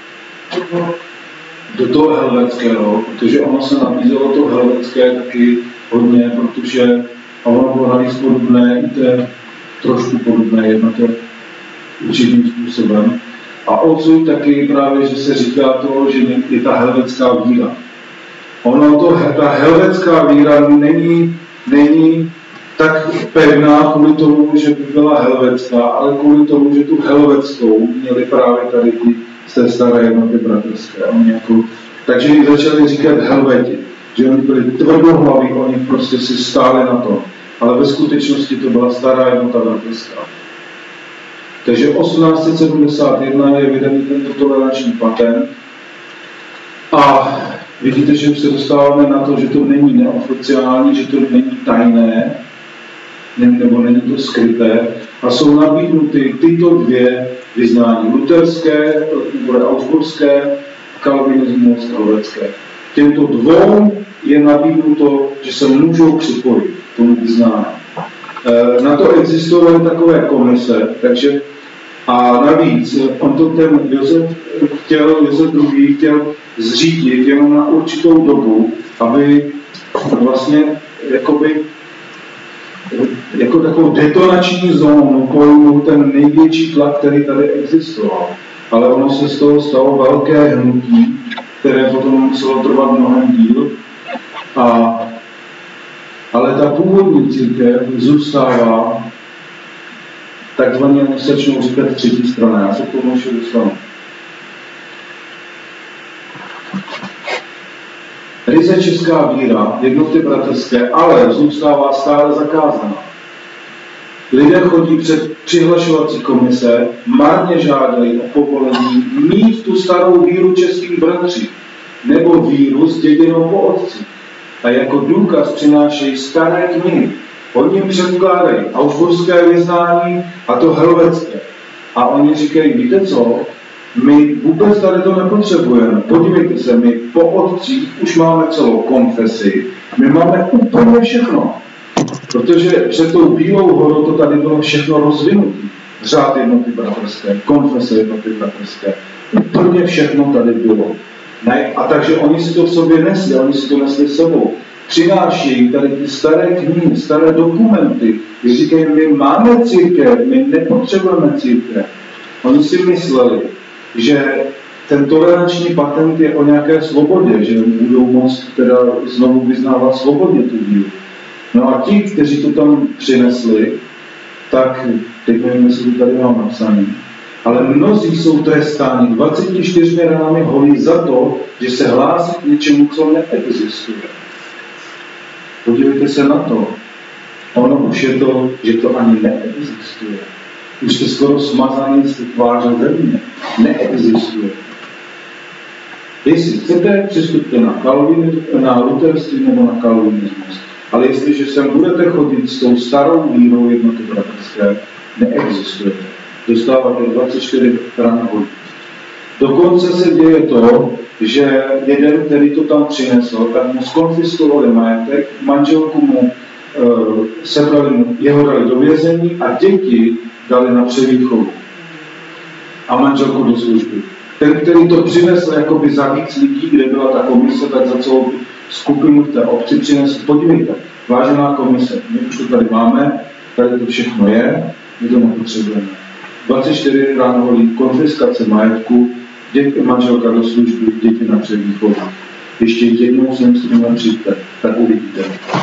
do toho helvetského, protože ono se nabízelo to helvetské taky hodně, protože ono bylo navíc podobné, i to je trošku podobné, jedno to určitým způsobem. A odsud taky právě, že se říká to, že je ta helvetská víra. Ono to, ta helvetská víra není, není tak pevná kvůli tomu, že by byla helvetská, ale kvůli tomu, že tu helvetskou měli právě tady ty z té staré jednoty bratrské. Jako, takže jim začali říkat helveti, že oni byli tvrdohlaví, oni prostě si stáli na to. Ale ve skutečnosti to byla stará jednota bratrská. Takže osmnáct set sedmdesát jedna je vydaný tento toleranční patent a vidíte, že už se dostáváme na to, že to není neoficiální, že to není tajné, nebo není to skryté a jsou nabídnuty tyto dvě vyznání, luterské, nebo augsburské a kalvinismus helvetské. Těmto dvou je nabídnuto, že se můžou připojit k tomu vyznání. Na to existovaly takové komise, takže a navíc on to ten Josef chtěl, Josef druhý. chtěl zřídit jenom na určitou dobu, aby vlastně jakoby jako takovou detonační zónu pojmul ten největší tlak, který tady existoval. Ale ono se z toho stalo velké hnutí, které potom muselo trvat mnohem díl. A, ale ta původní církev zůstává takzvaně, než začnou říkat třetí strana. Já se k tomu ještě dostanu. Ryze česká víra, jednoty bratrské, ale zůstává stále zakázaná. Lidé chodí před přihlašovací komise, marně žádají o povolení mít tu starou víru českých bratří, nebo víru zděděnou po otci. A jako důkaz přinášejí staré knihy. Oni jim předkládají augsburské vyznání a to helvetské. A oni říkají, víte co, my vůbec tady to nepotřebujeme. Podívejte se, my po otcích už máme celou konfesi. My máme úplně všechno. Protože před tou Bílou horou to tady bylo všechno rozvinuté. Řád jednoty bratrské, konfese jednoty bratrské. Úplně všechno tady bylo. Ne? A takže oni si to v sobě nesli, oni si to nesli sebou. Přinášejí tady ty staré knihy, staré dokumenty. Když říkají, my máme církev, my nepotřebujeme církev. Oni si mysleli, že ten toleranční patent je o nějaké svobodě, že budou moct teda znovu vyznávat svobodně tu víru. No a ti, kteří to tam přinesli, tak, teď nevím, jestli to tady mám napsaný, ale mnozí jsou trestáni dvaceti čtyřmi ranami holí za to, že se hlásí k něčemu, co neexistuje. Podívejte se na to. Ono už je to, že to ani neexistuje. Už to skoro smazaný z tváře země. Neexistuje. Jestli chcete, přistupte na, Calvin, na luterství nebo na kalvinismus. Ale jestliže sem budete chodit s tou starou vírou jednoty bratrské, neexistujete. Dostáváte dvacet čtyři ran hodin. Dokonce se děje to, že jeden, který to tam přinesl, tak mu skonfiskovali majetek, manželku mu e, sebrali mu, jeho dali do vězení a děti dali na převýchovu. A manželku do služby. Ten, který to přinesl jakoby za víc lidí, kde byla ta komise, tak za celou skupinu v té obci přinesl. Podívejte, vážená komise, my už to tady máme, tady to všechno je, my to nepotřebujeme. dvacet čtyři rán holí, konfiskace majetku, děti, manželka do služby, děti na převýchovu. Ještě jednou sem s tím přijďte, tak uvidíte.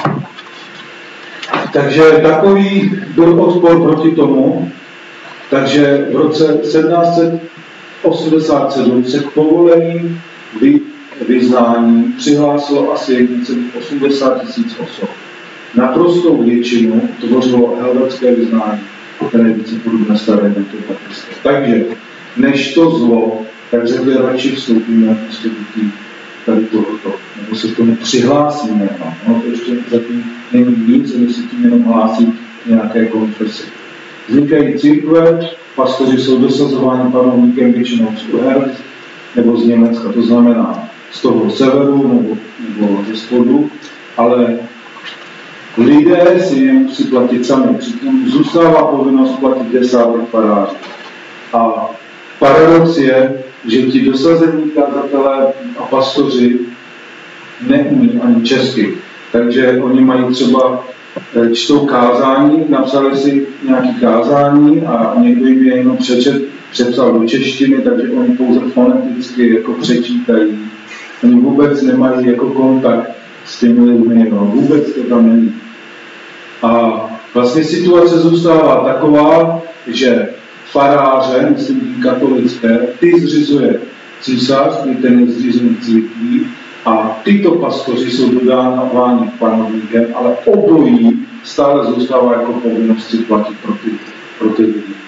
Takže takový byl odpor proti tomu, takže v roce sedmnáct set osmdesát sedm se k povolení vy, vyznání přihlásilo asi osmdesát tisíc osob. Naprostou většinu tvořilo helvetské vyznání, které je více podobné staré metodatické. Takže než to zlo, tak řekli, radši vstoupíme prostě do tý, tady tohoto, nebo se k tomu přihlásíme. No, to ještě zatím není nic, my si tím jenom hlásí nějaké konfesy. Vznikají církve, pastoři jsou dosazováni panovníkem většinou z Uhersk nebo z Německa, to znamená z toho severu nebo, nebo ze spodu, ale lidé si jen musí platit sami, přitom zůstává povinnost platit desátek farářů. A paradox je, že ti dosazení kazatelé a pastoři neumí ani česky, takže oni mají třeba čtou kázání, napsali si nějaké kázání a někdo jim je jenom přečet, přepsal do češtiny, takže oni pouze foneticky jako přečítají. Oni vůbec nemají jako kontakt s těmi lidmi, no, vůbec to tam není. A vlastně situace zůstává taková, že faráře, myslím tím katolické, ty zřizuje císař, ty ten je zřízený církví, a tyto pastoři jsou dodáváni panovníkem, ale obojí stále zůstává jako povinnost si platit pro ty, pro ty lidi.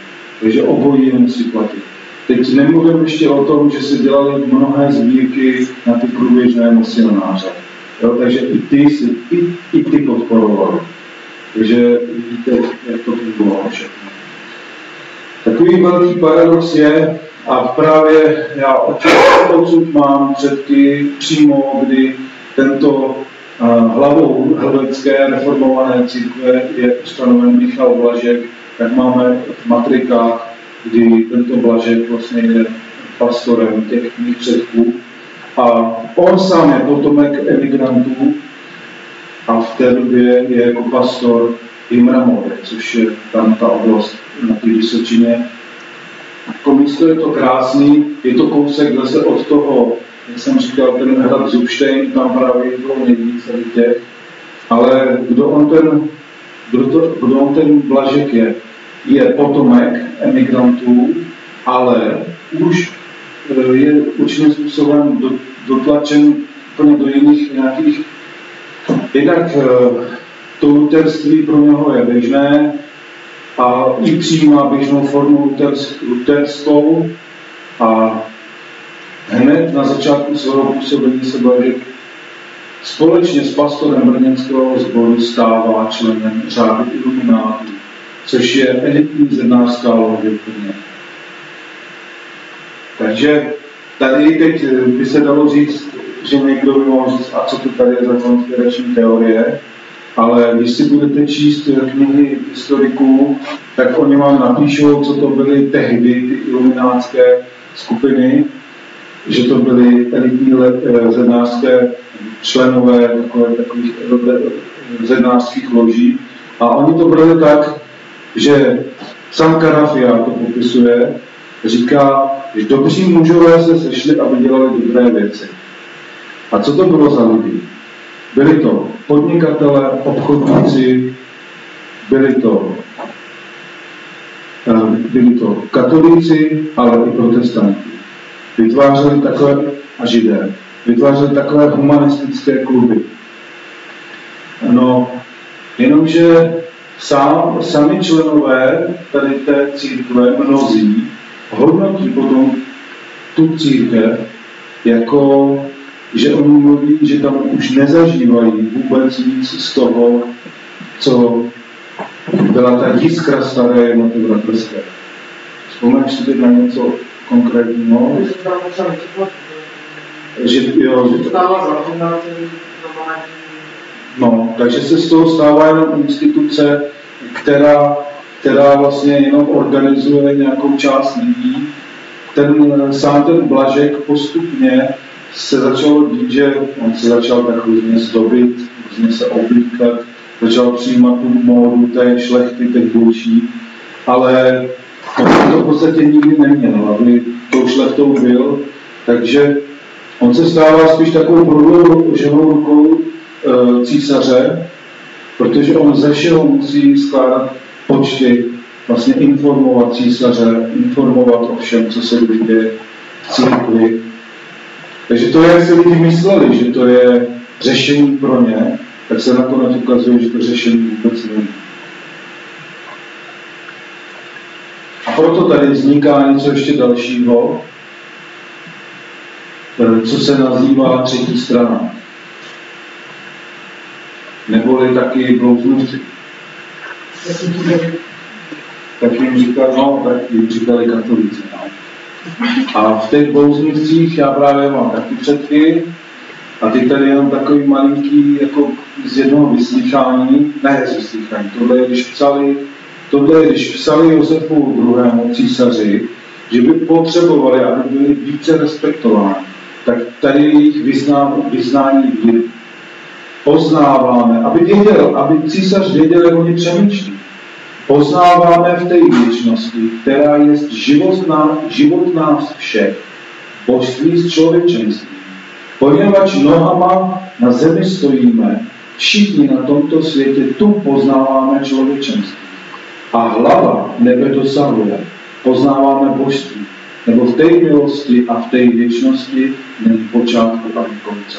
Takže obojí musí platit. Teď nemluvím ještě o tom, že se dělaly mnohé sbírky na ty průběžné misionáře. Jo, takže i ty, si, i, i ty podporovali. Takže vidíte, jak to fungovalo všechno. Takový velký paradox je, a právě já odsud mám předky přímo, kdy tento uh, hlavou helvétské reformované církve je ustanoven Michal Blažek, tak máme v matrikách, kdy tento Blažek vlastně je pastorem těch mých předků. A on sám je potomek emigrantů a v té době je jako pastor i Mramově, což je tam ta oblast na té Vysočině. Jako místo je to krásný, je to kousek zase od toho, jak jsem říkal, ten hrad Zubštejn, tam právě bylo nejvíc tady těch, ale kdo on ten, kdo, to, kdo on ten Blažek je? Je potomek emigrantů, ale už je určitým způsobem dotlačen úplně do jiných nějakých, jednak to luterství pro něho je běžné a i přijímá běžnou formu luterskou a hned na začátku svého působení se Blažek společně s pastorem brněnského sboru stává členem řádu iluminátů, což je elitní zednářská loď. Takže tady teď by se dalo říct, že někdo by mohl říct, a co to tady je za konspirační teorie, ale když si budete číst knihy historiků, tak oni vám napíšou, co to byly tehdy ty iluminátské skupiny, že to byly elitní zednářské členové takové, takových zednářských loží. A oni to brali tak, že San Karafia to popisuje, říká, že dobří mužové se sešli, aby dělali dobré věci. A co to bylo za lidi? Byli to podnikatelé, obchodníci, byli to, byli to katolíci, ale i protestanti. Vytvářeli takové, a židé, vytvářeli takové humanistické kluby. No, jenomže sám, sami členové tady té církve, mnozí, hodnotí potom tu církev jako, že oni mluví, že tam už nezažívají vůbec nic z toho, co byla ta jiskra staré jednoty bratrské. Vzpomeneš si teď na něco konkrétního? Že, jo, že to... No, takže se z toho stává jenom instituce, která, která vlastně jenom organizuje nějakou část lidí. Ten, sám ten Blažek postupně se začalo dít, že on se začal tak různě zdobit, různě se oblíkat, začal přijímat tu módu té šlechty, těch boží, ale on to v podstatě nikdy neměl, aby tou šlechtou byl, takže on se stává spíš takovou prodlouženou rukou e, císaře, protože on ze všeho musí skládat počty, vlastně informovat císaře, informovat o všem, co se děje v církvi. Takže to, jak si lidi mysleli, že to je řešení pro ně, tak se nakonec ukazuje, že to řešení vůbec není. A proto tady vzniká něco ještě dalšího, co se nazývá třetí strana. Neboli taky blouznůvci. Tak jim říkali, no, tak jim říkali katolíci. No. A v těch blouznůvcích já právě mám taky předky a ty tady jenom takový malinký, jako z jednoho vyslýchání, ne z vyslýchání, tohle je, když psali, tohle je, když psali Josefu druhému císaři, že by potřebovali, aby byli více respektováni, tak tady jejich vyznání, vyznání víry. Poznáváme, aby věděl, aby císař věděl, jak oni přemýšlí. Poznáváme v té věčnosti, která je životná, životná z všech, božství z člověčenství. Poněvadž nohama na zemi stojíme, všichni na tomto světě tu poznáváme člověčenství. A hlava nebe dosahuje, poznáváme božství, nebo v té milosti a v té věčnosti není počátku ani konce.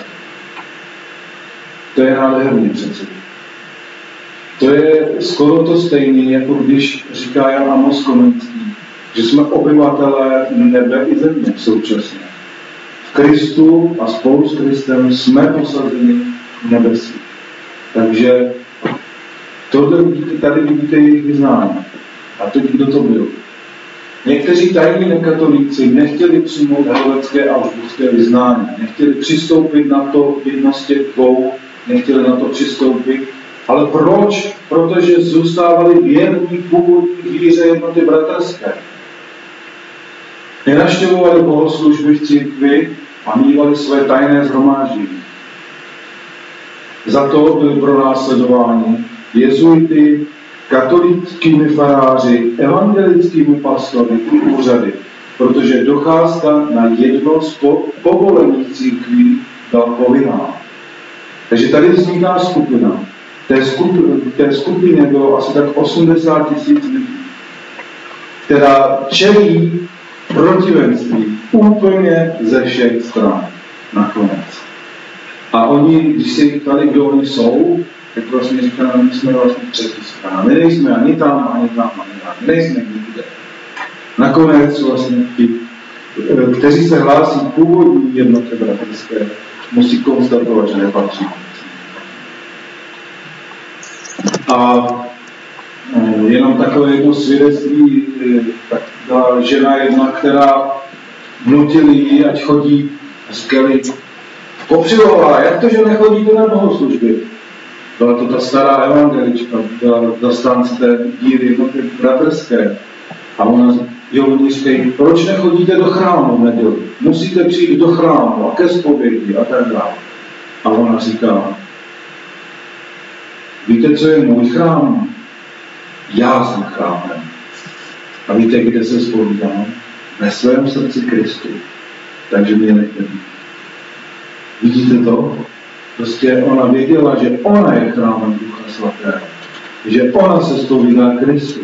To je nádherný přece. To je skoro to stejné, jako když říká Jan Amos Komenský, že jsme obyvatelé nebe i země současně. V Kristu a spolu s Kristem jsme posazeni v nebesích. Takže tohle vidíte, tady vidíte jejich vyznání. A teď kdo to byl? Někteří tajní nekatolíci nechtěli přijmout helvétské a augsburské vyznání. Nechtěli přistoupit na to v jednosti dvou, nechtěli na to přistoupit. Ale proč? Protože zůstávali věrní původní víře jednoty bratrské. Nenaštěvovali bohoslužby v církvi a mívali své tajné shromáždění. Za to byli pronásledováni jezuity, katolickými faráři, evangelickými pastory i úřady, protože docházka na jedno z po- povolených církví byla povinná. Takže tady vzniká skupina. Té, skup, té skupině bylo asi tak osmdesát tisíc lidí, která čelí protivenství úplně ze všech stran nakonec. A oni, když se jich ptali, kdo oni jsou, tak vlastně říkali, my jsme vlastně třetí strana. My nejsme ani tam, ani tam, ani tam. My nejsme nikde. Nakonec vlastně ti, kteří se hlásí k původní jednotě bratrské, musí konstatovat, že nepatří. A jenom takové jedno svědectví, tak byla žena jedna, která nutili ji, ať chodí, a říkali, Popřilová, jak to, že nechodíte na bohoslužby? Byla to ta stará evangelička, byla zastánce té díry jednoty bratrské. A ona, jo, oni říkají, proč nechodíte do chrámu v neděli? Musíte přijít do chrámu a ke zpovědi a tak dále. A ona říká, víte, co je můj chrám? Já jsem chrámem. A víte, kde se zpovídám? Ve svém srdci Kristu. Takže mě nechte být. Vidíte to? Prostě ona věděla, že ona je chrámem Ducha Svatého. Že ona se zpovídá Kristu.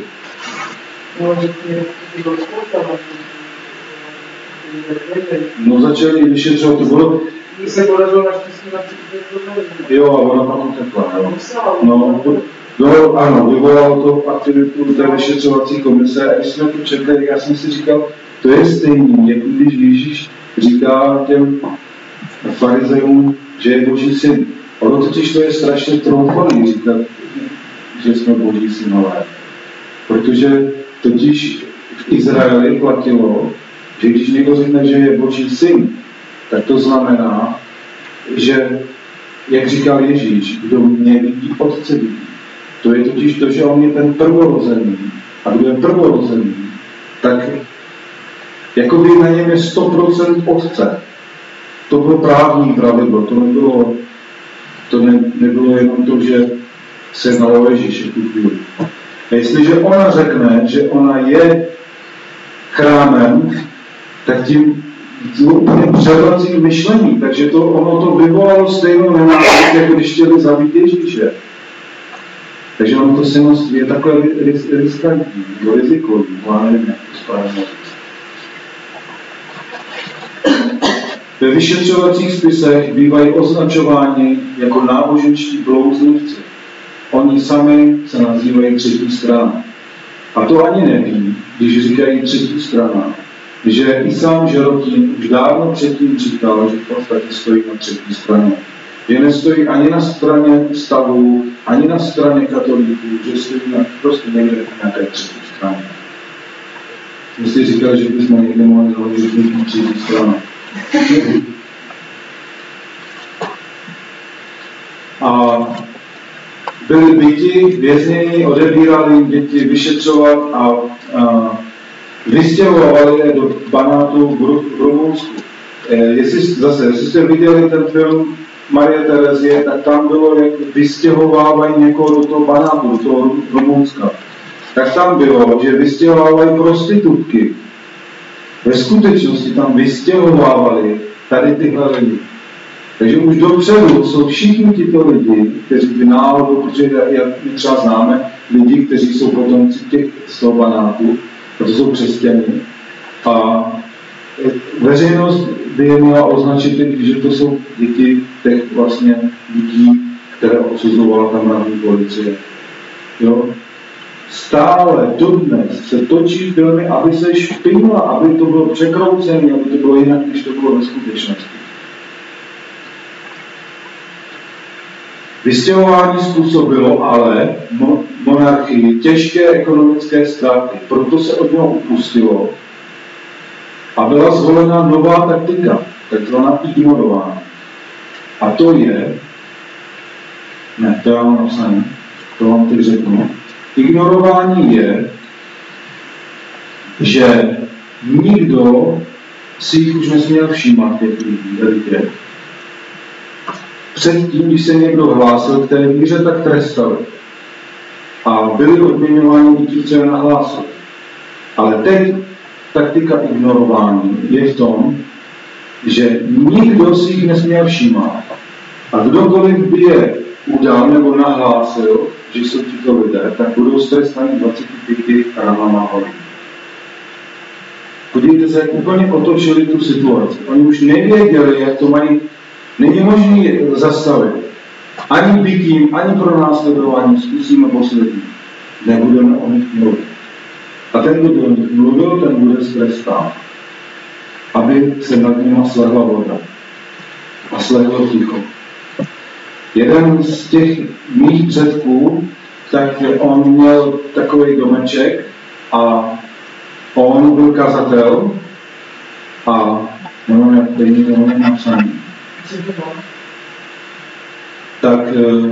No začali vyšetřovat, to bylo... se podařilo naštěstí na Jo, a ona pak utekla, jo. No, no, ano, vyvolalo to aktivitu té vyšetřovací komise a když jsme to čekali, já jsem si říkal, to je stejný, jako když Ježíš říká těm farizejům, že je Boží syn. Ono totiž to je strašně troufalý říkat, že jsme Boží synové. Protože totiž v Izraeli platilo, že když někdo řekne, že je Boží syn, tak to znamená, že, jak říkal Ježíš, kdo mě vidí, otce vidí. To je totiž to, že on je ten prvorozený. A kdo je prvorozený, tak jakoby na něm je sto procent otce. To bylo právní pravidlo, to nebylo, to ne, nebylo jenom to, že se jednalo Ježíši tu chvíli. A jestliže ona řekne, že ona je chrámem, tak tím úplně převrací myšlení, takže to, ono to vyvolalo stejnou nenávist, jako když chtěli zabít Ježíše. Takže ono to synoství je takové riskantní, nebo rizikový, já nevím, jak to správně. Ve vyšetřovacích spisech bývají označováni jako náboženští blouznivci. Oni sami se nazývají třetí strana. A to ani neví, když říkají třetí strana, že i sám Žerotín už dávno předtím říkal, že v podstatě stojí na třetí straně. Že nestojí ani na straně stavů, ani na straně katolíků, že stojí na, prostě někde na té třetí straně. Jsme si říkali, že bychom někde mohli založit na třetí stranu. A byli byti, vězněni, odebírali jim děti vyšetřovat a, a vystěhovali je do Banátu v Rumunsku. E, jestli, zase, jestli jste viděli ten film Marie Terezie, tak tam bylo, jak vystěhovávají někoho do toho Banátu, do toho Rumunska. Tak tam bylo, že vystěhovávají prostitutky. Ve skutečnosti tam vystěhovávali tady tyhle lidi. Takže už dopředu jsou všichni tyto lidi, kteří by náhodou, protože jak my třeba známe lidi, kteří jsou potomci těch z toho Banátu, a to jsou křesťané. A veřejnost by je měla označit, že to jsou děti těch vlastně lidí, které odsuzovala tam hlavní policie. Jo? stále dodnes se točí filmy, aby se špinula, aby to bylo překroucené, aby to bylo jinak, než to bylo ve skutečnosti. Vystěhování způsobilo ale monarchii těžké ekonomické ztráty, proto se od něho upustilo a byla zvolena nová taktika, takzvaná ignorování. A to je, ne, to já mám napsané, to vám teď řeknu, ignorování je, že nikdo si jich už nesměl všímat, těch lidí, lidé. Předtím, když se někdo hlásil k té víře, tak trestali. A byli odměňováni i ti, co je nahlásili. Ale teď taktika ignorování je v tom, že nikdo si jich nesměl všímat. A kdokoliv by je udal nebo nahlásil, že jsou tito lidé, tak budou strestaní dvaceti pěti ranama hlavy. Podívejte se, jak úplně otočili tu situaci. Oni už nevěděli, jak to mají. Není možné zastavit. Ani bytím, ani pronásledováním zkusíme poslední. Nebudeme o nich mluvit. A ten, kdo o nich mluvil, ten bude strestán. Aby se nad nima slehla voda. A slehlo ticho. Jeden z těch mých předků, tak on měl takový domeček a on byl kazatel a nevím, jak to je napsaný. Tak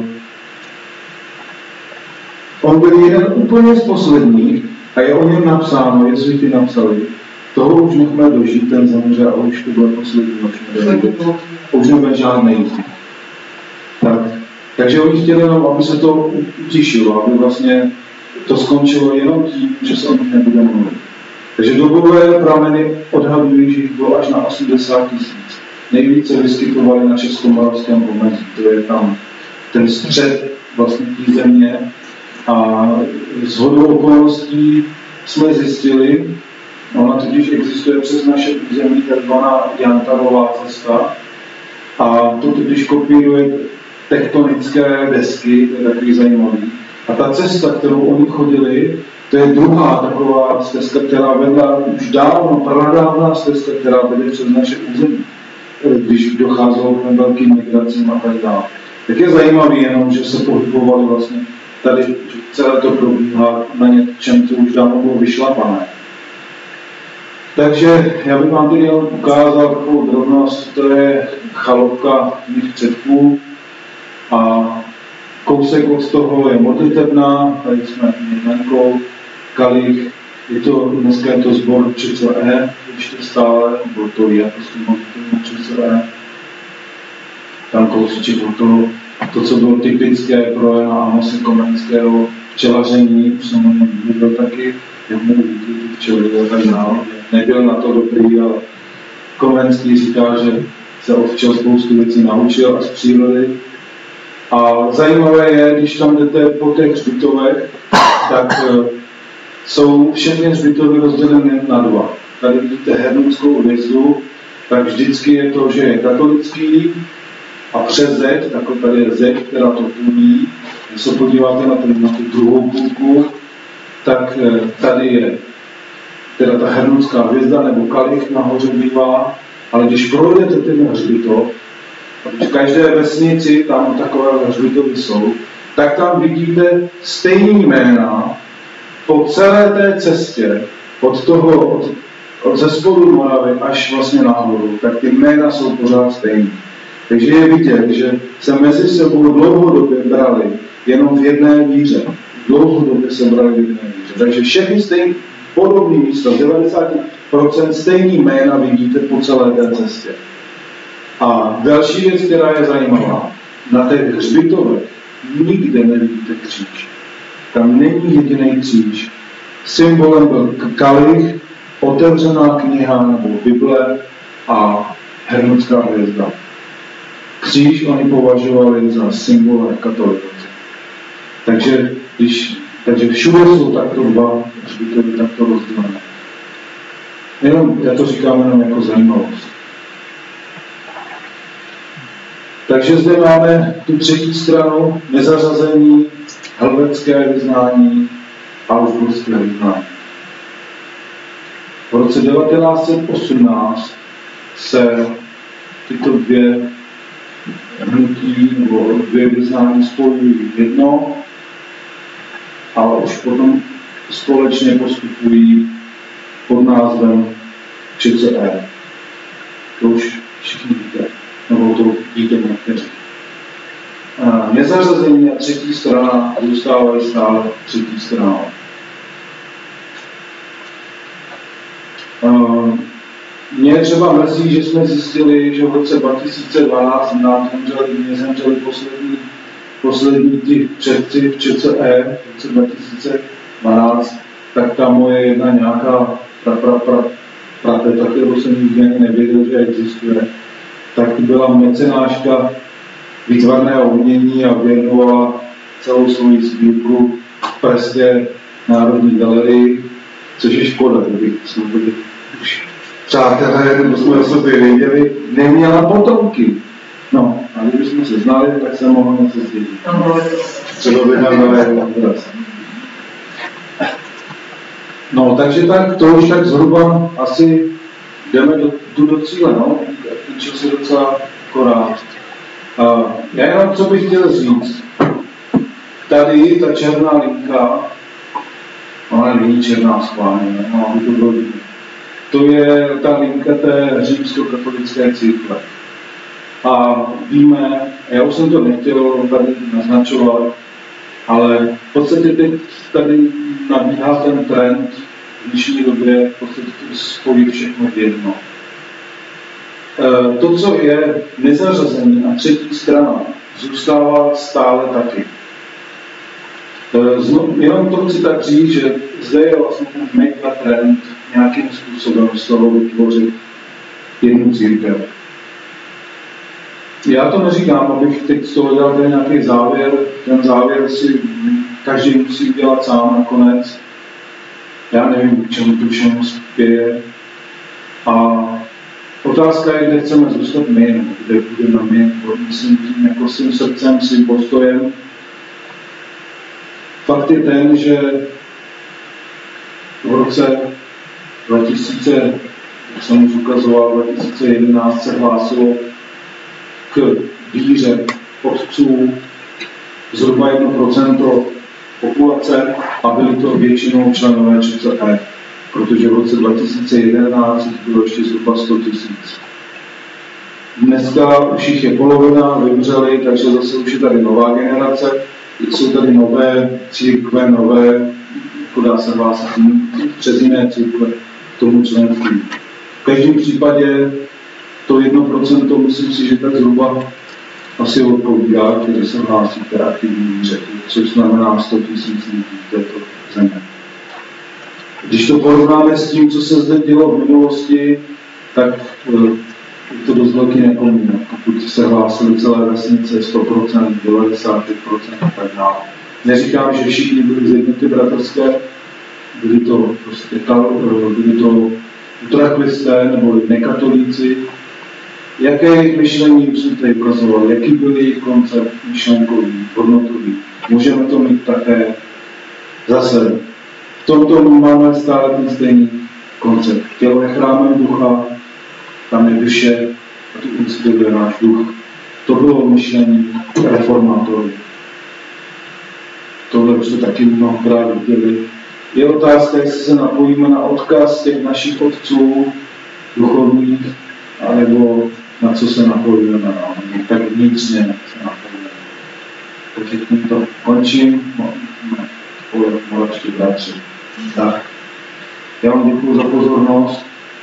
on byl jeden úplně z posledních a je o něm napsáno, jezuiti napsali, toho už nechme dožít, ten zemře a už to bylo poslední noč. Už nebude žádnej. Tak, takže oni chtěli jenom, aby se to utišilo, aby vlastně to skončilo jenom tím, že se o nich nebude mluvit. Takže dobové prameny odhadují, že jich bylo až na osmdesát tisíc. Nejvíce vyskytovali na Českomoravském pomezí, to je tam ten střed vlastně té země. A shodou okolností jsme zjistili, ona totiž existuje přes naše území, takzvaná Jantarová cesta, a to totiž kopíruje tektonické desky, to je takový zajímavý. A ta cesta, kterou oni chodili, to je druhá taková stezka, která vedla už dávno, pradávná stezka, která vede přes naše území, když docházelo k velkým migracím a tak dále. Tak je zajímavý jenom, že se pohybovali vlastně tady, že celé to probíhá na něčem, co už dávno bylo vyšlapané. Takže já bych vám teď jenom ukázal takovou drobnost, to je chalupka mých předků a kousek od toho je modlitebna, tady jsme Jenkou, kalich, je to, dneska je to sbor číslo E, ještě stále, nebo to je prostě modlitebna číslo E. Tam kousíček od toho, to, co bylo typické pro Jana Amose Komenského včelaření, už jsem o něm mluvil taky, jak mu ty včely a tak dále. Nebyl na to dobrý, ale Komenský říká, že se od včel spoustu věcí naučil a z přírody. A zajímavé je, když tam jdete po těch hřbitovech, tak uh, jsou všechny hřbitovy rozdělené na dva. Tady vidíte Hernutskou hvězdu, tak vždycky je to, že je katolický a přes zeď, tak tady je zeď, která to půlí. Když se podíváte na, ten, na tu druhou půlku, tak uh, tady je teda ta Hernutská hvězda nebo kalich nahoře bývá, ale když projdete ten hřbitov, protože v každé vesnici tam takové hřbitovy jsou, tak tam vidíte stejný jména po celé té cestě, od toho, od, od ze spodu Moravy až vlastně nahoru, tak ty jména jsou pořád stejný. Takže je vidět, že se mezi sebou dlouhodobě brali jenom v jedné víře. Dlouhodobě se brali v jedné víře. Takže všechny stejný podobný místa, devadesát procent stejný jména vidíte po celé té cestě. A další věc, která je zajímavá, na těch hřbitovech nikde nevidíte kříž. Tam není jediný kříž. Symbolem byl kalich, otevřená kniha nebo Bible a Hernutská hvězda. Kříž oni považovali za symbol katolizace. Takže, když, takže všude jsou takto dva hřbitovy takto rozdělené. Jenom, já to říkám jenom jako zajímavost. Takže zde máme tu třetí stranu, nezařazení, helvetské vyznání, a už prostě nevyznají. V roce devatenáct set osmnáct se tyto dvě hnutí nebo dvě vyznání spojují v jedno, ale už potom společně postupují pod názvem ČCE. To už všichni víte, nebo to víte někteří. Nezařazení a třetí strana zůstávají stále třetí stranou. Mě třeba mrzí, že jsme zjistili, že v roce dva tisíce dvanáct nám zemřeli, zemřeli poslední, poslední ti předci v ČCE, v roce dva tisíce dvanáct, tak ta moje jedna nějaká pra, pra, pra, prateta, kterou jsem nikdy ani nevěděl, že existuje, tak byla mecenáška výtvarného umění a věnovala celou svou sbírku v Pražské národní galerii, což je škoda, kdyby jsme byli už přátelé, nebo jsme o sobě věděli, neměla potomky. No, a kdybychom se znali, tak se mohlo něco zdědit. Třeba by nám dali obraz. No, takže tak, to už tak zhruba asi jdeme do, do, do cíle, no. Ten čas je docela akorát. Uh, já jenom, co bych chtěl říct. Tady ta černá linka, ona není černá schválně, no, aby to bylo vidět. To je ta linka té římskokatolické církve. A víme, já už jsem to nechtěl tady naznačovat, ale v podstatě teď tady nabíhá ten trend v dnešní době v podstatě spojit všechno v jedno. To, co je nezařazení a třetí strana, zůstává stále taky. Znovu, jenom to chci tak říct, že zde je vlastně ten mega trend nějakým způsobem z toho vytvořit jednu církev. Já to neříkám, abych teď z toho dělal ten nějaký závěr. Ten závěr si každý musí udělat sám nakonec. Já nevím, k čemu to všemu spěje. A otázka je, kde chceme zůstat my, nebo kde budeme my, myslím tím jako svým srdcem, svým postojem. Fakt je ten, že v roce dva tisíce, jak jsem už ukazoval, dva tisíce jedenáct se hlásilo k víře otců zhruba jedno procento populace a byli to většinou členové ČCE, protože v roce dva tisíce jedenáct bylo ještě zhruba sto tisíc. Dneska už jich je polovina, vymřeli, takže zase už je tady nová generace, jsou tady nové církve, nové, jako dá se hlásit přes jiné církve k tomu členství. V každém případě to jedno procento, myslím si, že tak zhruba asi odpovídá, který se hlásí k té aktivní víře, což znamená sto tisíc lidí v této zemi. Když to porovnáme s tím, co se zde dělo v minulosti, tak je to dost velký nepoměr. Pokud se hlásili celé vesnice sto procent, devadesát pět procent a tak dále. Neříkám, že všichni byli z jednoty bratrské, byli to prostě byli to utraklisté nebo nekatolíci. Jaké jejich myšlení už jsem tady ukazoval, jaký byl jejich koncept myšlenkový, hodnotový. Můžeme to mít také zase. V tomto máme stále ten stejný koncept. Tělo je chrámem ducha, tam je duše a tu inspiruje náš duch. To bylo myšlení reformátorů. Tohle už to taky mnohokrát viděli. Je otázka, jestli se napojíme na odkaz těch našich otců duchovních, anebo na co se napojíme, no, tak vnitřně se napojíme. Takže tímto končím. Moravští bratři. Tak. Já vám děkuju za pozornost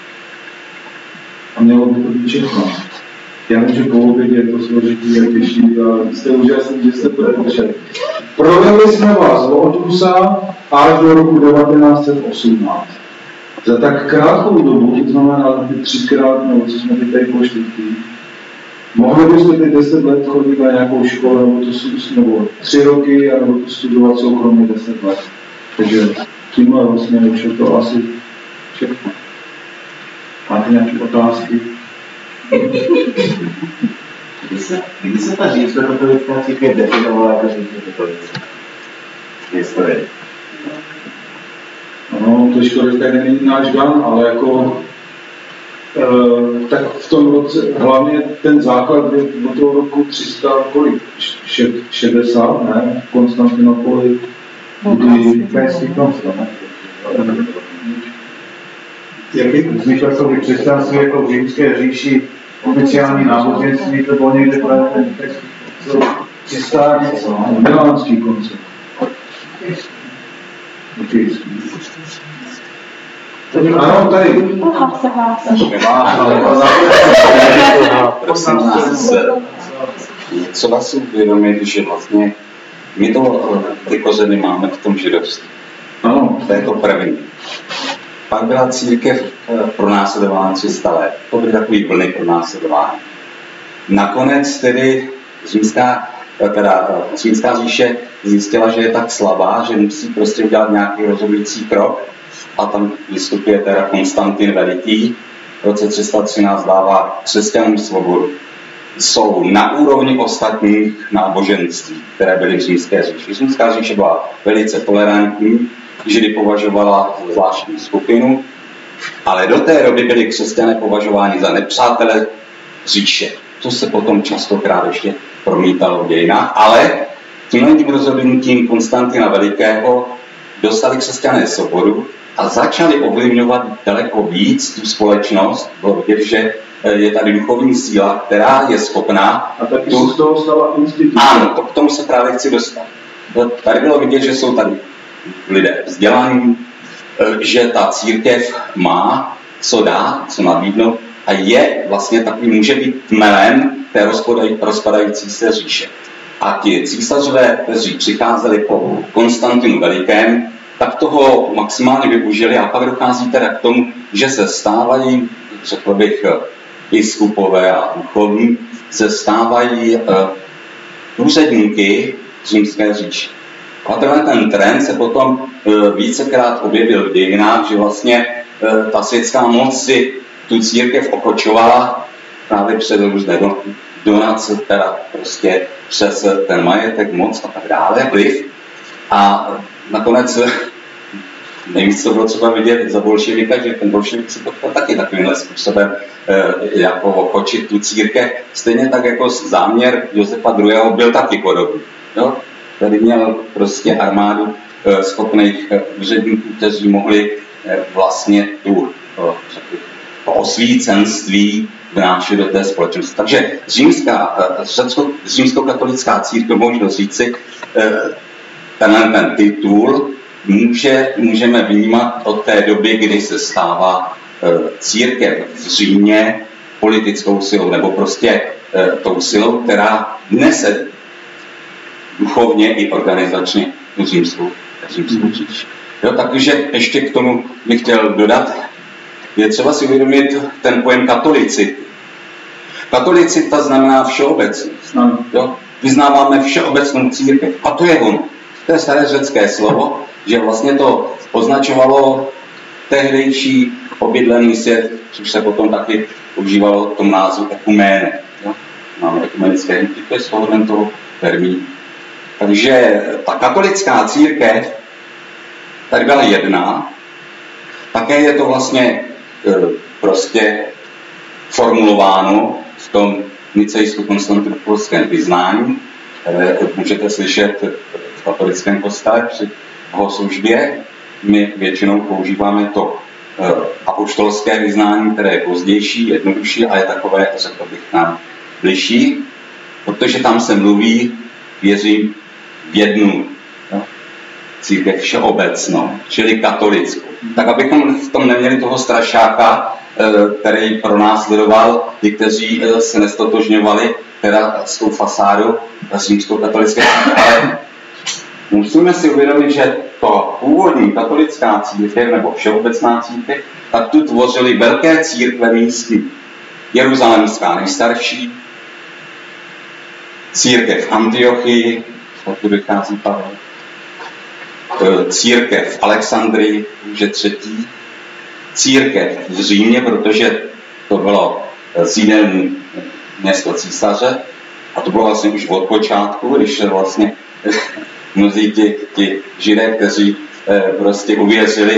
a mělo by to být všechno. Já vím, že po obědě je to složitý a těžší, ale jste úžasný, že jste to drželi. Provedli jsme vás od Rusa až do roku devatenáct set osmnáct. Za tak krátkou dobu, to znamená ty třikrát, nebo co jsme teď tady pošli, mohli byste teď deset let chodit na nějakou školu, nebo, to, nebo tři roky, nebo to studovat soukromě deset let. Takže tímhle vlastně už je to asi všechno. Máte nějaké otázky? Kdy se, kdy se ta římskokatolická církev definovala jako římskokatolická? Historie. to škoda, tady není náš Dan, ale jako Uh, tak v tom roce, hlavně ten základ je od toho roku tři sta, kolik? šedesát, ne? V Konstantinopoli, kdy Ukrajinský konflikt, ne? Jak vzniklo jako by křesťanství jako v římské říši oficiální náboženství, to bylo někde právě ten text, tři sta něco, no? Milánský koncept. Ano, tady. Aha, se hlásí. Prosím vás, třeba si uvědomit, že vlastně my to, ty kořeny máme v tom židovství. Ano. To je to první. Pak byla církev pro následování tři sta let. To byly takový vlny pro následování. Nakonec tedy římská, teda římská říše zjistila, že je tak slabá, že musí prostě udělat nějaký rozhodující krok. A tam vystupuje teda Konstantin Veliký. V roce tři sta třináct dává křesťanům svobodu. Jsou na úrovni ostatních náboženství, které byly v římské říši. Římská říše byla velice tolerantní, Židy považovala za zvláštní skupinu, ale do té doby byli křesťané považováni za nepřátele říše, co se potom častokrát ještě promítalo v dějinách, ale tímhle tím rozhodnutím Konstantina Velikého dostali křesťané svobodu a začali ovlivňovat daleko víc tu společnost. Bylo vidět, že je tady duchovní síla, která je schopná... A taky tu... se z toho stala instituce. Ano, to, k tomu se právě chci dostat. Tady bylo vidět, že jsou tady lidé vzdělaní, že ta církev má co dát, co nabídnout a je vlastně takový, může být tmelem té rozpadající se říše. A ti císařové, kteří přicházeli po Konstantinu Velikém, tak toho maximálně využili a pak dochází teda k tomu, že se stávají, řekl bych, biskupové a duchovní, se stávají uh, úředníky římské říše. A tenhle ten trend se potom uh, vícekrát objevil v dějinách, že vlastně uh, ta světská moc si tu církev okočovala právě přes různé donace, teda prostě přes ten majetek, moc a tak dále, vliv. A nakonec nejvíc to bylo třeba vidět za bolševika, že ten bolševik se to taky takovýmhle způsobem e, jako okočit tu církev. Stejně tak jako záměr Josefa druhého. byl taky podobný. Jo? Tady měl prostě armádu e, schopných úředníků, kteří mohli e, vlastně tu e, osvícenství vnášet do té společnosti. Takže římská, e, římskokatolická církev, možno říci, e, tenhle ten titul může, můžeme vnímat od té doby, kdy se stává e, církev v Římě politickou silou, nebo prostě e, tou silou, která nese duchovně i organizačně tu římskou, římskou říši. Jo, takže ještě k tomu bych chtěl dodat, je třeba si uvědomit ten pojem katolicity. Katolicita znamená všeobecnost. Jo? Vyznáváme všeobecnou církev. A to je ono. To je staré řecké slovo, že vlastně to označovalo tehdejší obydlený svět, což se potom taky používalo v tom názvu ekuméne. Jo? Máme ekumenické hnutí, to je slovo toho termínu. Takže ta katolická církev tady byla jedna, také je to vlastně e, prostě formulováno v tom nicejsko-konstantinopolském vyznání, které můžete slyšet v katolickém kostele při bohoslužbě. My většinou používáme to e, apoštolské vyznání, které je pozdější, jednodušší a je takové, řekl bych, nám bližší, protože tam se mluví, věřím, v jednu no, církev všeobecnou, čili katolickou. Tak abychom v tom neměli toho strašáka, který pronásledoval ty, kteří se nestotožňovali teda s tou fasádou římskou katolické, ale musíme si uvědomit, že to původní katolická církev nebo všeobecná církev, tak tu tvořily velké církve místní. Jeruzalémská nejstarší, církev v Antiochii, odkud vychází Pavel, církev v Alexandrii, už je třetí, církev v Římě, protože to bylo sídelní město císaře a to bylo vlastně už od počátku, když vlastně mnozí ti, ti židé, kteří prostě uvěřili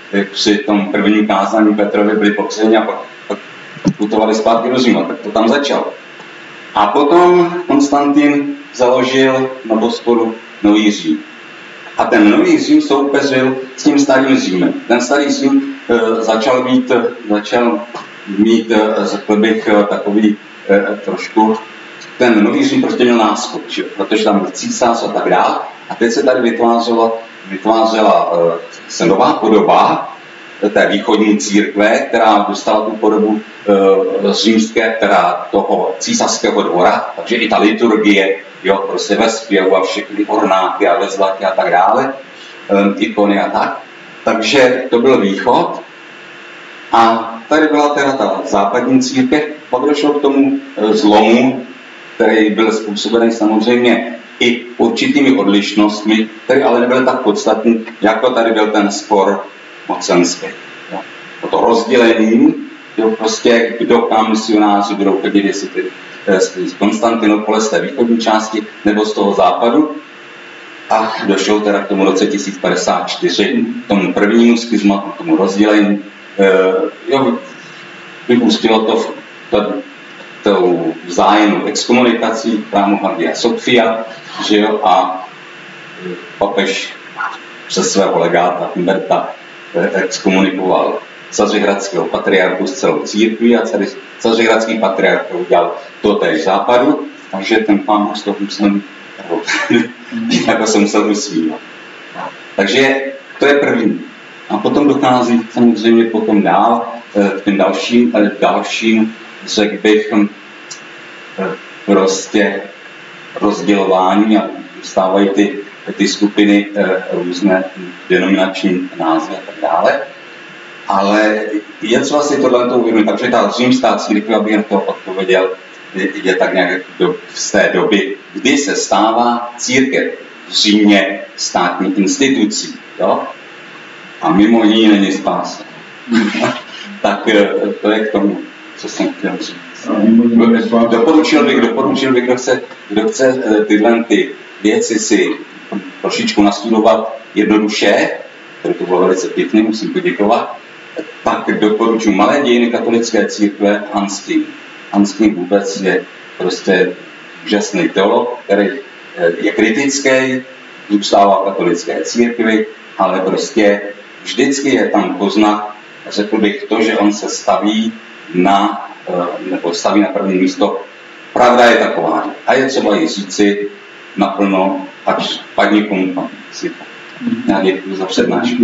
jak při tom prvním kázání Petrovi byli pokřtěni a pak, pak putovali zpátky do Říma, tak to tam začalo. A potom Konstantin založil na Bosporu Nový Řím. A ten Nový Řím soupeřil s tím starým Římem. Ten starý Řím e, začal být, začal mít, e, řekl bych, e, takový e, trošku, ten Nový Řím prostě měl náskok, protože tam byl císař a tak dále. A teď se tady vytvářela, vytvářela e, se nová podoba té východní církve, která dostala tu podobu e, římské, teda toho císařského dvora, takže i ta liturgie, jo, prostě ve zpěvu a všechny ornáky a ve zlatě a tak dále, e, ikony a tak. Takže to byl východ a tady byla teda ta západní církev, pak došlo k tomu e, zlomu, který byl způsobený samozřejmě i určitými odlišnostmi, které ale nebyly tak podstatné, jako tady byl ten spor mocenský. Jo. To rozdělení, jo, prostě kdo kam misionáři budou chodit, jestli ty z Konstantinopole, z té východní části, nebo z toho západu. A došlo teda k tomu roce tisíc padesát čtyři, k tomu prvnímu schizmatu, k tomu rozdělení. E, jo, vypustilo to v to, tou vzájemnou exkomunikací chrámu Hagia Sophia, že jo, a papež přes svého legáta Humberta exkomunikoval Cařihradského patriarchu s celou církví a Cařihradský patriarch udělal to též západu, takže ten pán z toho musel jako se musel usmívat. Takže to je první. A potom dochází samozřejmě potom dál k těm dalším, dalším, řekl bych, prostě rozdělování a stávají ty, ty skupiny různé denominační názvy a tak dále. Ale je třeba si tohle to uvědomit, takže ta římská církev, abych jen to odpověděl, je, je tak nějak do, z té doby, kdy se stává církev v Římě státní institucí. Jo? A mimo ní není spása. Tak to je k tomu, co jsem chtěl říct. Doporučil bych, doporučil bych, kdo chce, kdo chce tyhle ty věci si trošičku nastudovat jednoduše, které to bylo velice pěkné, musím poděkovat, tak doporučuji Malé dějiny katolické církve Hanský. Hanský vůbec je prostě úžasný teolog, který je kritický, zůstává v katolické církvi, ale prostě vždycky je tam poznat, řekl bych to, že on se staví na, nebo staví na první místo. Pravda je taková. A je třeba ji říci naplno, až padni komu pan. Já děkuji za přednášku.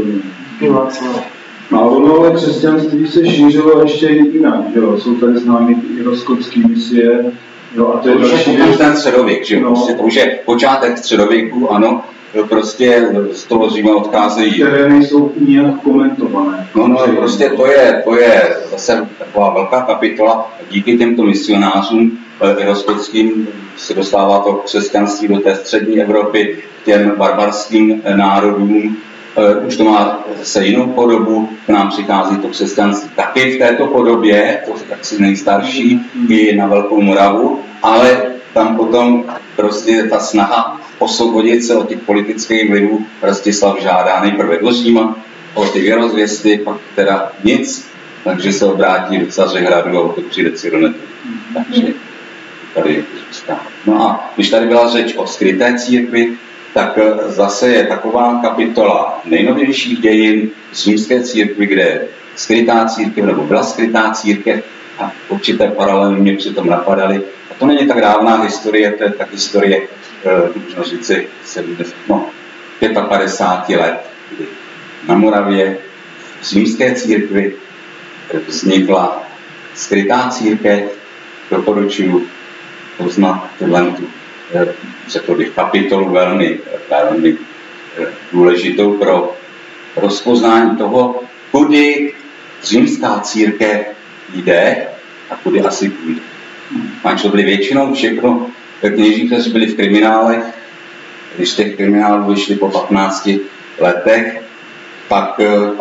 A ono, ale křesťanství se šířilo ještě jinak, jo? Jsou tady známy i rozkotské misie, jo? A to je to další věc. Ten středověk, že jo? No. Prostě to už je počátek středověku, ano, prostě z toho Říma odcházejí. Které nejsou nějak komentované. No, no, prostě to je, to je zase taková velká kapitola. Díky těmto misionářům rozkotským se dostává to křesťanství do té střední Evropy, těm barbarským národům. Už to má zase jinou podobu, k nám přichází to křesťanství taky v této podobě, to je taky nejstarší, i na Velkou Moravu, ale tam potom prostě ta snaha osvobodit se od těch politických vlivů. Rostislav žádá nejprve do Říma, o ty věrozvěsty, pak teda nic, takže se obrátí do Cařihradu a to přijde Cyriletu. Takže tady zůstává. No a když tady byla řeč o skryté církvi, tak zase je taková kapitola nejnovějších dějin římské církve, kde je skrytá církev, nebo byla skrytá církev a určité paralely mě přitom napadaly. A to není tak dávná historie, to je tak historie, můžu říci, no, padesát pět let, kdy na Moravě v římské církvi vznikla skrytá církev. Doporučuji poznat tuhle řekl bych, kapitolu velmi, velmi důležitou pro rozpoznání toho, kudy římská církev jde a kudy asi půjde. Manžel byli většinou všechno kněží, kteří byli v kriminálech. Když těch kriminálů vyšli po patnácti letech, pak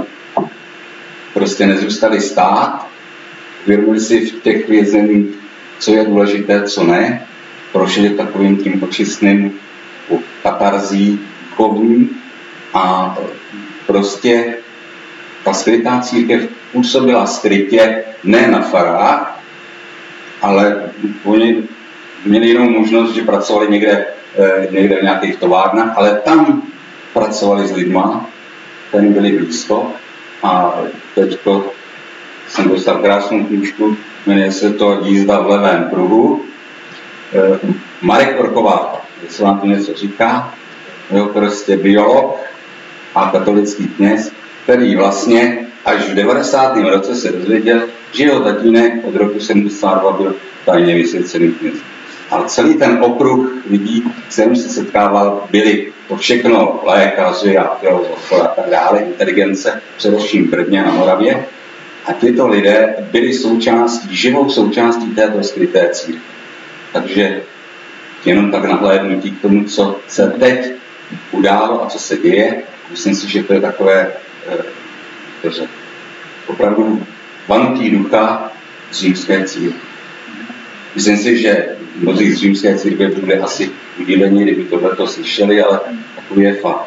prostě nezůstali stát, uvědomili si v těch vězeních, co je důležité, co ne, prošli takovým tím očistným katarzí duchovním a prostě ta skrytá církev působila skrytě ne na farách, ale oni měli jinou možnost, že pracovali někde, někde v nějakých továrnách, ale tam pracovali s lidma, kteří byli blízko. A teď jsem dostal krásnou knížku, jmenuje se to Jízda v levém pruhu. Marek Orková, jestli vám to něco říká, byl prostě biolog a katolický kněz, který vlastně až v devadesátém roce se dozvěděl, že jeho tatínek od roku sedmdesát dva byl tajně vysvěcený kněz. A celý ten okruh lidí, s kterým se setkával, byli to všechno lékaři a filozofové a tak dále, inteligence, především v Brně na Moravě. A tyto lidé byli součástí, živou součástí této skryté církve. Takže jenom tak nahlédnutí k tomu, co se teď událo a co se děje. Myslím si, že to je takové eh, opravdu vanutí ducha z římské církve. Myslím si, že mnozí z římské církve bude asi udílení, kdyby tohleto slyšeli, ale takový je fakt.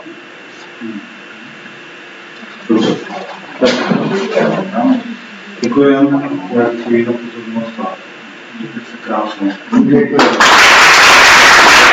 Dobře. Děkujeme za pozornost a mějte se krásně. Děkuji.